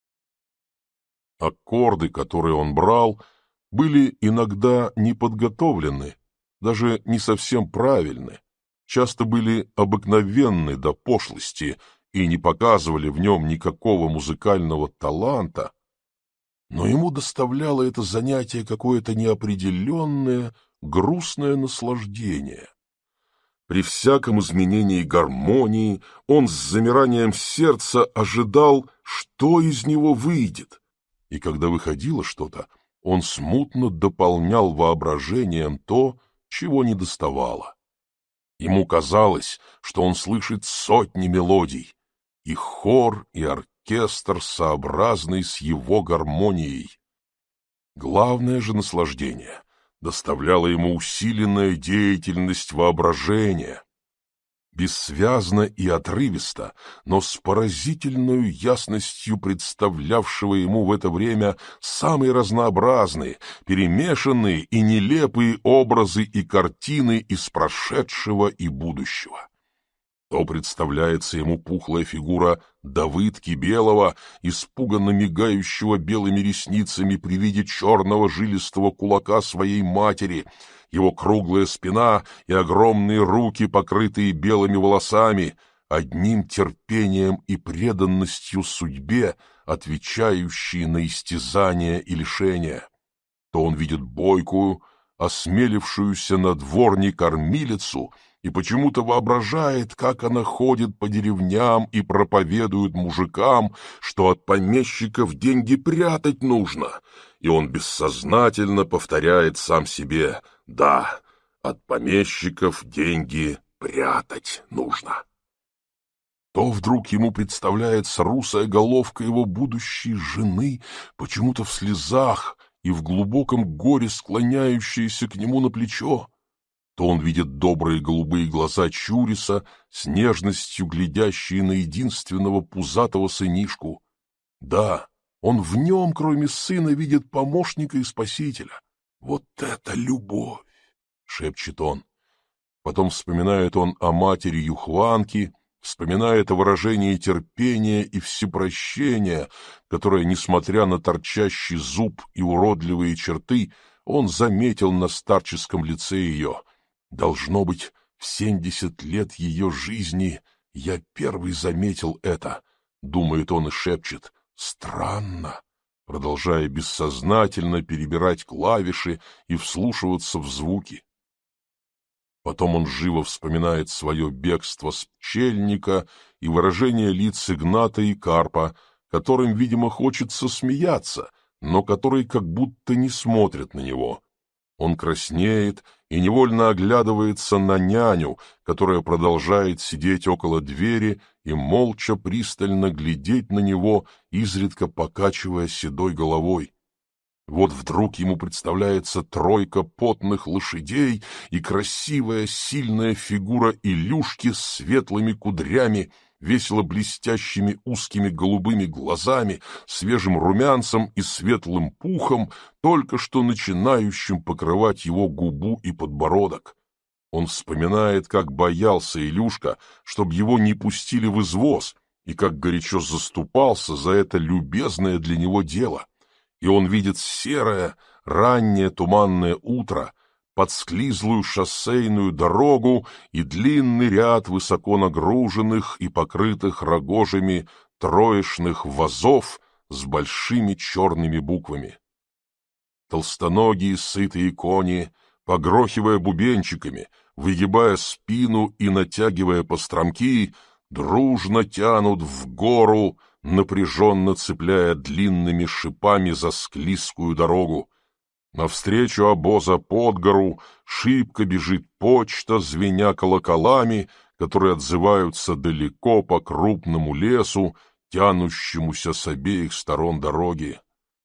Аккорды, которые он брал, были иногда неподготовлены, даже не совсем правильны, часто были обыкновенны до пошлости и не показывали в нем никакого музыкального таланта, но ему доставляло это занятие какое-то неопределенное, грустное наслаждение. При всяком изменении гармонии он с замиранием сердца ожидал, что из него выйдет, и когда выходило что-то, он смутно дополнял воображением то, чего недоставало. Ему казалось, что он слышит сотни мелодий, и хор, и оркестр, сообразный с его гармонией. Главное же наслаждение доставляла ему усиленная деятельность воображения. Бессвязно и отрывисто, но с поразительной ясностью представлявшего ему в это время самые разнообразные, перемешанные и нелепые образы и картины из прошедшего и будущего. То представляется ему пухлая фигура Давыдки Белого, испуганно мигающего белыми ресницами при виде черного жилистого кулака своей матери, его круглая спина и огромные руки, покрытые белыми волосами, одним терпением и преданностью судьбе, отвечающие на истязания и лишения. То он видит бойкую, осмелившуюся на дворне кормилицу и почему-то воображает, как она ходит по деревням и проповедует мужикам, что от помещиков деньги прятать нужно, и он бессознательно повторяет сам себе: «Да, от помещиков деньги прятать нужно». То вдруг ему представляется русая головка его будущей жены, почему-то в слезах и в глубоком горе склоняющаяся к нему на плечо. То он видит добрые голубые глаза Чуриса, с нежностью глядящие на единственного пузатого сынишку. Да, он в нем, кроме сына, видит помощника и спасителя. «Вот это любовь!» — шепчет он. Потом вспоминает он о матери Юхванки, вспоминает о выражении терпения и всепрощения, которое, несмотря на торчащий зуб и уродливые черты, он заметил на старческом лице ее. Должно быть, в 70 лет ее жизни я первый заметил это, думает он и шепчет. Странно, продолжая бессознательно перебирать клавиши и вслушиваться в звуки. Потом он живо вспоминает свое бегство с пчельника и выражение лиц Игната и Карпа, которым, видимо, хочется смеяться, но которые как будто не смотрят на него. Он краснеет и невольно оглядывается на няню, которая продолжает сидеть около двери и молча пристально глядеть на него, изредка покачивая седой головой. Вот вдруг ему представляется тройка потных лошадей и красивая сильная фигура Илюшки с светлыми кудрями, весело блестящими узкими голубыми глазами, свежим румянцем и светлым пухом, только что начинающим покрывать его губу и подбородок. Он вспоминает, как боялся Илюшка, чтобы его не пустили в извоз, и как горячо заступался за это любезное для него дело. И он видит серое, раннее туманное утро, подсклизлую шоссейную дорогу и длинный ряд высоко нагруженных и покрытых рогожами троечных вазов с большими черными буквами. Толстоногие сытые кони, погрохивая бубенчиками, выгибая спину и натягивая постромки, дружно тянут в гору, напряженно цепляя длинными шипами за склизкую дорогу. Навстречу обоза под гору шибко бежит почта, звеня колоколами, которые отзываются далеко по крупному лесу, тянущемуся с обеих сторон дороги.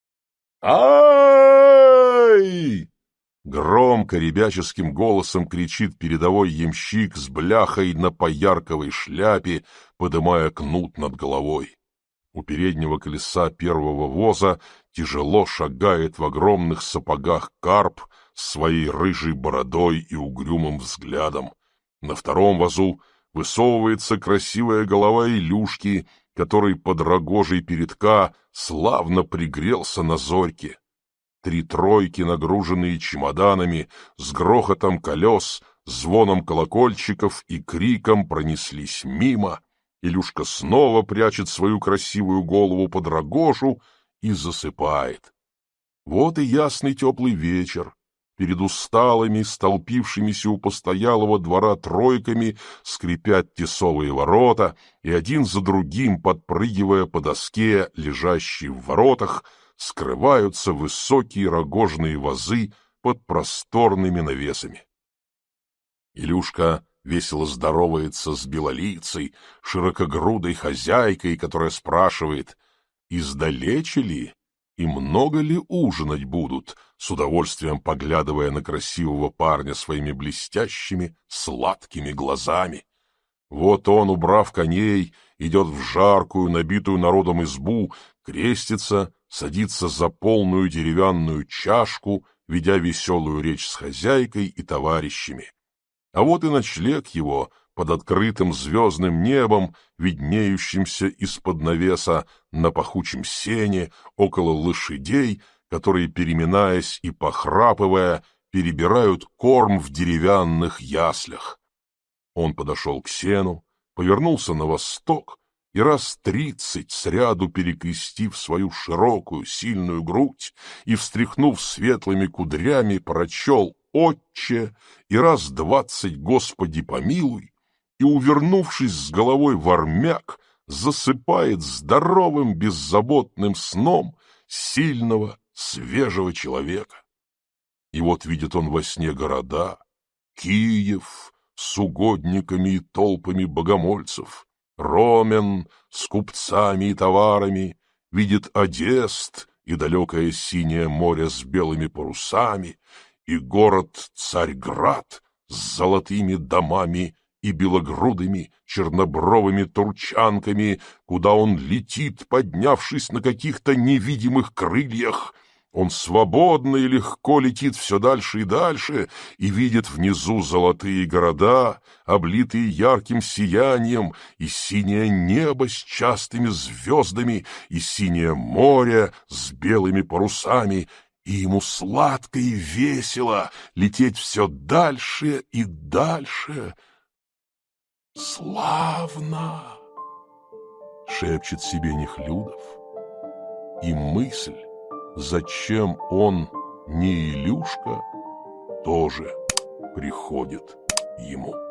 «Ай!» Громко ребяческим голосом кричит передовой ямщик с бляхой на поярковой шляпе, подымая кнут над головой. У переднего колеса первого воза тяжело шагает в огромных сапогах Карп с своей рыжей бородой и угрюмым взглядом. На втором возу высовывается красивая голова Илюшки, который под рогожей передка славно пригрелся на зорьке. Три тройки, нагруженные чемоданами, с грохотом колес, звоном колокольчиков и криком пронеслись мимо. Илюшка снова прячет свою красивую голову под рогожу и засыпает. Вот и ясный теплый вечер. Перед усталыми, столпившимися у постоялого двора тройками скрипят тесовые ворота, и один за другим, подпрыгивая по доске, лежащей в воротах, скрываются высокие рогожные вазы под просторными навесами. Илюшка весело здоровается с белолицей, широкогрудой хозяйкой, которая спрашивает, издалече ли и много ли ужинать будут, с удовольствием поглядывая на красивого парня своими блестящими, сладкими глазами. Вот он, убрав коней, идет в жаркую, набитую народом избу, крестится, садится за полную деревянную чашку, ведя веселую речь с хозяйкой и товарищами. А вот и ночлег его под открытым звездным небом, виднеющимся из-под навеса на пахучем сене, около лошадей, которые, переминаясь и похрапывая, перебирают корм в деревянных яслях. Он подошел к сену, повернулся на восток и раз 30 сряду перекрестив свою широкую, сильную грудь и встряхнув светлыми кудрями, прочел «Отче» и раз 20 «Господи помилуй», и, увернувшись с головой в армяк, засыпает здоровым, беззаботным сном сильного, свежего человека. И вот видит он во сне города, Киев с угодниками и толпами богомольцев, Ромен с купцами и товарами, видит Одесст и далекое синее море с белыми парусами, и город Царьград с золотыми домами и белогрудыми чернобровыми турчанками, куда он летит, поднявшись на каких-то невидимых крыльях. Он свободно и легко летит все дальше и дальше и видит внизу золотые города, облитые ярким сиянием, и синее небо с частыми звездами, и синее море с белыми парусами, и ему сладко и весело лететь все дальше и дальше. «Славно!» — шепчет себе Нехлюдов, и мысль, зачем он не Илюшка, тоже приходит ему.